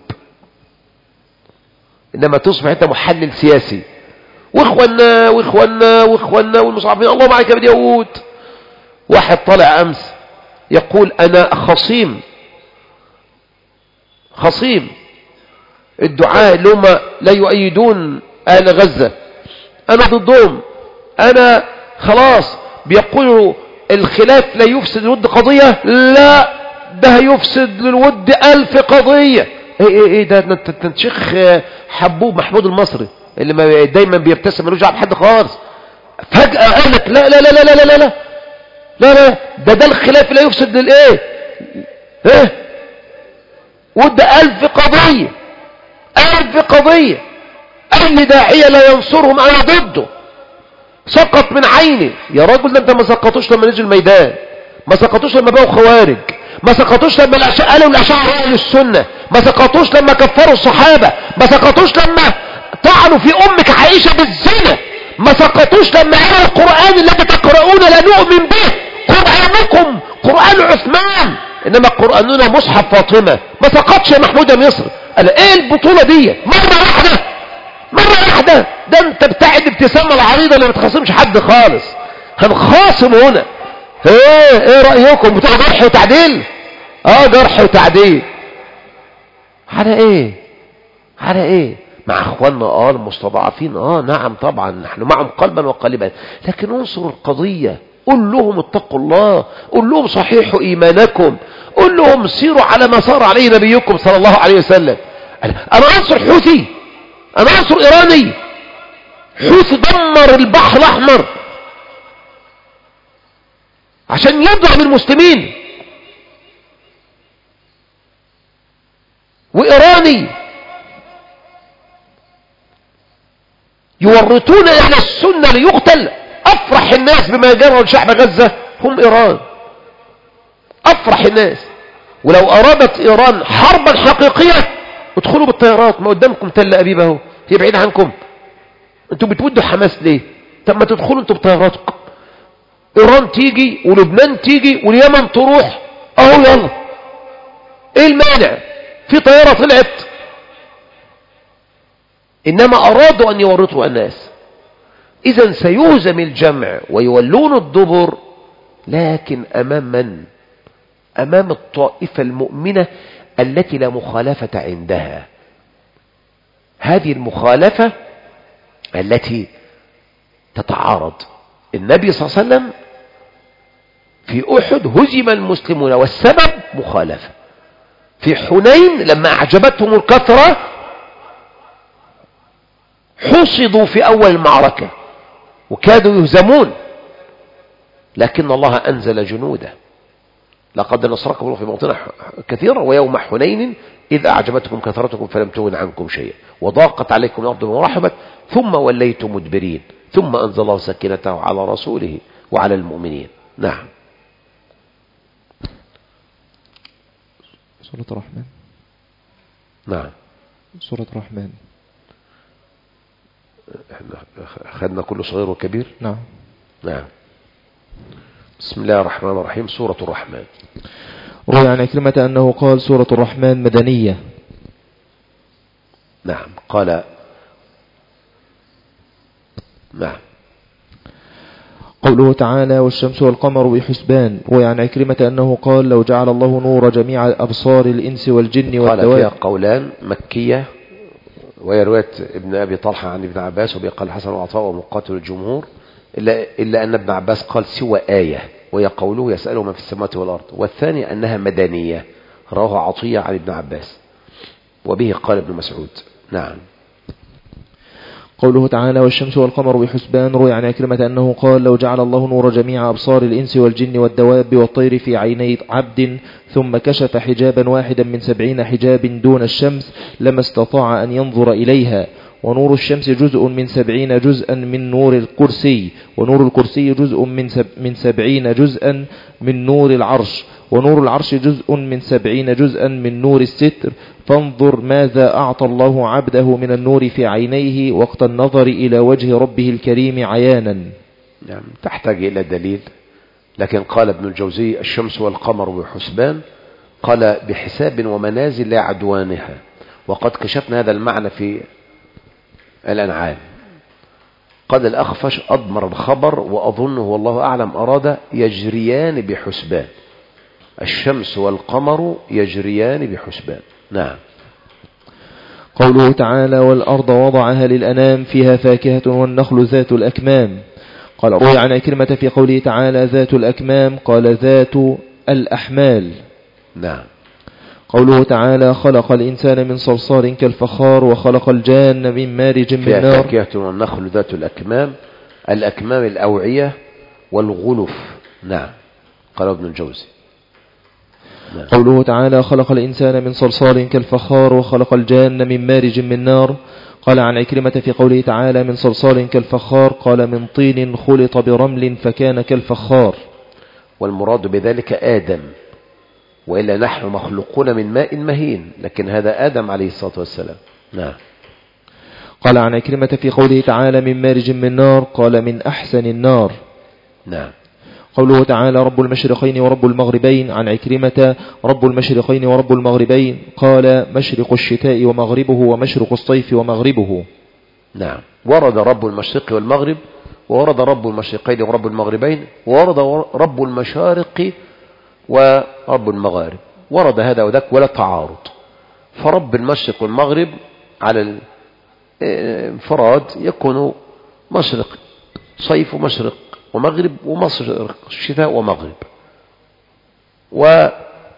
إنما تصبح أنت محلل سياسي، واخوانا واخوانا واخوانا والمصعفين الله معك باليهود. واحد طلع أمس يقول أنا خصيم خصيم الدعاء اللي هم لا يؤيدون أهل غزة أنا ضدهم، أنا خلاص بيقولوا الخلاف لا يفسد الود قضية، لا ده هيفسد للود ألف قضية. ايه ايه ايه ده انت شيخ حبوب محمود المصري اللي دايما بيبتسم ملوش دعوه بحد خالص، فجأة قالك لا لا لا لا لا لا لا لا لا ده ده الخلاف لا يفسد للايه ايه ود ألف قضية ألف قضية. أي داعية لا ينصرهم أنا ضده، سقط من عيني يا راجل. ده انت ما سقطوش لما نزل الميدان، ما سقطوش لما بقوا خوارج، ما سقطوش لما قالوا الأشاعرة أهل السنة، ما سقطوش لما كفروا الصحابة، ما سقطوش لما طعنوا في أمك عائشة بالزنا، ما سقطوش لما قالوا القرآن الذي تقرؤون لا نؤمن به قرآنكم قرآن عثمان إنما قرآننا مصحف فاطمة. ما سقطش يا محمود يا مصر. قال ايه البطولة دي مرة واحدة مرة واحدة؟ ده انت بتاع الابتسامة العريضة اللي ما بتخاصمش حد خالص. هنخاصم هنا. ايه ايه رأيكم بتوع جرح وتعديل؟ اه جرح وتعديل على ايه على ايه؟ مع اخواننا اه المستضعفين اه نعم طبعا نحن معهم قلبا وقالبا، لكن انصر القضية. قل لهم اتقوا الله، قل لهم صحيحوا ايمانكم، قل لهم سيروا على ما صار عليه نبيكم صلى الله عليه وسلم. انا انصر حوثي، انا انصر ايراني. حوثي دمر البحر الاحمر عشان يضرب المسلمين، وإيراني يورطون أهل السنة ليقتل. أفرح الناس بما جرى لشعب غزة هم إيران، أفرح الناس. ولو أرادت إيران حربا حقيقية ادخلوا بالطيارات، ما قدامكم تل أبيب اهو، هي بعيدة عنكم. انتوا بتودوا حماس ليه؟ طب ما تدخلوا انتوا بطياراتكم. إيران تيجي ولبنان تيجي واليمن تروح اهو يلا، ايه المانع؟ في طيارة طلعت. انما ارادوا ان يورطوا الناس. اذا سيهزم الجمع ويولون الدبر، لكن امام من؟ امام الطائفة المؤمنة التي لا مخالفة عندها. هذه المخالفة التي تتعارض. النبي صلى الله عليه وسلم في احد هزم المسلمون والسبب مخالفة. في حنين لما أعجبتهم الكثرة حصدوا في أول المعركة وكادوا يهزمون، لكن الله أنزل جنوده. لقد نصركم الله في مواطن كثيرة ويوم حنين إذ أعجبتكم كثرتكم فلم تغن عنكم شيئا وضاقت عليكم الأرض بما رحبت ثم وليتم مدبرين ثم أنزل الله سكينته على رسوله وعلى المؤمنين. نعم. سورة الرحمن. نعم سورة الرحمن. أخذنا كل صغير وكبير. نعم نعم. بسم الله الرحمن الرحيم. سورة الرحمن. روي عن عكرمة أنه قال سورة الرحمن مدنية. نعم قال. نعم. قوله تعالى والشمس والقمر بحسبان. روي عن عكرمة أنه قال لو جعل الله نور جميع أبصار الإنس والجن والدواب. قال فيها قولان مكية، وهي رواية ابن أبي طلحة عن ابن عباس وبيقال الحسن وعطاء ومقاتل الجمهور، إلا, إلا أن ابن عباس قال سوى آية وهي قوله يسأله من في السماوات والأرض، والثاني أنها مدنية رواه عطية عن ابن عباس وبه قال ابن مسعود. نعم. قوله تعالى والشمس والقمر بحسبان. روي عن عكرمة أنه قال لو جعل الله نور جميع أبصار الإنس والجن والدواب والطير في عيني عبد ثم كشف حجابا واحدا من سبعين حجاب دون الشمس لما استطاع أن ينظر إليها. ونور الشمس جزء من سبعين جزءا من نور الكرسي، ونور الكرسي جزء من, سب من سبعين جزءا من نور العرش، ونور العرش جزء من سبعين جزءا من نور الستر. فانظر ماذا أعطى الله عبده من النور في عينيه وقت النظر إلى وجه ربه الكريم عيانا. نعم تحتاج إلى دليل، لكن قال ابن الجوزي الشمس والقمر بحسبان، قال بحساب ومنازل لا عدوانها، وقد كشفنا هذا المعنى في الأنعام. قال الأخفش أضمر الخبر وأظنه والله أعلم أراد يجريان بحسبان، الشمس والقمر يجريان بحسبان. نعم. قوله تعالى والأرض وضعها للأنام فيها فاكهة والنخل ذات الأكمام. قال روي عن عكرمة في قوله تعالى ذات الأكمام قال ذات الأحمال. نعم. قوله تعالى خلق الإنسان من صلصال كالفخار وخلق الجان من مارج من فيها نار. فاكهة والنخل ذات الأكمام، الأكمام الأوعية والغلف. نعم. قال ابن الجوزي. نعم. قوله تعالى خلق الإنسان من صلصال كالفخار وخلق الجان من مارج من نار. قال عن عكرمة في قوله تعالى من صلصال كالفخار قال من طين خلط برمل فكان كالفخار. والمراد بذلك آدم، وإلا نحن مخلوقون من ماء مهين، لكن هذا آدم عليه الصلاة والسلام. نعم. قال عن عكرمة في قوله تعالى من مارج من نار قال من أحسن النار. نعم. قوله تعالى رب المشرقين ورب المغربين. عن عكرمة رب المشرقين ورب المغربين قال مشرق الشتاء ومغربه ومشرق الصيف ومغربه. نعم. ورد رب المشرق والمغرب، وورد رب المشرقين ورب المغربين، وورد رب المشارق ورب المغارب. ورد هذا وذاك ولا تعارض. فرب المشرق والمغرب على الانفراد يكون مشرق صيف ومشرق ومغرب ومشرق الشتاء ومغرب، ورب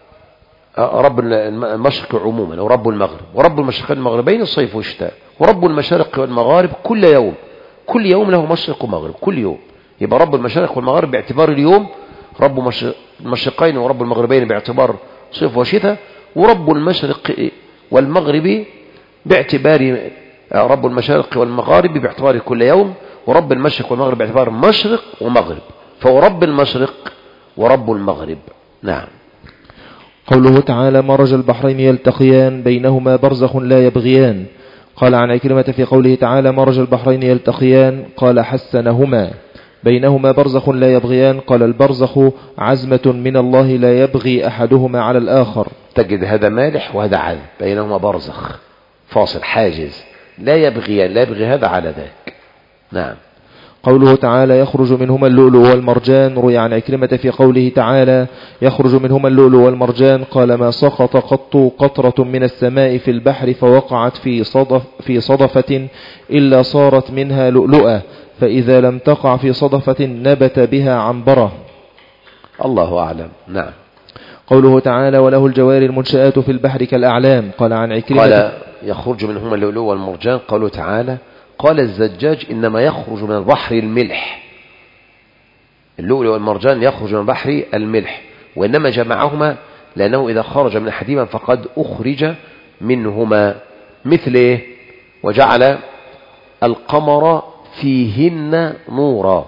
المشرق عموما ورب المغرب، ورب المشرقين المغربين الصيف والشتاء، ورب المشارق والمغارب كل يوم، كل يوم له مشرق ومغرب كل يوم. يبقى رب المشارق والمغارب باعتبار اليوم، رب المشرقين ورب المغربين باعتبار صيف وشتاء، ورب المشرق والمغرب باعتبار رب المشارق والمغارب باعتبار كل يوم، ورب المشرق والمغرب باعتبار مشرق ومغرب، فهو رب المشرق ورب المغرب. نعم. قوله تعالى مرج البحرين يلتقيان بينهما برزخ لا يبغيان. قال عن عكرمة في قوله تعالى مرج البحرين يلتقيان قال حسنهما بينهما برزخ لا يبغيان قال البرزخ عزمة من الله لا يبغي أحدهما على الآخر. تجد هذا مالح وهذا عذب، بينهما برزخ فاصل حاجز لا يبغيان، لا يبغي هذا على ذاك. نعم. قوله تعالى يخرج منهما اللؤلؤ والمرجان. روي عن عكرمة في قوله تعالى يخرج منهما اللؤلؤ والمرجان قال ما سقط قط قطرة من السماء في البحر فوقعت في صدف في صدفة إلا صارت منها لؤلؤة، فإذا لم تقع في صدفة نبت بها عنبرة. الله أعلم. نعم. قوله تعالى وله الجوار المنشآت في البحر كالأعلام. قال عن عكرمة قال يخرج منهما اللؤلؤ والمرجان. قوله تعالى قال الزجاج إنما يخرج من البحر الملح، اللؤلؤ والمرجان يخرج من البحر الملح، وإنما جمعهما لأنه إذا خرج من أحدهما فقد أخرج منهما. مثل وجعل القمر فيهن نورا،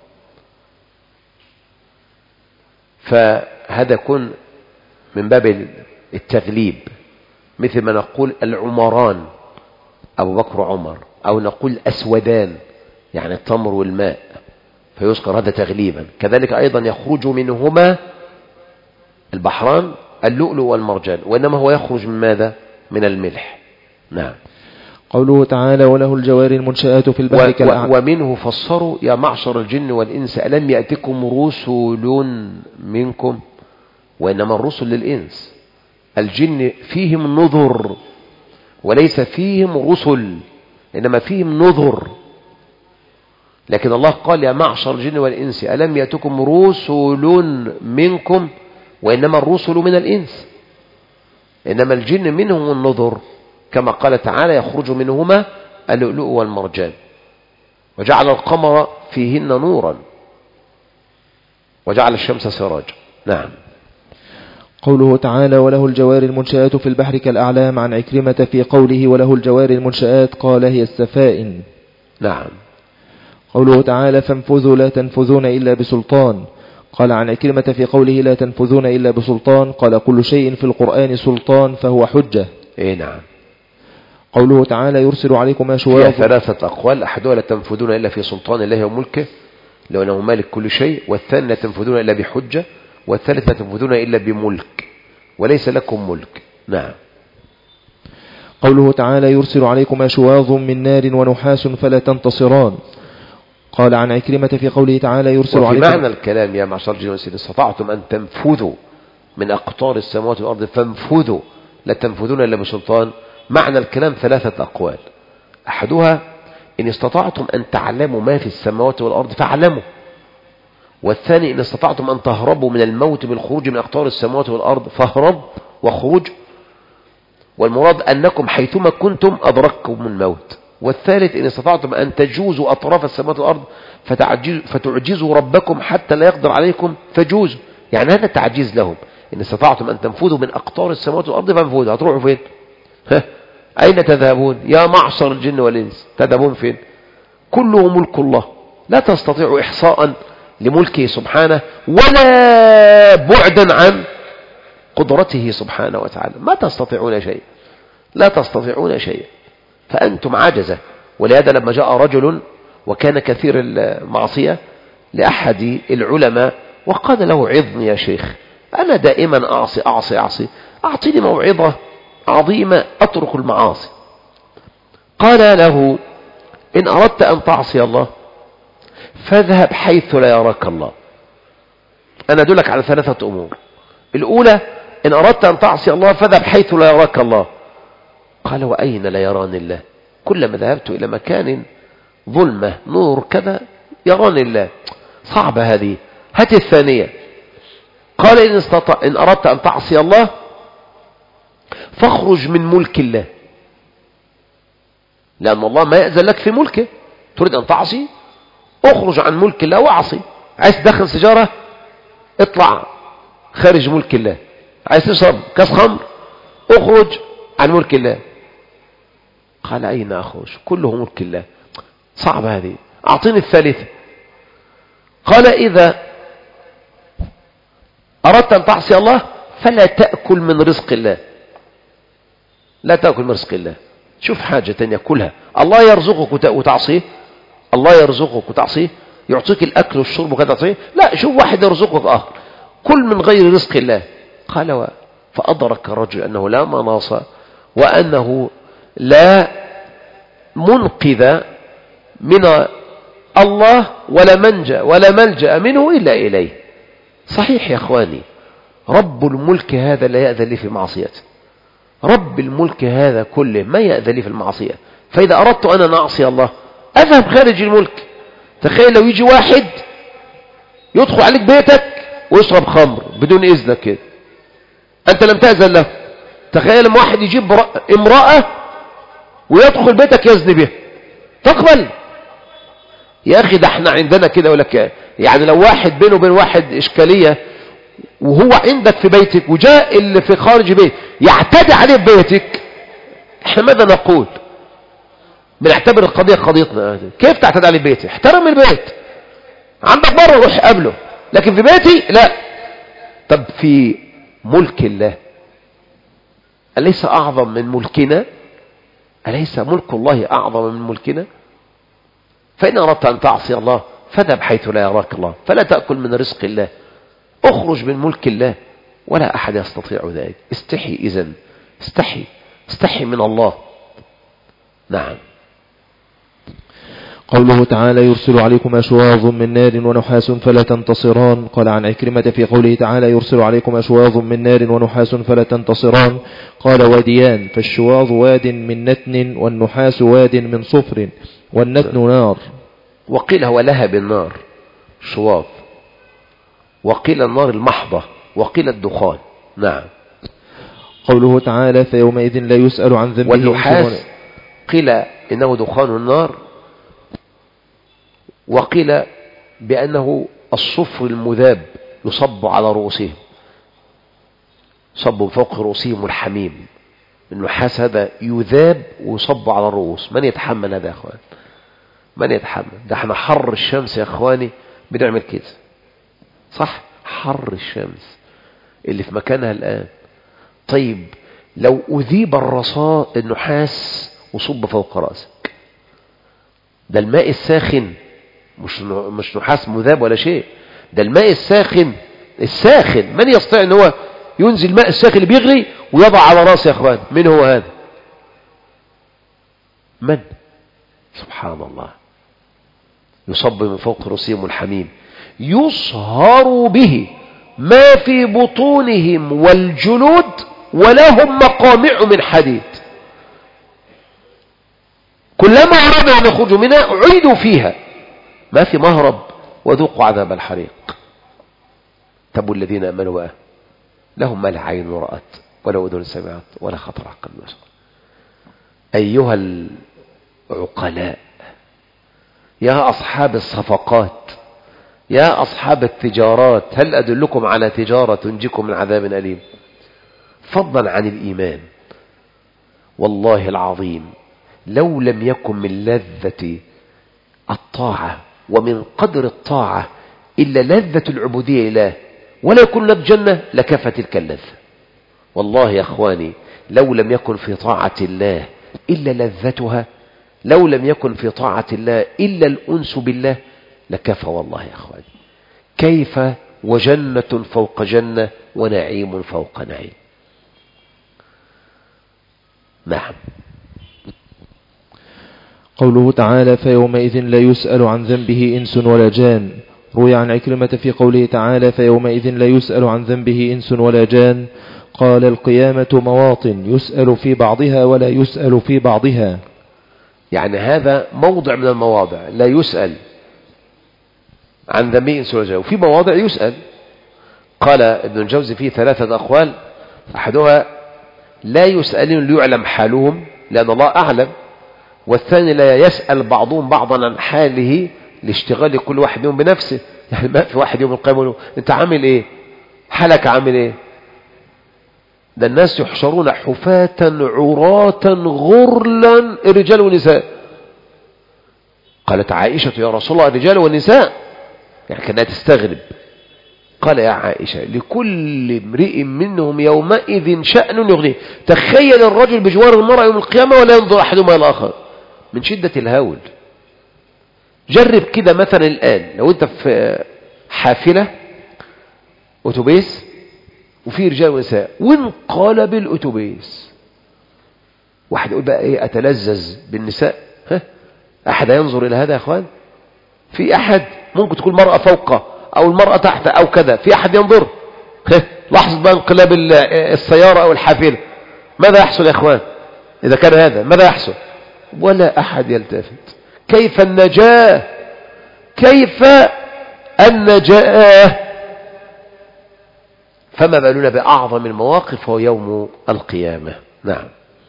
فهذا يكون من باب التغليب، مثل ما نقول العمران أبو بكر عمر، أو نقول أسودان يعني التمر والماء، فيذكر هذا تغليبا. كذلك أيضا يخرج منهما البحران اللؤلؤ والمرجان، وإنما هو يخرج من ماذا؟ من الملح. نعم. قوله تعالى وله الجوار المنشآت في البحر كالأعلام. ومنه فسروا يا معشر الجن والإنس ألم يأتكم رسل منكم، وإنما الرسل للإنس، الجن فيهم نذر وليس فيهم رسل، إنما فيهم نذر. لكن الله قال يا معشر الجن والإنس ألم يأتكم رسل منكم، وإنما الرسل من الإنس، إنما الجن منهم النذر، كما قال تعالى يخرج منهما اللؤلؤ والمرجان، وجعل القمر فيهن نورا وجعل الشمس سراجا. نعم. قوله تعالى وله الجوار المنشآت في البحر كالأعلام. عن عكرمة في قوله وله الجوار المنشآت قال هي السفائن. نعم. قوله تعالى فانفذوا لا تنفذون إلا بسلطان. قال عن عكرمة في قوله لا تنفذون إلا بسلطان قال كل شيء في القرآن سلطان فهو حجة. إيه نعم. قوله تعالى يرسل عليكم شواظ. فيها ثلاثة أقوال، أحدها لا تنفذون إلا في سلطان الله وملكه لو أنه مالك كل شيء، والثاني لا تنفذون إلا بحجة، والثالث لا تنفذون إلا بملك وليس لكم ملك. نعم. قوله تعالى يرسل عليكم شواظ من نار ونحاس فلا تنتصران. قال عن عكرمة في قوله تعالى يرسل وفي عليكم. معنى الكلام يا معشر الجن والإنس استطعتم أن تنفذوا من أقطار السماوات والأرض فانفذوا لا تنفذون إلا بسلطان، معنى الكلام ثلاثة أقوال. أحدها إن استطعتم أن تعلموا ما في السماوات والأرض فاعلموا، والثاني إن استطعتم أن تهربوا من الموت بالخروج من أقطار السماوات والأرض فاهرب وخروج، والمراد أنكم حيثما كنتم أدرككم الموت. والثالث إن استطعتم أن تجوزوا أطراف السماوات والأرض فتعجزوا ربكم حتى لا يقدر عليكم فجوزوا. يعني هذا تعجيز لهم. إن استطعتم أن تنفذوا من أقطار السماوات والأرض فانفذوا. هتروحوا فين؟ أين تذهبون يا معشر الجن والإنس؟ تذهبون فين؟ كله ملك الله، لا تستطيع إحصاء لملكه سبحانه ولا بعدا عن قدرته سبحانه وتعالى. ما تستطيعون شيء، لا تستطيعون شيء، فأنتم عجزة. ولهذا لما جاء رجل وكان كثير المعصية لأحد العلماء وقال له عظني يا شيخ، أنا دائما أعصي أعصي أعصي، أعطيني موعظة عظيمة أترك المعاصي. قال له إن أردت أن تعصي الله فاذهب حيث لا يراك الله. أنا أدلك على ثلاثة أمور. الأولى إن أردت أن تعصي الله فاذهب حيث لا يراك الله. قال وأين لا يراني الله؟ كلما ذهبت إلى مكان ظلمة نور كذا يراني الله. صعبة هذه. هات الثانية. قال إن, استطع إن أردت أن تعصي الله فاخرج من ملك الله، لأن الله ما يأذن لك في ملكه. تريد أن تعصي اخرج عن ملك الله واعصي. عايز تدخن سيجارة اطلع خارج ملك الله. عايز تشرب كاس خمر اخرج عن ملك الله. قال أين أخرج؟ كله ملك الله. صعب هذه. أعطيني الثالثة. قال إذا أردت أن تعصي الله فلا تأكل من رزق الله. لا تأكل من رزق الله. شوف حاجة تانية كلها. الله يرزقك وتعصيه، الله يرزقك وتعصيه، يعطيك الأكل والشرب وكذا تعصيه. لا، شوف واحد يرزقك آخر، كل من غير رزق الله. قال و... فأدرك الرجل أنه لا مناص وأنه لا منقذ من الله ولا منجأ ولا ملجأ منه إلا إليه. صحيح يا أخواني، رب الملك هذا لا يأذن لي في معصيته. رب الملك هذا كله ما يأذن لي في المعصية. فإذا أردت أن نعصي الله أذهب خارج الملك. تخيل لو يجي واحد يدخل عليك بيتك ويشرب خمر بدون إذنك كده، أنت لم تأذن له. تخيل لما واحد يجيب امرأة ويدخل بيتك يزني بها، تقبل؟ يا أخي ده احنا عندنا كده ولك، يعني لو واحد بينه وبين واحد إشكالية وهو عندك في بيتك وجاء اللي في خارج بيت يعتدي عليه ببيتك، احنا ماذا نقول؟ بنعتبر القضية قضيتنا. كيف تعتدي عليه ببيتي؟ احترم البيت. عندك بره روح قابله، لكن في بيتي لا. طب في ملك الله أليس أعظم من ملكنا؟ أليس ملك الله أعظم من ملكنا؟ فإن أردت أن تعصي الله فاذهب حيث لا يراك الله، فلا تأكل من رزق الله، اخرج من ملك الله، ولا أحد يستطيع ذلك. استحي إذن، استحي استحي من الله. نعم. قوله تعالى يرسل عليكم أشواظ من نار ونحاس فلا تنتصران. قال عن عكرمة في قوله تعالى يرسل عليكم أشواظ من نار ونحاس فلا تنتصران، قال واديان، فالشواظ واد من نتن والنحاس واد من صفر والنتن نار. وقيل هو لهب النار شواظ، وقيل النار المحضة، وقيل الدخان. نعم. قوله تعالى فيومئذ لا يسأل عن ذنبه. والنحاس قيل إنه دخان النار، وقيل بأنه الصفر المذاب يصب على رؤوسهم، صب فوق رؤوسهم الحميم. النحاس هذا يذاب ويصب على الرؤوس. من يتحمل هذا يا أخوان؟ من يتحمل؟ ده احنا حر الشمس يا أخواني بنعمل كده، صح؟ حر الشمس اللي في مكانها الآن. طيب لو أذيب الرصاص النحاس وصب فوق رأسك، ده الماء الساخن، مش مش نحاس مذاب ولا شيء، ده الماء الساخن الساخن. من يستطيع ان هو ينزل الماء الساخن اللي بيغلي ويضع على راسه يا اخوان؟ من هو هذا؟ من؟ سبحان الله. يصب من فوق رؤوسهم الحميم يصهر به ما في بطونهم والجلود ولهم مقامع من حديد. كلما أرادوا أن يخرجوا منها عيدوا فيها، ما في مهرب، وذوقوا عذاب الحريق. طب الذين آمنوا بقى لهم ما لا عين رأت ولا أذن سمعت ولا خطر على قلب بشر. أيها العقلاء، يا أصحاب الصفقات، يا أصحاب التجارات، هل أدلكم على تجارة تنجيكم من عذاب أليم؟ فضلا عن الإيمان، والله العظيم لو لم يكن من لذة الطاعة ومن قدر الطاعة إلا لذة العبودية لله ولا يكون لك جنة لكفى تلك اللذة. والله يا أخواني لو لم يكن في طاعة الله إلا لذتها، لو لم يكن في طاعة الله إلا الأنس بالله لكفى والله يا أخواني. كيف وجنة فوق جنة ونعيم فوق نعيم. نعم. قوله تعالى فيومئذ لا يسأل عن ذنبه إنس ولا جان. روي عن عكرمة في قوله تعالى فيومئذ لا يسأل عن ذنبه إنس ولا جان قال القيامة مواطن يسأل في بعضها ولا يسأل في بعضها، يعني هذا موضع من المواضع لا يسأل عن ذنبه إنس ولا جان، وفي مواضع يسأل. قال ابن الجوزي فيه ثلاثة أقوال، أحدها لا يسألون ليعلم حالهم لأن الله أعلم، والثاني لا يسأل بعضهم بعضا عن حاله لاشتغال كل واحد منهم بنفسه. يعني ما في واحد يوم القيامة يقول انت عامل ايه، حالك عامل ايه. ده الناس يحشرون حفاة عراة غرلا الرجال والنساء. قالت عائشة يا رسول الله الرجال والنساء، يعني كانت تستغرب. قال يا عائشة لكل امرئ منهم يومئذ شأن يغنيه. تخيل الرجل بجوار المرأة يوم القيامة ولا ينظر أحدهما إلى الآخر من شدة الهول. جرب كده مثلا الآن لو أنت في حافلة أتوبيس وفي رجال ونساء وانقلب الأتوبيس، واحد يقول بقى إيه أتلذذ بالنساء؟ ها؟ أحد ينظر إلى هذا يا أخوان؟ في أحد ممكن تكون المرأة فوقه أو المرأة تحت أو كذا، في أحد ينظر؟ لحظة بقى انقلاب السيارة أو الحافلة ماذا يحصل يا أخوان؟ إذا كان هذا ماذا يحصل؟ ولا أحد يلتفت. كيف النجاة؟ كيف النجاة؟ فما بالنا بأعظم المواقف هو يوم القيامة. نعم.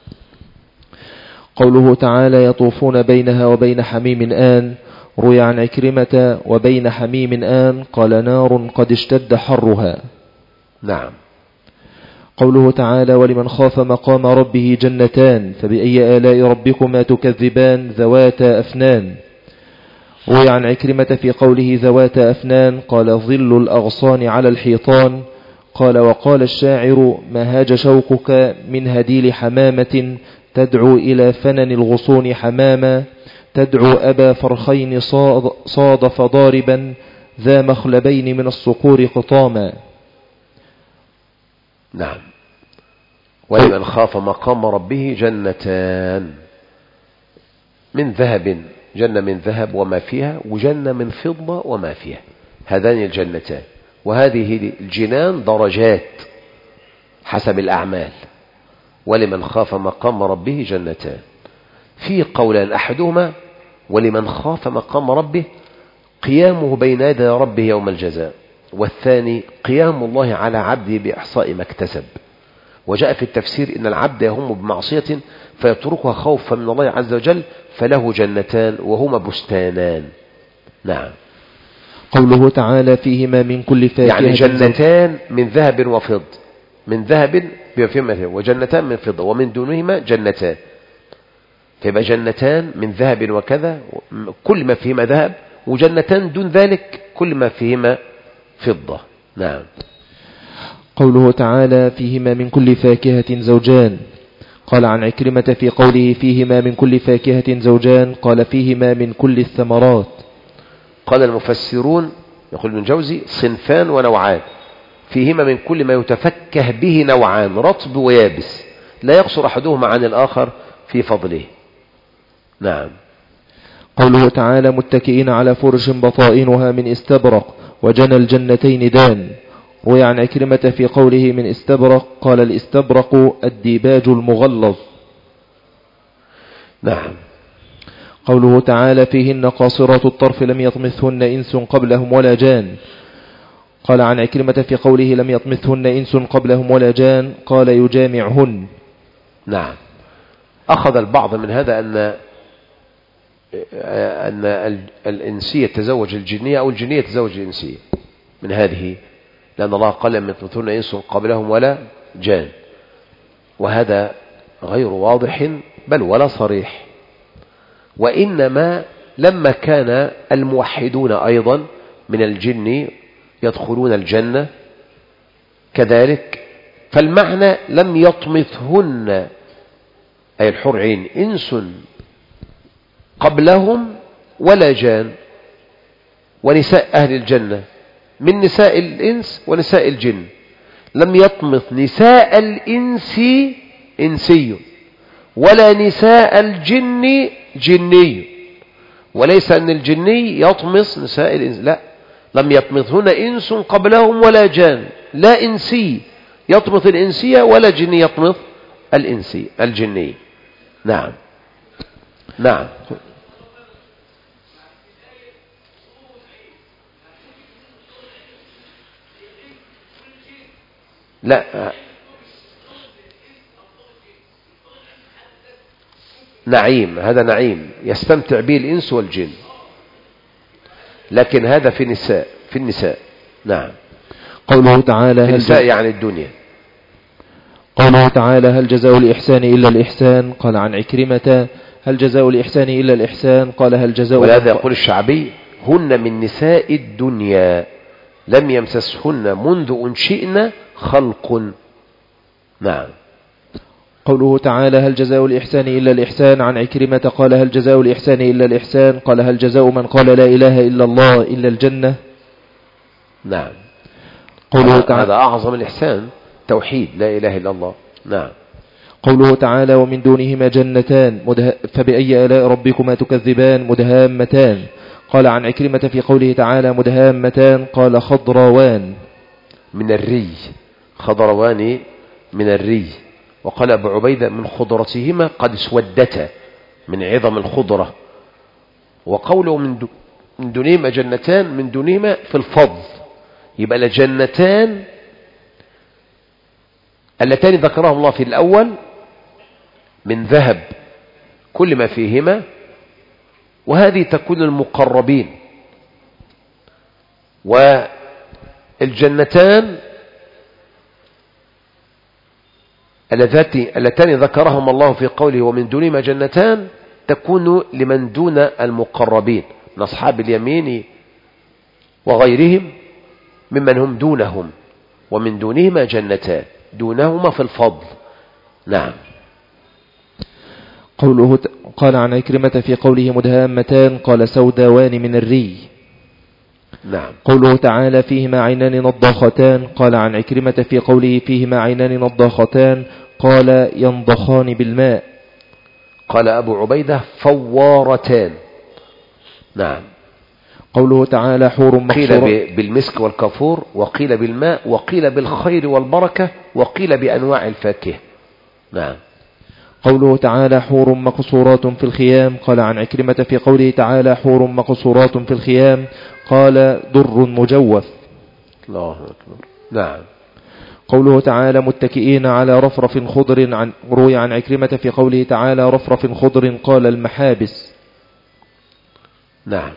قوله تعالى يطوفون بينها وبين حميم آن. روي عن عكرمة وبين حميم آن قال نار قد اشتد حرها. نعم. قوله تعالى ولمن خاف مقام ربه جنتان فبأي آلاء ربكما تكذبان ذواتا أفنان. روي عن عكرمة في قوله ذواتا أفنان قال ظل الأغصان على الحيطان. قال وقال الشاعر ما هاج شوقك من هديل حمامة تدعو إلى فنن الغصون حماما تدعو أبا فرخين صاد, صاد فضاربا ذا مخلبين من الصقور قطاما. نعم. ولمن خاف مقام ربه جنتان من ذهب، جنة من ذهب وما فيها، وجنة من فضة وما فيها، هذان الجنتان. وهذه الجنان درجات حسب الأعمال. ولمن خاف مقام ربه جنتان. في قولان أحدهما ولمن خاف مقام ربه قيامه بين يدي ربه يوم الجزاء، والثاني قيام الله على عبده بإحصاء ما اكتسب. وجاء في التفسير إن العبد يهم بمعصية فيتركها خوفا من الله عز وجل فله جنتان وهما بستانان. نعم. قوله تعالى فيهما من كل فاكهة، يعني جنتان من ذهب وفضة، من ذهب بما فيهما وجنتان من فضة ومن دونهما جنتان، فيبقى جنتان من ذهب وكذا كل ما فيهما ذهب، وجنتان دون ذلك كل ما فيهما فضة. نعم. قوله تعالى فيهما من كل فاكهة زوجان. قال عن عكرمة في قوله فيهما من كل فاكهة زوجان قال فيهما من كل الثمرات. قال المفسرون يقول ابن الجوزي صنفان ونوعان، فيهما من كل ما يتفكه به نوعان رطب ويابس لا يقصر أحدهما عن الآخر في فضله. نعم. قوله تعالى متكئين على فرش بطائنها من استبرق وجنى الجنتين دان. روي عن عكرمة في قوله من استبرق قال الاستبرق الديباج المغلظ. نعم. قوله تعالى فيهن قاصرات الطرف لم يطمثهن إنس قبلهم ولا جان. قال عن عكرمة في قوله لم يطمثهن إنس قبلهم ولا جان قال يجامعهن. نعم. أخذ البعض من هذا أن أن الإنسية تزوج الجنية أو الجنية تزوج الإنسية من هذه، لأن الله قال لم يطمثهن إنس قبلهم ولا جان، وهذا غير واضح بل ولا صريح. وإنما لما كان الموحدون أيضا من الجن يدخلون الجنة كذلك، فالمعنى لم يطمثهن أي الحور عين إنس قبلهم ولا جان. ونساء أهل الجنة من نساء الإنس ونساء الجن، لم يطمث نساء الإنس إنسي ولا نساء الجن جني، وليس أن الجني يطمث نساء الإنس، لا، لم يطمثهن إنس قبلهم ولا جان، لا إنسي يطمث الإنسية ولا جني يطمث الإنسي الجني. نعم نعم. لا نعيم، هذا نعيم يستمتع به الإنس والجن، لكن هذا في النساء في النساء. نعم. قوله تعالى في النساء يعني الدنيا. قوله تعالى هل جزاء الإحسان إلا الإحسان قال عن عكرمة هل جزاء الإحسان إلا الإحسان قال هل جزاء. ولهذا يقول الشعبي هن من نساء الدنيا لم يمسسهن منذ أنشئن خلق. نعم. قوله تعالى هل جزاء الإحسان إلا الإحسان عن عكرمة قال هل جزاء الإحسان إلا الإحسان قال هل جزاء من قال لا إله إلا الله إلا الجنة. نعم. قوله تعالى هذا أعظم الإحسان توحيد لا إله إلا الله. نعم. قوله تعالى ومن دونهما جنتان مده... فبأي آلاء ربكما تكذبان مدهامتان قال عن عكرمة في قوله تعالى مدهامتان قال خضروان من الري، خضروان من الري. وقال أبو عبيدة من خضرتهما قد اسودتا من عظم الخضرة. وقوله من, دو من دونهما جنتان من دونهما في الفضل، يبقى لجنتان اللتان ذكرهم الله في الأول من ذهب كل ما فيهما، وهذه تكون المقربين. والجنتان اللتان ذكرهم الله في قوله ومن دونهما جنتان تكون لمن دون المقربين من أصحاب اليمين وغيرهم ممن هم دونهم، ومن دونهما جنتان دونهما في الفضل. نعم. قوله قال عن عكرمة في قوله مدهامتان قال سوداوان من الري. نعم. قوله تعالى فيهما عينان نضاختان قال عن عكرمة في قوله فيهما عينان نضاختان قال ينضخان بالماء. قال أبو عبيدة فوارتان. نعم. قوله تعالى حور مقصورة قيل بالمسك والكافور، وقيل بالماء، وقيل بالخير والبركة، وقيل بأنواع الفاكهة. نعم. قوله تعالى حور مقصورات في الخيام قال عن عكرمة في قوله تعالى حور مقصورات في الخيام قال در مجوف. الله أكبر. نعم. قوله تعالى متكئين على رفرف خضر عن روي عن عكرمة في قوله تعالى رفرف خضر قال المحابس. نعم.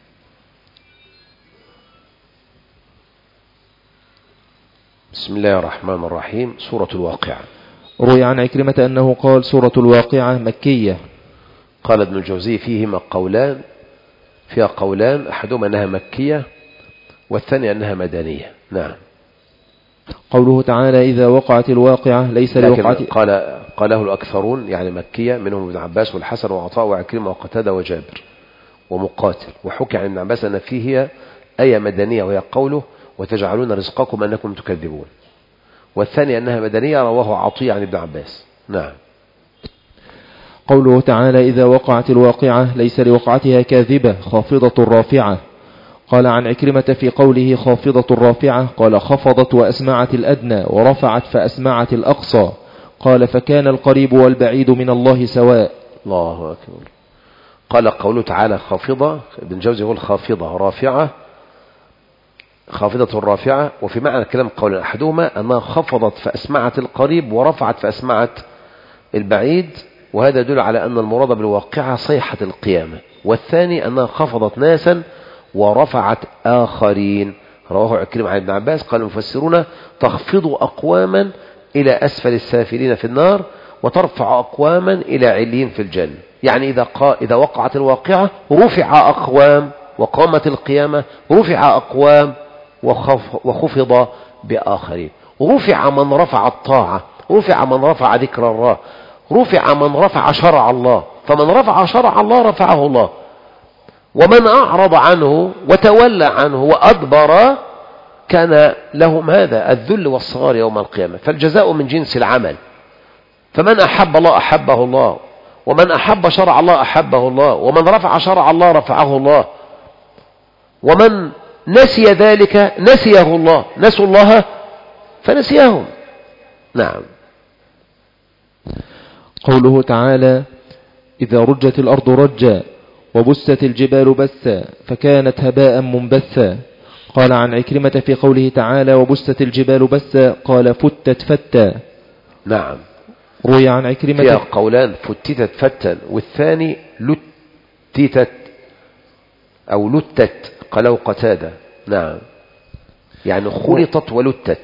بسم الله الرحمن الرحيم. سورة الواقعة. روي عن عكرمة أنه قال سورة الواقعة مكية. قال ابن الجوزي فيهما قولان فيها قولان أحدهما أنها مكية والثانية أنها مدنية. نعم. قوله تعالى إذا وقعت الواقعة ليس لوقعت قال قاله الأكثرون يعني مكية، منهم ابن عباس والحسن وعطاء وعكرمة وقتادة وجابر ومقاتل. وحكي عن ابن عباس أن فيه آية مدنية وهي قوله وتجعلون رزقكم أنكم تكذبون، والثانية أنها مدنية رواه عطية عن ابن عباس. نعم. قوله تعالى إذا وقعت الواقعة ليس لوقعتها كاذبة خافضة رافعة قال عن عكرمة في قوله خافضة رافعة قال خفضت وأسمعت الأدنى ورفعت فأسمعت الأقصى قال فكان القريب والبعيد من الله سواء. الله أكبر. قال قوله تعالى خافضة، ابن جوزي يقول خافضة رافعة، خافضة رافعة. وفي معنى الكلام قول أحدهما أنها خفضت فأسمعت القريب ورفعت فأسمعت البعيد، وهذا يدل على أن المراد بالواقعة صيحة القيامة. والثاني أنها خفضت ناسا ورفعت آخرين. رواه عكرمة عن ابن عباس قال المفسرون تخفض أقواما إلى أسفل السافلين في النار وترفع أقواما إلى عليين في الجنة. يعني إذا, قا... إذا وقعت الواقعة رفع أقوام، وقامت القيامة رفع أقوام وخف... وخفض بآخرين. رفع من رفع الطاعة، رفع من رفع ذكر الله، رفع من رفع شرع الله. فمن رفع شرع الله رفعه الله، ومن أعرض عنه وتولى عنه وأدبر كان لهم هذا الذل والصغار يوم القيامة. فالجزاء من جنس العمل. فمن أحب الله أحبه الله، ومن أحب شرع الله أحبه الله، ومن رفع شرع الله رفعه الله، ومن نسي ذلك نسيه الله، نسوا الله فنسيهم. نعم. قوله تعالى إذا رجت الأرض رجا وبست الجبال بسا فكانت هباء منبثا. قال عن عكرمة في قوله تعالى وبست الجبال بسا قال فتت فتا. نعم. روي عن عكرمة فيها قولان، فتتت فتا، والثاني لتتت أو لتت قالوا قتادة. نعم، يعني خلطت ولتت.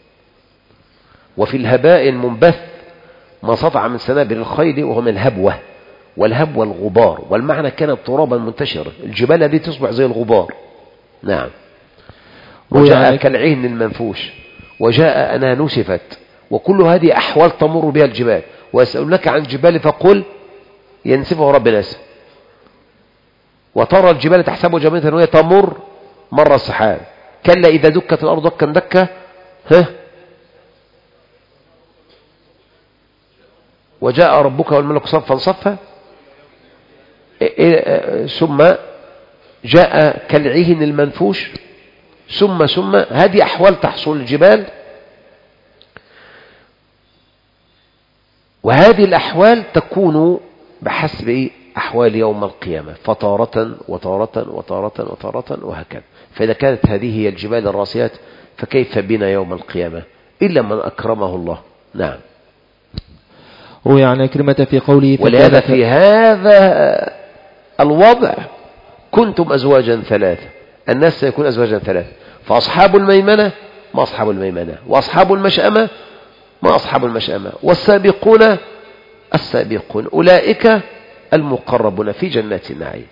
وفي الهباء المنبث ما سطع من سنابل الخيل وهو من الهبوة، والهبوة الغبار، والمعنى كانت ترابا منتشرة، الجبال دي تصبح زي الغبار. نعم. وجاء كالعهن المنفوش، وجاء أنها نسفت، وكل هذه أحوال تمر بها الجبال. ويسألونك عن الجبال فقل ينسفه رب نسف. وترى الجبال تحسبه جميلة وهي تمر مر السحاب. كلا إذا دكت الأرض دكا دكا ها وجاء ربك والملك صفا صفا، ثم جاء كالعهن المنفوش، ثم ثم هذه أحوال تحصل الجبال. وهذه الأحوال تكون بحسب أحوال يوم القيامة، فتارة وتارة وتارة وتارة وهكذا. فإذا كانت هذه هي الجبال الراسيات فكيف بنا يوم القيامة إلا من أكرمه الله. نعم. روي عن عكرمة في قوله ولهذا في هذا الوضع كنتم أزواجا ثلاثة، الناس سيكون أزواجا ثلاثة، فأصحاب الميمنة ما أصحاب الميمنة، وأصحاب المشأمة ما أصحاب المشأمة، والسابقون السابقون أولئك المقربون في جنات النعيم.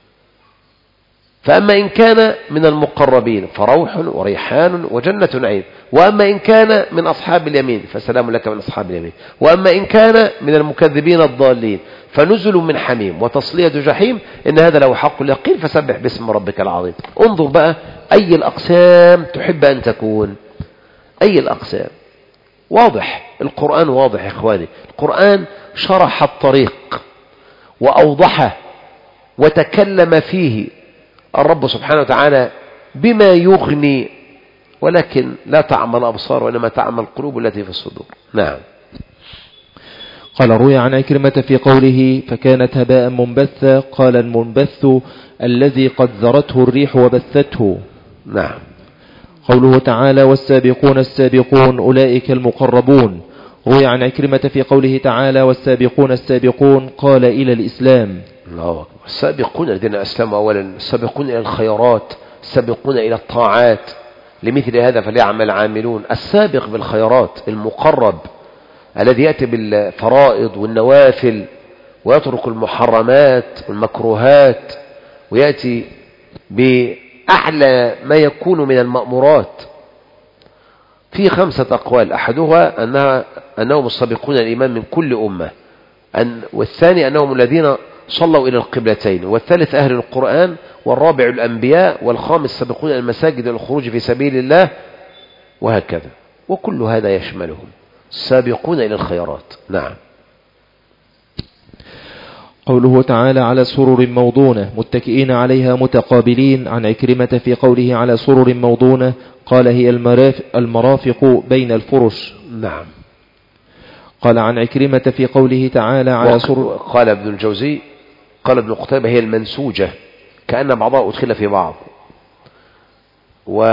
فأما إن كان من المقربين فروح وريحان وجنة نعيم، وأما إن كان من أصحاب اليمين فسلام لك من أصحاب اليمين، وأما إن كان من المكذبين الضالين فنزل من حميم وتصلية جحيم، إن هذا لو حق اليقين فسبح باسم ربك العظيم. انظر بقى أي الأقسام تحب أن تكون، أي الأقسام. واضح، القرآن واضح يا إخواني، القرآن شرح الطريق وأوضحه وتكلم فيه الرب سبحانه وتعالى بما يغني، ولكن لا تعمل الأبصار وإنما تعمل القلوب التي في الصدور. نعم. قال روي عن عكرمة في قوله فكانت هباء منبثا قال المنبث الذي قد ذرته الريح وبثته. نعم. قوله تعالى والسابقون السابقون أولئك المقربون. روي عن عكرمة في قوله تعالى والسابقون السابقون قال إلى الإسلام. الله أكبر. السابقون الذين أسلموا أولا، السابقون إلى الخيرات، السابقون إلى الطاعات، لمثل هذا فليعمل عاملون. السابق بالخيرات المقرب الذي يأتي بالفرائض والنوافل ويترك المحرمات والمكروهات ويأتي بأعلى ما يكون من المأمورات. في خمسة أقوال، أحدها أنها أنهم السابقون الإيمان من كل أمة، أن والثاني أنهم الذين صلوا إلى القبلتين، والثالث أهل القرآن، والرابع الأنبياء، والخامس السابقون إلى المساجد والخروج في سبيل الله، وهكذا. وكل هذا يشملهم السابقون إلى الخيرات. نعم. قوله تعالى على سرر موضونة متكئين عليها متقابلين. عن عكرمة في قوله على سرر موضونة قال هي المرافق بين الفرش. نعم. قال عن عكرمة في قوله تعالى على سرر. قال ابن الجوزي قال ابن قتيبة هي المنسوجة، كأن بعضها أدخل في بعض. و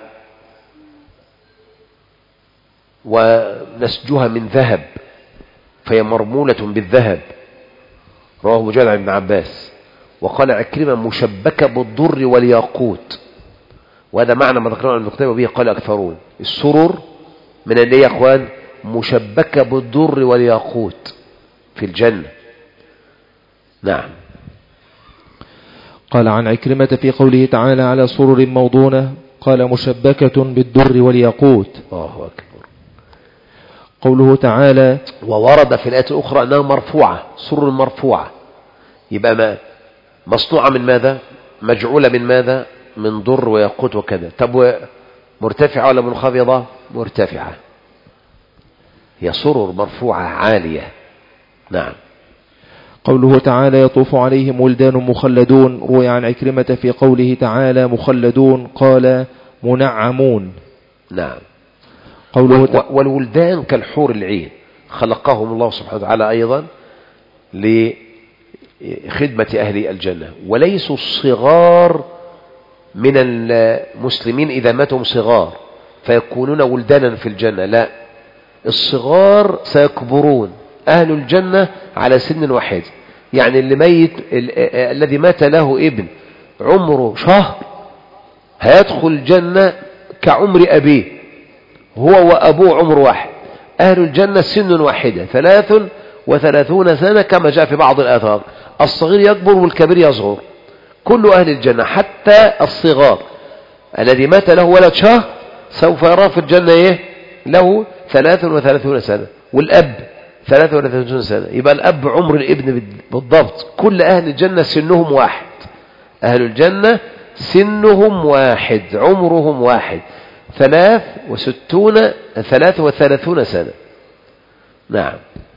ونسجها من ذهب فهي مرمولة بالذهب، رواه مجاهد عن ابن عباس. وقال عكرمة مشبكة بالضر والياقوت، وهذا معنى ما ذكرنا ابن قتيبة به قال أكثرون. السرر من اللي يا أخوان مشبكة بالضر والياقوت في الجنة. نعم. قال عن عكرمة في قوله تعالى على سرر موضونة قال مشبكة بالدر والياقوت. الله أكبر. قوله تعالى وورد في الآية الأخرى أنها مرفوعة، سرر مرفوعة، يبقى ما مصنوعة من ماذا؟ مجعولة من ماذا؟ من در وياقوت وكذا. طب مرتفعة ولا منخفضة؟ مرتفعة، هي سرر مرفوعة عالية. نعم. قوله تعالى يطوف عليهم ولدان مخلدون، روي عن عكرمة في قوله تعالى مخلدون قال منعمون. نعم. قوله تعالى والولدان كالحور العين خلقهم الله سبحانه وتعالى أيضا لخدمة أهل الجنة، وليسوا الصغار من المسلمين إذا ماتهم صغار فيكونون ولدانا في الجنة، لا، الصغار سيكبرون أهل الجنة على سن واحد. يعني اللي ميت الذي مات له ابن عمره شهر هيدخل الجنة كعمر أبيه، هو وأبوه عمر واحد. أهل الجنة سن واحدة ثلاث وثلاثون سنة كما جاء في بعض الآثار، الصغير يكبر والكبير يصغر، كل أهل الجنة حتى الصغار. الذي مات له ولد شهر سوف يرى في الجنة إيه؟ له ثلاث وثلاثون سنة، والأب ثلاث وثلاثون سنة، يبقى الأب عمر الابن بالضبط. كل أهل الجنة سنهم واحد، أهل الجنة سنهم واحد عمرهم واحد، ثلاث وستون ثلاث وثلاثون سنة. نعم.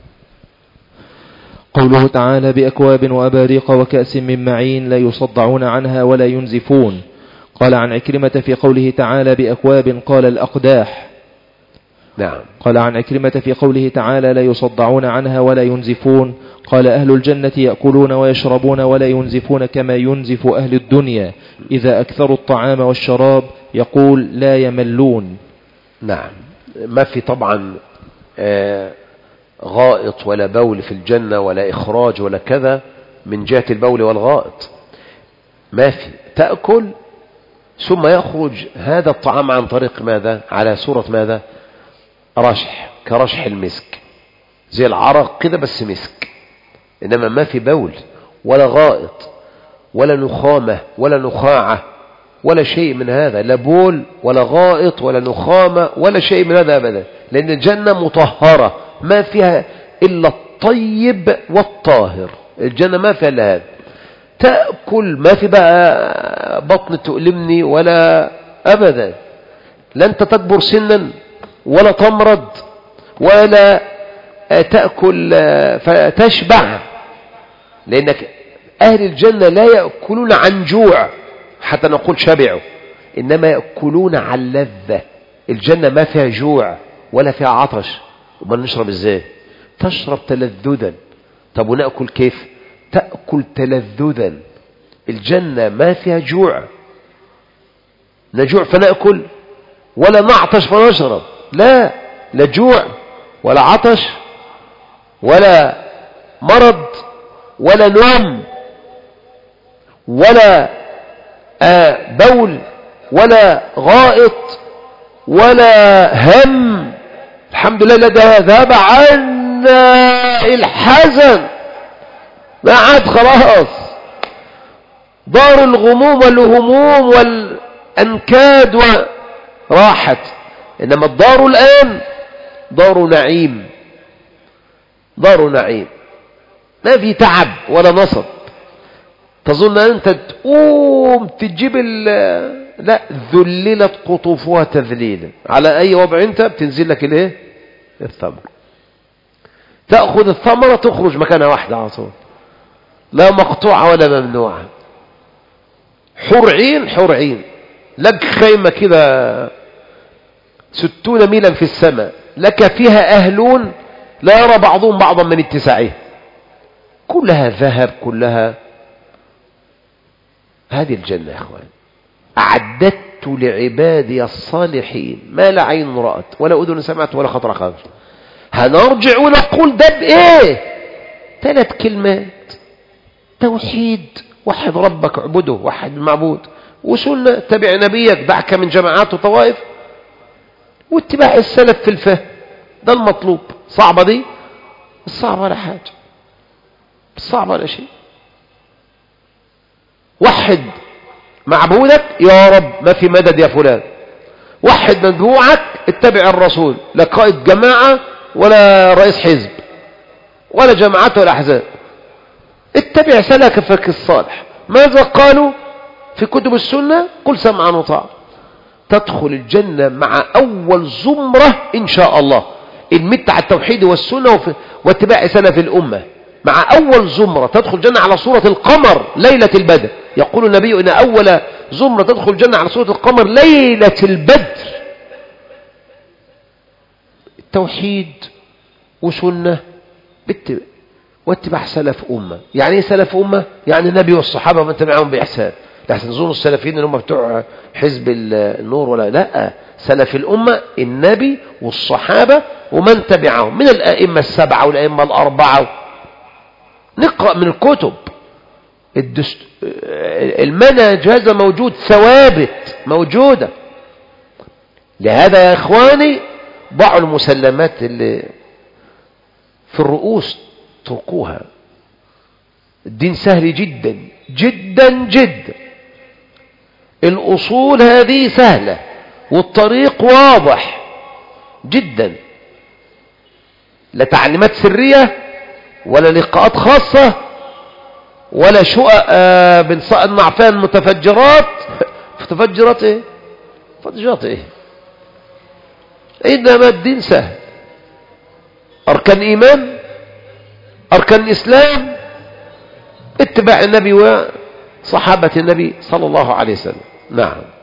قوله تعالى بأكواب وأباريق وكأس من معين لا يصدعون عنها ولا ينزفون. قال عن عكرمة في قوله تعالى بأكواب قال الأقداح. نعم. قال عن عكرمة في قوله تعالى لا يصدعون عنها ولا ينزفون قال أهل الجنة يأكلون ويشربون ولا ينزفون كما ينزف أهل الدنيا إذا أكثروا الطعام والشراب، يقول لا يملون. نعم. ما في طبعا آه غائط ولا بول في الجنة ولا إخراج ولا كذا من جهة البول والغائط، ما في. تأكل ثم يخرج هذا الطعام عن طريق ماذا؟ على صورة ماذا؟ رشح، كرشح المسك، زي العرق كده بس مسك. إنما ما في بول ولا غائط ولا نخامة ولا نخاعة ولا شيء من هذا، لا بول ولا غائط ولا نخامة ولا شيء من هذا أبدا، لأن الجنة مطهرة ما فيها إلا الطيب والطاهر. الجنة ما فيها إلا هذا. تأكل ما في بقى بطن تؤلمني ولا أبدا، لا أنت تكبر سنا ولا تمرض ولا تأكل فتشبع، لأنك أهل الجنة لا يأكلون عن جوع حتى نقول شبعوا، إنما يأكلون عن لذة. الجنة ما فيها جوع ولا فيها عطش، وما نشرب ازاي؟ تشرب تلذذا. طب ونأكل كيف؟ تأكل تلذذا. الجنة ما فيها جوع، نجوع فنأكل ولا نعطش فنشرب، لا، لا جوع ولا عطش ولا مرض ولا نوم ولا آه بول ولا غائط ولا هم. الحمد لله الذي ذهب عنا الحزن، ما عاد خلاص دار الغموم والهموم والأنكاد وراحت. إنما الدار الآن دار نعيم، دار نعيم، ما في تعب ولا نصب. تظن أنت تقوم تجيب لا، ذللت قطوفها تذليلا. على أي وضع أنت بتنزل لك الايه؟ الثمر. تأخذ الثمرة تخرج مكانها واحدة على طول، لا مقطوعة ولا ممنوعة. حور عين، حور عين، لك خيمة كده ستون ميلا في السماء، لك فيها أهلون لا يرى بعضهم بعضا من اتساعه، كلها ذهب، كلها هذه الجنة يا اخوان أعددت لعبادي الصالحين ما لا عين رأت ولا أذن سمعت ولا خطر خاطر. هنرجع ونقول ده بإيه؟ ثلاث كلمات: توحيد، وحد ربك اعبده، وحد المعبود، وسنة اتبع نبيك، دعك من جماعات وطوائف، واتباع السلف في الفهم. ده المطلوب. صعبة دي؟ الصعبة ولا حاجة، الصعبة ولا شيء. وحد معبودك يا رب، ما في مدد يا فلان. وحد مدبوعك، اتبع الرسول، لا قائد جماعة ولا رئيس حزب ولا جماعات ولا أحزاب. اتبع سلفك الصالح. ماذا قالوا في كتب السنة؟ قل سمعا وطاعة. تدخل الجنة مع أول زمرة إن شاء الله، المت على التوحيد والسنة واتباع سلف الأمة. مع أول زمرة تدخل الجنة على صورة القمر ليلة البدر. يقول النبي إن أول زمرة تدخل الجنة على صورة القمر ليلة البدر. التوحيد وسنة واتباع سلف أمة. يعني ايه سلف أمة؟ يعني النبي والصحابة ومن تبعهم بإحسان. لا تنظروا السلفيين اللي هم بتوع حزب النور ولا لا. سلف الأمة النبي والصحابة ومن تبعهم من الأئمة السبعة والأئمة الأربعة. نقرأ من الكتب. الدست... المنهج هذا موجود، ثوابت موجودة. لهذا يا إخواني ضعوا المسلمات اللي في الرؤوس، تركوها. الدين سهل جدا جدا جدا. الأصول هذه سهلة والطريق واضح جدا. لا تعليمات سرية ولا لقاءات خاصة ولا شقق آه بنصنع فيها المتفجرات. متفجرات ايه؟ متفجرات ايه؟ إنما الدين سهل. أركان إيمان، أركان إسلام، اتباع النبي وصحابة النبي صلى الله عليه وسلم. نعم.